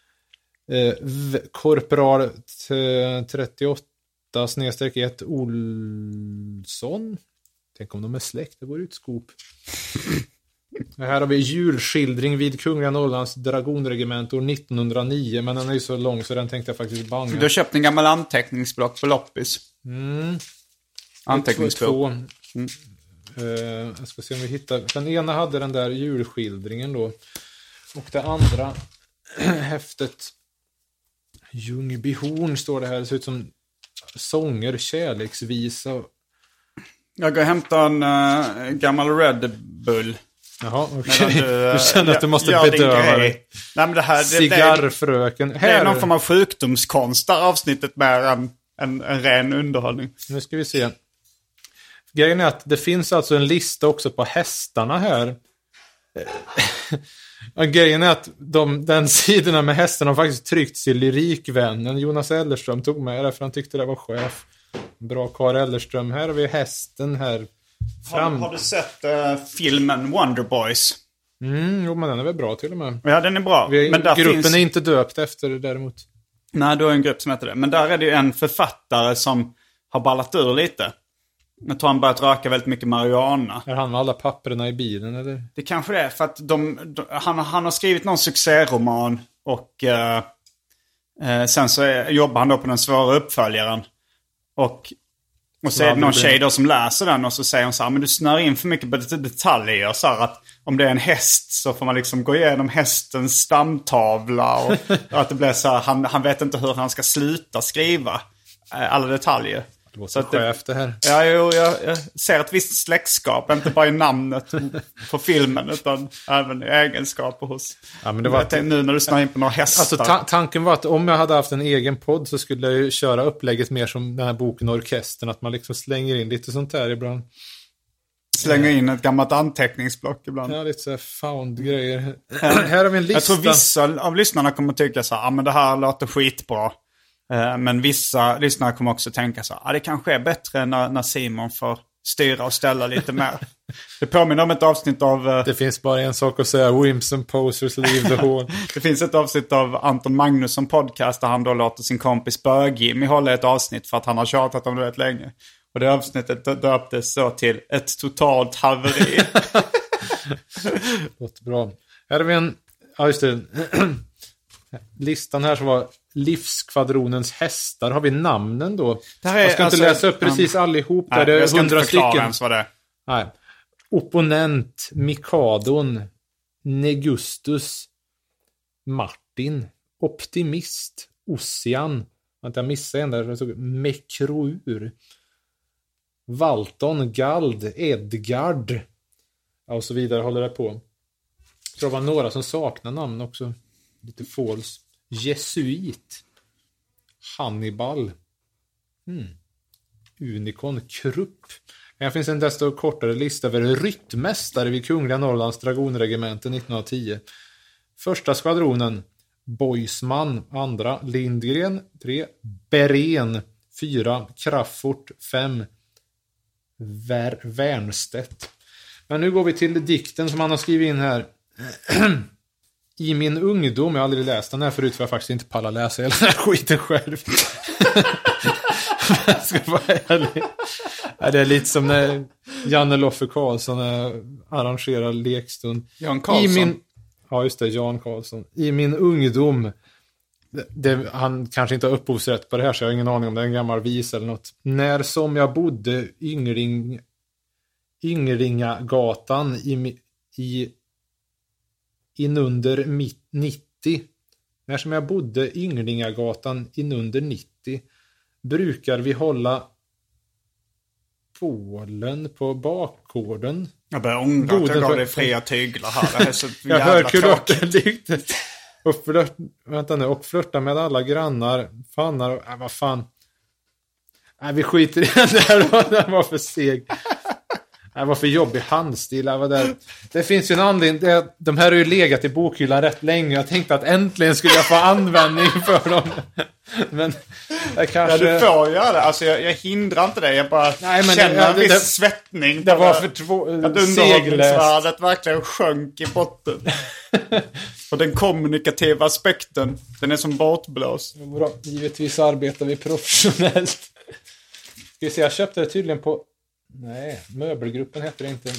Korporal trettioåtta snedstreck ett Olsson. Tänk om de är släkt, det vore ett skop. Här har vi julskildring vid Kungliga Norrlands dragonregement år nittonhundraniyo. Men den är ju så lång så den tänkte jag faktiskt banga. Du har köpt en gammal anteckningsblock på loppis. Mm. Anteckningsblock. Mm. Uh, jag ska se om vi hittar. Den ena hade den där julskildringen då. Och det andra häftet Ljungbyhorn står det här. Det ser ut som sånger, kärleksvisa. Jag går och hämtar en uh, gammal Red Bull. Jaha, okej. Okay. Du, du känner att du måste bedöva dig. Nej, men det här, det, cigarrfröken. Det, det är någon form av sjukdomskonst där avsnittet med en, en, en ren underhållning. Nu ska vi se. Grejen är att det finns alltså en lista också på hästarna här. Grejen är att de, den sidorna med hästarna har faktiskt tryckts i Lyrikvännen. Jonas Ellerström tog med det för han tyckte det var chef. Bra Karl Ellerström. Här har vi hästen här. Fram. Har, har du sett uh, filmen Wonder Boys? Mm, jo, men den är väl bra till och med. Ja, den är bra. Vi, men där gruppen finns... är inte döpt efter det däremot. Nej, då är en grupp som heter det. Men där är det ju en författare som har ballat ur lite. Jag tror han börjat röka väldigt mycket marijuana. Är han med alla papperna i bilen eller? Det kanske det är för att de, de, han, han har skrivit någon succéroman och eh, eh, sen så är, jobbar han då på den svåra uppföljaren. Och, och så är det någon tjej då som läser den och så säger hon så här, men du snör in för mycket på detaljer. Så här att om det är en häst så får man liksom gå igenom hästens stamtavla och, och att det blir så här, han, han vet inte hur han ska sluta skriva eh, alla detaljer. Det var så chef det här. Ja, jo, jag, jag ser ett visst släktskap, inte bara i namnet på filmen utan även i egenskaper hos... Ja, men det var jag tänkte, nu när du snör in på några hästar. Alltså ta- tanken var att om jag hade haft en egen podd så skulle jag ju köra upplägget mer som den här boken Orkestern, att man liksom slänger in lite sånt här ibland. Slänger in ett gammalt anteckningsblock ibland. Ja, lite så här found-grejer. Här har vi en lista. Jag tror vissa av lyssnarna kommer tycka så här, ja men det här låter skitbra. Men vissa lyssnare kommer också tänka så här, ja det kanske är bättre när, när Simon får styra och ställa lite mer. Det påminner om ett avsnitt av... Uh, det finns bara en sak att säga, Wimps and Posers leave the hall. Det finns ett avsnitt av Anton Magnusson podcast där han då låter sin kompis Bög-Jimmy hålla ett avsnitt för att han har tjatat om det rätt länge. Och det avsnittet döptes så till ett totalt haveri. Låter bra. Här har vi en... Ja, just det. Listan här som var livskvadronens hästar. Har vi namnen då? Är, jag ska alltså, inte läsa upp precis um, allihop. Nej, det är jag ska hundra inte förklara stycken. ens vad det är. Nej. Opponent, Mikadon, Negustus, Martin, Optimist, Ossian. Vänta, jag missade en där. Mekrour, Valton, Gald, Edgard. Ja, och så vidare håller det på. Jag tror det var några som saknar namn också. Lite false. Jesuit. Hannibal. Hmm. Unikon. Krupp. Här finns en desto kortare lista över ryttmästare vid Kungliga Norrlands dragonregementen nittonhundratio. Första skvadronen. Boisman. Andra. Lindgren. Tre. Beren. Fyra. Kraffort. Fem. Ver- Wernstedt. Men nu går vi till dikten som han har skrivit in här. I min ungdom, jag har aldrig läst den här förut för jag faktiskt inte pallar läsa hela den här skiten själv. Jag ska vara ärlig. Ja, det är lite som när Janne Loffe Karlsson arrangerar lekstund. Jan Karlsson? I min, ja just det, Jan Karlsson. I min ungdom, det, det, han kanske inte har upphovsrätt på det här så jag har ingen aning om det är en gammal vis eller något. När som jag bodde yngling, Yngringagatan i, i inunder nittio. När som jag bodde Ynglingagatan inunder nittio brukar vi hålla bålen på bakgården. Jag börjar ångra att jag gav dig fria tyglar här. Det är så jag hör kulörten och flört, vänta nu, och flörta med alla grannar. Fannar och, äh, vad fan. Nej, vi skiter i den där. Den var för seg. Det var för jobbig handstil. Det, var där. Det finns ju en anledning. Det, de här har ju legat i bokhyllan rätt länge. Jag tänkte att äntligen skulle jag få användning för dem. Men jag kanske... Ja, du får göra det. Alltså, jag, jag hindrar inte dig. Jag bara Nej, men känner det, en viss det, svettning. Det var för två... Att underhållningsvärdet verkligen sjönk i botten. Och den kommunikativa aspekten, den är som bortblås. Bra. Givetvis arbetar vi professionellt. Ska vi se, jag köpte det tydligen på... Nej, Möbelgruppen heter det inte.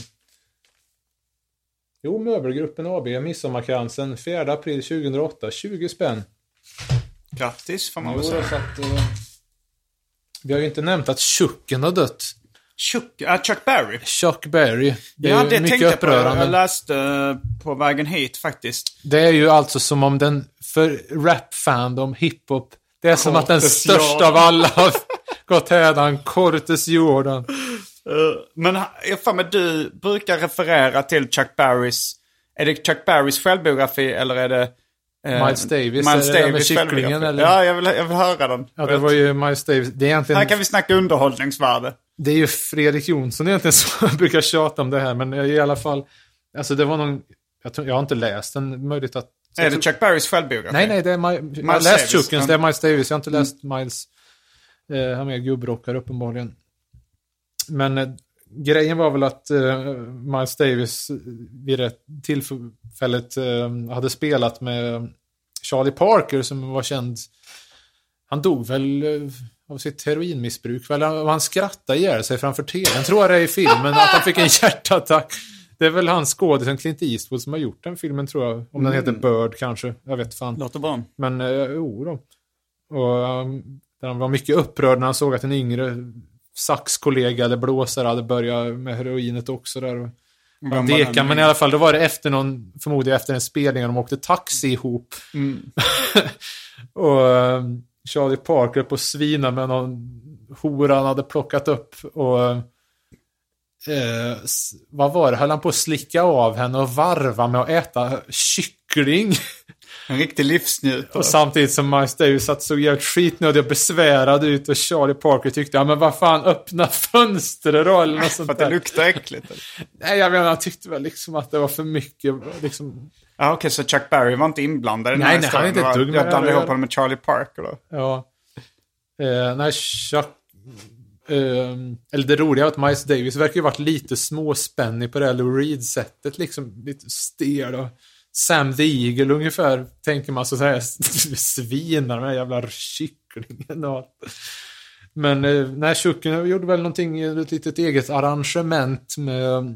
Jo, Möbelgruppen A B, Midsommarkransen, fjärde april tjugohundraåtta, tjugo spänn. Grattis, får man jo, väl säga. Så att, uh, vi har ju inte nämnt att Chucken har dött. Chuck, uh, Chuck Berry? Chuck Berry. Det ja, är det mycket tänkte upprörande. jag på. Jag läste uh, på vägen hit faktiskt. Det är ju alltså som om den, för rap-fandom, hiphop, det är som Cortes att den största Jordan. Av alla har gått hädan, Cortes Jordan. Uh, men jag fan med du brukar referera till Chuck Berrys. Är det Chuck Berrys självbiografi eller är det uh, Miles Davis? Miles är det Davis med kycklingen, eller? Ja, jag vill, jag vill höra den. Ja, det var ju Miles Davis. Det är egentligen... Här kan vi snacka underhållningsvärde. Det är ju Fredrik Jonsson egentligen som brukar tjata om det här. Men i alla fall, alltså det var någon... Jag, tror, jag har inte läst den, möjligt att... Är det Chuck Berrys självbiografi? Nej, nej, det är My, Miles jag har läst Chuckens, det är Miles Davis. Jag har inte läst mm. Miles... Eh, han är gubbrockare uppenbarligen. Men eh, grejen var väl att eh, Miles Davis vid det tillfället eh, hade spelat med Charlie Parker som var känd. Han dog väl, eh, av sitt heroinmissbruk. Väl, han skrattade ihjäl sig framför tvn. Jag tror det är i filmen att han fick en hjärtattack. Det är väl han skådespelaren Clint Eastwood som har gjort den filmen, tror jag. Om den heter Bird kanske. Jag vet fan. Låter bra. Men eh, jo då. Och um, han var mycket upprörd när han såg att en yngre saxkollega eller blåsare hade börjat med heroinet också där. Och Mm. deka, men i alla fall då var det efter någon, förmodligen efter en spelning, de åkte taxi ihop. Mm. Och um, Charlie Parker på svina med någon hora han hade plockat upp. Och eh, vad var det? Höll han på att slicka av henne och varva med att äta kyckling? En riktig livsnjutare. Och samtidigt som Miles Davis satt så jävligt skitnödig och besvärad ut, och Charlie Parker tyckte, ja men vad fan, öppna fönster då eller något sånt där. För att det luktar äckligt. Eller? Nej, jag menar, han tyckte väl liksom att det var för mycket liksom. Ja, okej, okay, så Chuck Berry var inte inblandad i den nej, här nej, han är inte ett dugg med jag blandade ihop honom med Charlie Parker då. Ja. Eh, nej, Chuck eh, eller det roliga är att Miles Davis verkar ju varit lite småspännig på det här Lou Reed-sättet, liksom lite stel och Sam the Eagle ungefär, tänker man så här svinar med jävla kycklingen och allt. Men eh, nej, Chucken gjorde väl någonting, ett litet eget arrangement med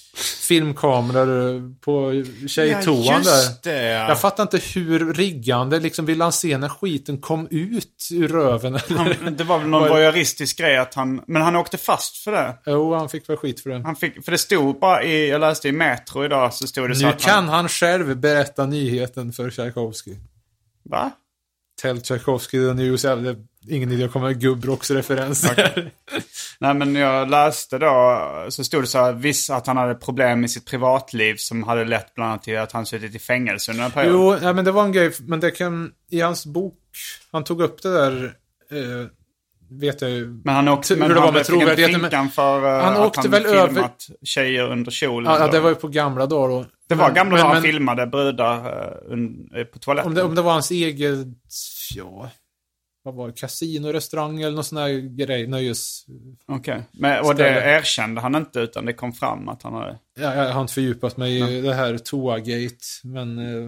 filmkameror på tjejtoan ja, där. Det, ja. Jag fattar inte hur riggande liksom vill han se när skiten kom ut ur röven. Han, det var väl någon voyeuristisk grej att han, men han åkte fast för det. Jo, han fick väl skit för det. Han fick, för det stod bara i, jag läste i Metro idag så stod det så nu att kan han, han själv berätta nyheten för Tchaikovsky. Va? Tell Tchaikovsky the news. Det är ingen idé att komma med Gubbrox-referenser. Okay. Nej, men jag läste då så stod det så här, viss att han hade problem med sitt privatliv som hade lett bland annat till att han suttit i fängelse under en period. Jo, ja, men det var en grej, men det kan i hans bok, han tog upp det där eh, vet jag ju. Men han åkte, men hur det han var med trovärdigheten, men för uh, han åkte att han väl över tjejer under kjolen. Ja, ja, det var ju på gamla dagar då. Det var men, gamla men, dagar men, han filmade brudar uh, un, på toaletten. Om det, om det var hans eget, ja, vad var det, kasino, restaurang eller någon sån här grej, nöjes. Okej, okay. Och det erkände han inte utan det kom fram att han hade. Ja, jag har inte fördjupat mig i det här Toagate, men uh,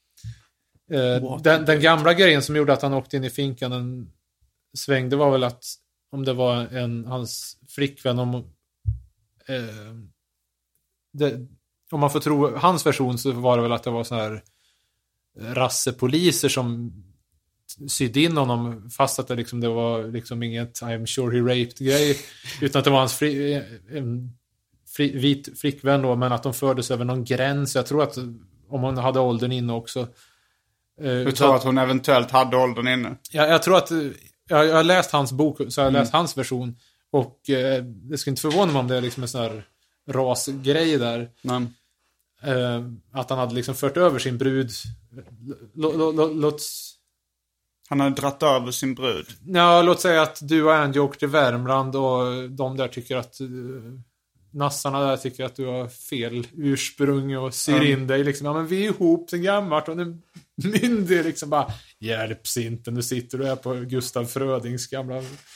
uh, den, den gamla grejen som gjorde att han åkte in i finkan en sväng, det var väl att om det var en hans flickvän, om eh, det, om man får tro hans version, så var det väl att det var så här rassepoliser som sydde in honom, fast att det liksom det var liksom inget I'm sure he raped grej, utan att det var hans fri, en fri, vit flickvän då, men att de fördes över någon gräns. Jag tror att om hon hade åldern inne också. Du eh, tror att hon eventuellt hade åldern inne? Ja, jag tror att Jag, jag har läst hans bok, så jag har läst mm. hans version. Och eh, det skulle inte förvåna mig om det är liksom en sån här rasgrej där. Mm. Eh, att han hade liksom fört över sin brud. L- l- l- låt... Han hade dratt över sin brud. Ja, låt säga att du och Andy åker till Värmland och de där tycker att... Uh, nassarna där tycker att du har fel ursprung och syr mm. in dig liksom. Ja, men vi är ihop sen gammalt och nu myndig liksom bara hjälps inte, nu sitter du här på Gustav Frödings gamla,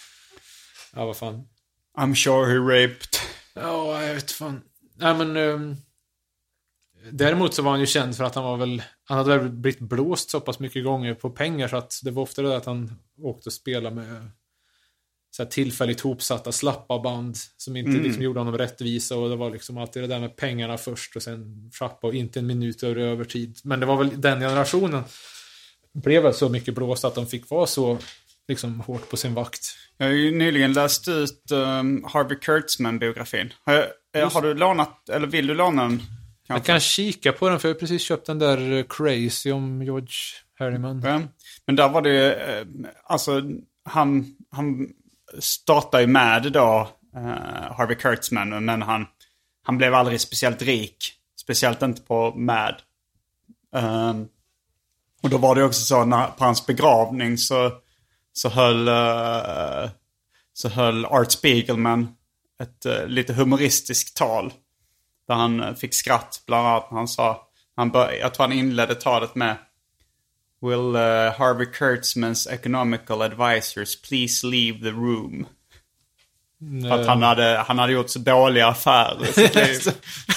ja vad fan, I'm sure he raped. Ja, jag vet fan. Nej, men um, däremot så var han ju känd för att han var väl, han hade väl blivit blåst så pass mycket gånger på pengar, så att det var ofta det att han åkte och spelade med så här tillfälligt hopsatta slappa band som inte mm. liksom gjorde honom rättvisa, och det var liksom alltid det där med pengarna först och sen trappa och inte en minut över övertid. Men det var väl den generationen blev väl så mycket blåst att de fick vara så liksom hårt på sin vakt. Jag har ju nyligen läst ut um, Harvey Kurtzman-biografin. Har, jag, har du lånat, eller vill du låna den? Kanske? Jag kan kika på den, för jag har precis köpt den där Crazy om George Harriman. Ja. Men där var det eh, alltså han, han startade ju med då uh, Harvey Kurtzman, men han, han blev aldrig speciellt rik. Speciellt inte på Mad. Um, och då var det också så när, på hans begravning så, så höll uh, så höll Art Spiegelman ett uh, lite humoristiskt tal där han uh, fick skratt bland annat. Han sa, han bör, jag tror han inledde talet med Will uh, Harvey Kurtzmans economical advisors please leave the room? Nej. För att han hade, han hade gjort så dåliga affärer i sitt liv.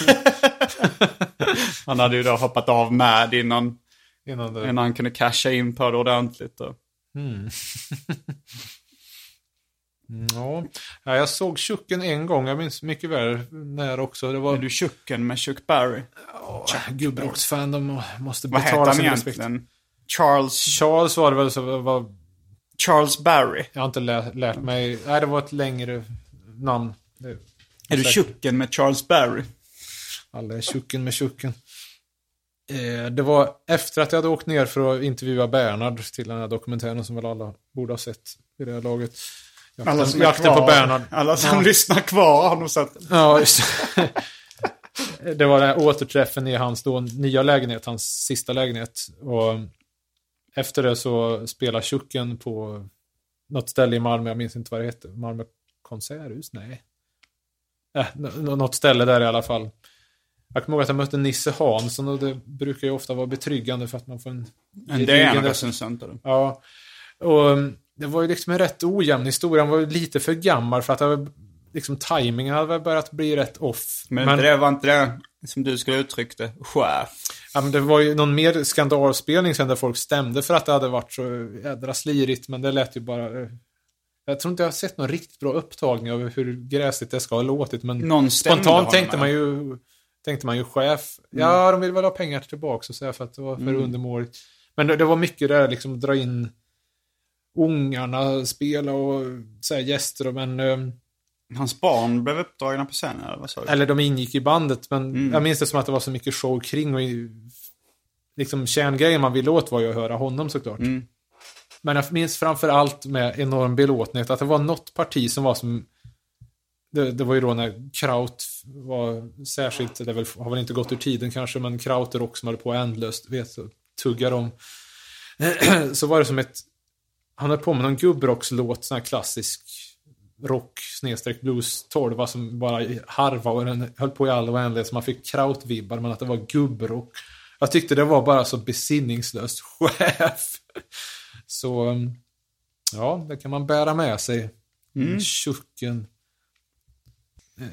Han hade ju då hoppat av med innan, innan, det... innan han kunde casha in på det ordentligt. Då. Mm. Ja. ja, jag såg Chucken en gång. Jag minns mycket väl när också. Det var... Är du Chucken med Chuck Berry? Oh, Gubbrocksfan, de måste Vad betala sin respekt. respekt. Charles... Charles var det väl så var... Charles Berry. Jag har inte lärt, lärt mig. Nej, det var ett längre namn. Det, är är du Chucken med Charles Berry? Alla är Chucken med Chucken. Eh, det var efter att jag hade åkt ner för att intervjua Bernhard till den här dokumentären som väl alla borde ha sett i det här laget. Jakten, alla som jakten på Bernhard. Alla som ja. lyssnar kvar har nog sett. Ja, just det. var den här återträffen i hans då nya lägenhet, hans sista lägenhet. Och efter det så spelar Chucken på något ställe i Malmö, jag minns inte vad det heter. Malmö konserthus? Nej. Äh, något ställe där i alla fall. Jag kommer ihåg att jag mötte Nisse Hansson och det brukar ju ofta vara betryggande för att man får en... En det är en recensent. Ja. Och det var ju liksom en rätt ojämn historia. Han var ju lite för gammal för att det var, liksom tajmingen hade börjat bli rätt off. Men, men det var inte det som du skulle uttrycka det, chef. Ja, men det var ju någon mer skandalspelning sen där folk stämde för att det hade varit så jädra slirigt, men det lät ju bara... Jag tror inte jag har sett någon riktigt bra upptagning av hur gräsligt det ska ha låtit, men någon spontant tänkte man ju tänkte man ju chef. Mm. Ja, de vill väl ha pengar tillbaka och säga för att det var för mm. undermåligt. Men det, det var mycket där liksom dra in ungarna, spela och säga gäster, men um, hans barn blev uppdragna på scenen eller vad sa du? Eller de ingick i bandet, men mm. jag minns det som att det var så mycket show kring och liksom kärngrejen man ville åt var ju att höra honom såklart. Mm. Men jag minns framför allt med enorm belåtenhet att det var något parti som var som det, det var ju då när Kraut var särskilt, det väl, har väl inte gått ur tiden kanske, men Kraut är också som höll på ändlöst, vet så tuggar de. Så var det som ett, han höll på med någon gubbrockslåt, sån här klassisk rock snedstreck blues tolva som bara harva och den höll på i all oändlighet, så man fick Kraut-vibbar, men att det var gubbrock. Jag tyckte det var bara så besinningslöst chef. Så ja, det kan man bära med sig. Mm. Chucken. Eh,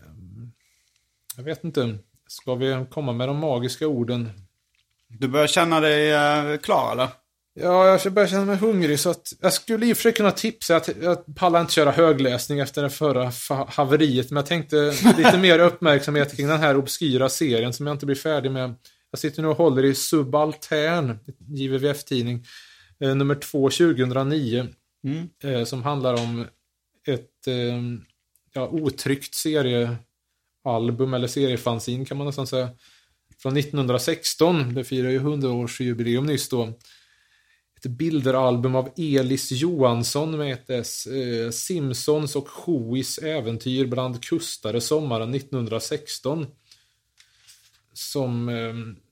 jag vet inte. Ska vi komma med de magiska orden? Du börjar känna dig uh, klar, eller? Ja, jag börjar känna mig hungrig, så att jag skulle i och för sig kunna tipsa att jag pallar inte köra högläsning efter det förra haveriet, men jag tänkte lite mer uppmärksamhet kring den här obskyra serien som jag inte blir färdig med. Jag sitter nu och håller i Subaltern, J V V F-tidning, eh, nummer två tjugohundranio, mm. eh, som handlar om ett eh, ja, otryckt seriealbum eller seriefanzin kan man nästan säga, från nittonhundrasexton. Det firar ju hundraårsjubileum nyss då. Ett bilderalbum av Elis Johansson med ett S, eh, Simpsons och Hois äventyr bland kustare sommaren nittonhundrasexton. Som... Eh,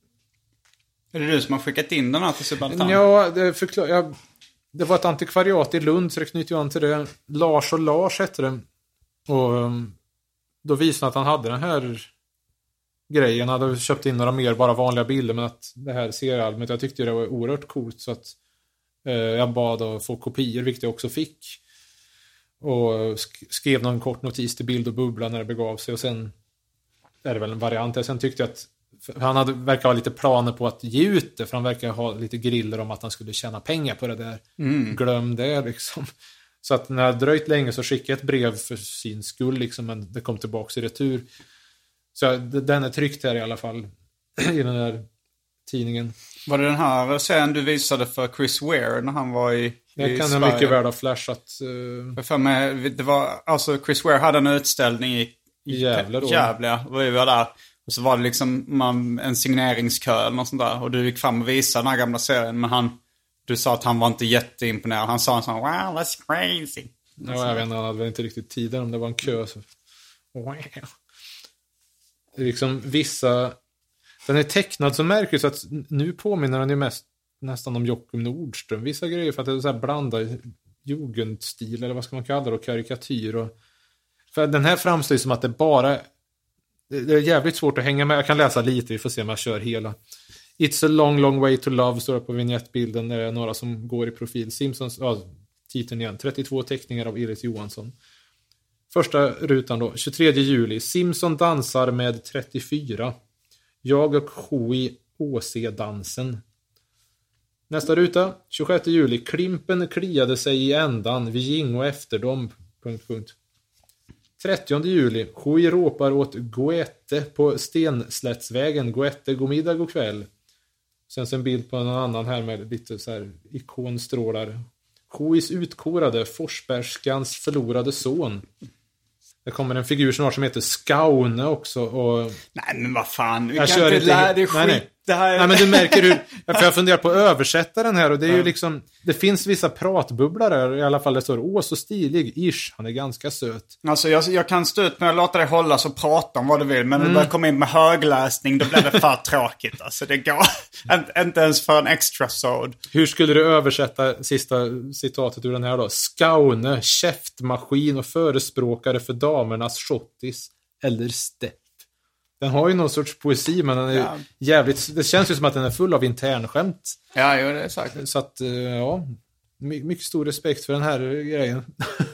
är det du som har skickat in den här till Subaltern? Ja, det, förklar, jag, det var ett antikvariat i Lund, så det knyter jag an till det. Lars och Lars hette det. Och um, då visade att han hade den här grejen. Han hade köpt in några mer bara vanliga bilder, men att det här seriealbumet, jag tyckte det var oerhört coolt, så att eh, jag bad att få kopior, vilket jag också fick. Och sk- skrev någon kort notis till Bild och Bubbla när det begav sig, och sen är det väl en variant. Sen tyckte jag att han hade, verkar ha lite planer på att ge ut det, för han verkar ha lite griller om att han skulle tjäna pengar på det där. Mm. Glöm det liksom. Så att när det dröjt länge så skickade jag ett brev för sin skull liksom, men det kom tillbaka i retur. Så den är tryckt här i alla fall i den här tidningen. Var det den här serien du visade för Chris Ware när han var i, jag i kan Sverige? Jag mycket väl ha flashat. Uh... För mig, det var, alltså Chris Ware hade en utställning i, i Gävle då. Gävle, och vi var där. Och så var det liksom man, en signeringskö och sånt där. Och du gick fram och visade den här gamla serien. Men han, du sa att han var inte jätteimponerad. Han sa en sån, wow, that's crazy. Ja, jag vet inte, han hade väl inte riktigt tiden om det var en kö. Så. Wow. Det är liksom vissa... Den är tecknad så märkligt så att nu påminner den ju mest nästan om Joakim Nordström. Vissa grejer för att det är så här blandad jugendstil, eller vad ska man kalla det, och karikatyr. Och... För den här framstår som att det bara... Det är jävligt svårt att hänga med. Jag kan läsa lite, vi får se om jag kör hela. It's a long, long way to love står det på vignettbilden. Det är några som går i profil. Simpsons, ja, titeln igen. trettiotvå teckningar av Elis Johansson. Första rutan då, tjugotredje juli. Simpson dansar med trettiofyra. Jag och Hui Å C-dansen. Nästa ruta, tjugosjätte juli. Klimpen kliade sig i ändan. Vi ging och efter dem. Punkt, punkt. trettionde juli. Hui ropar åt Goethe på Stenslättsvägen. Goethe, god middag, god kväll. Sen så en bild på en annan här med lite så här ikonstrålar. Huis utkorade, Forsbergskans förlorade son. Det kommer en figur snart som heter Skaune också. Och nej, men vad fan. Vi jag kan kör inte inte lära dig skit. Nej, nej. Det här är... nej, men du märker hur... För jag funderar på att översätta den här. Och det är ju liksom... Det finns vissa pratbubblor där. I alla fall det står, åh så stilig. Ish, han är ganska söt. Alltså jag, jag kan stå ut med att låta dig hålla så prata om vad du vill. Men när mm. du börjar komma in med högläsning, då blir det för tråkigt. Alltså det går inte ens för en extra sod. Hur skulle du översätta sista citatet ur den här då? Skaune, käftmaskin och förespråkare för damernas shottis. Eller stepp. Den har ju någon sorts poesi, men den är ja. jävligt... Det känns ju som att den är full av internskämt. Ja, jo, det är säkert. Så att, ja... Mycket stor respekt för den här grejen.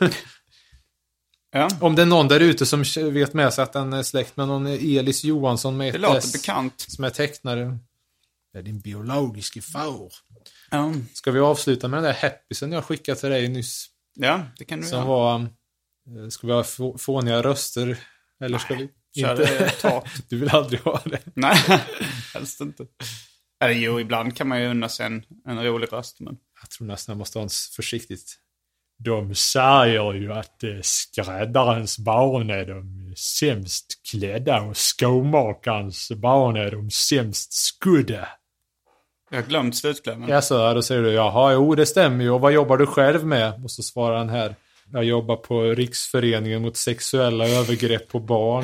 Ja. Om det är någon där ute som vet med sig att den är släkt med någon Elis Johansson med det ett låter S, bekant. Som är tecknare. Det är din biologiska far. Ja. Ska vi avsluta med den där happysen jag skickade till dig nyss? Ja, det kan du som göra. Var... Ska vi ha få, fåniga röster? Eller ska Nej. vi... Inte. Du vill aldrig ha det. Nej, helst inte. Eller jo, ibland kan man ju unna sig en, en rolig röst. Men... Jag tror nästan jag måste ha en försiktigt. De säger ju att eh, skräddarens barn är de sämst klädda och skomakarens barn är de sämst skudda. Jag har glömt slutklämmen. Ja, så då säger du, jaha, jo det stämmer ju. Och vad jobbar du själv med? Och så svarar han här. Jag jobbar på Riksföreningen mot sexuella övergrepp på barn.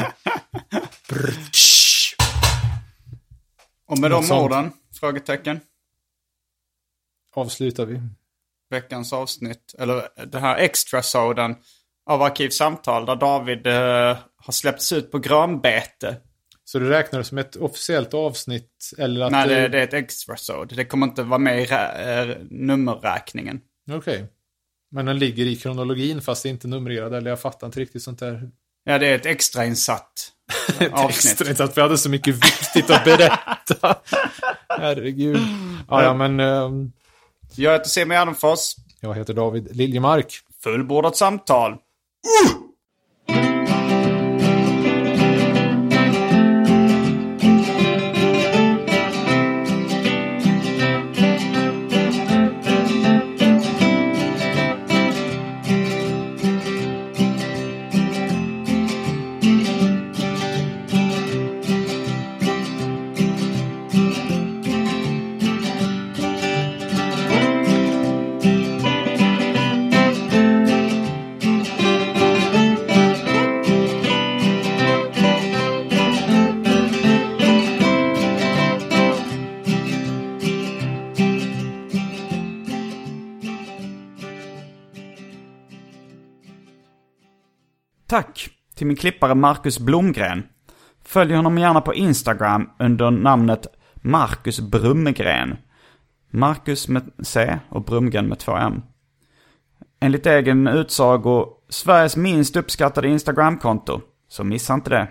Och med de orden, frågetecken. Avslutar vi. Veckans avsnitt, eller det här extra soden av Arkivsamtal där David eh, har släppts ut på grönbete. Så du räknar det som ett officiellt avsnitt? Eller att nej, det, det... det är ett extra sod. Det kommer inte vara med i rä- äh, nummerräkningen. Okej. Okay. Men den ligger i kronologin fast det är inte numrerad. Eller jag fattar inte riktigt sånt där. Ja, det är ett extrainsatt ett avsnitt. Extrainsatt, för jag hade så mycket viktigt att berätta. Herregud. Ja, ja men... Um... Jag heter Simon Gärdenfors. Jag heter David Liljemark. Fullbordat samtal. Uh! Tack till min klippare Marcus Blomgren. Följ honom gärna på Instagram under namnet Marcus Brummegren. Marcus med C och Brumgren med två M. Enligt egen utsago Sveriges minst uppskattade Instagram-konto. Så missa inte det.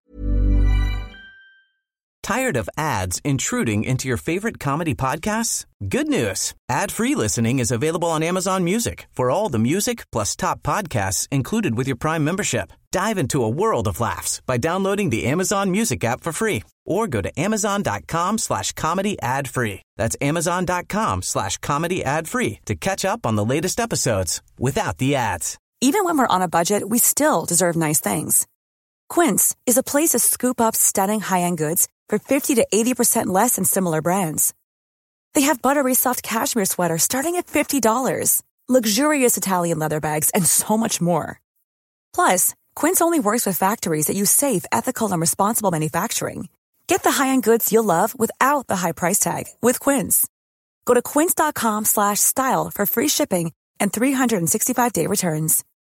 Tired of ads intruding into your favorite comedy podcasts? Good news. Ad-free listening is available on Amazon Music for all the music plus top podcasts included with your Prime membership. Dive into a world of laughs by downloading the Amazon Music app for free or go to amazon.com slash comedy ad free. That's amazon.com slash comedy ad free to catch up on the latest episodes without the ads. Even when we're on a budget, we still deserve nice things. Quince is a place to scoop up stunning high-end goods for fifty to eighty percent less than similar brands. They have buttery soft cashmere sweaters starting at fifty dollars, luxurious Italian leather bags, and so much more. Plus, Quince only works with factories that use safe, ethical, and responsible manufacturing. Get the high-end goods you'll love without the high price tag with Quince. Go to quince.com slash style for free shipping and three sixty-five day returns.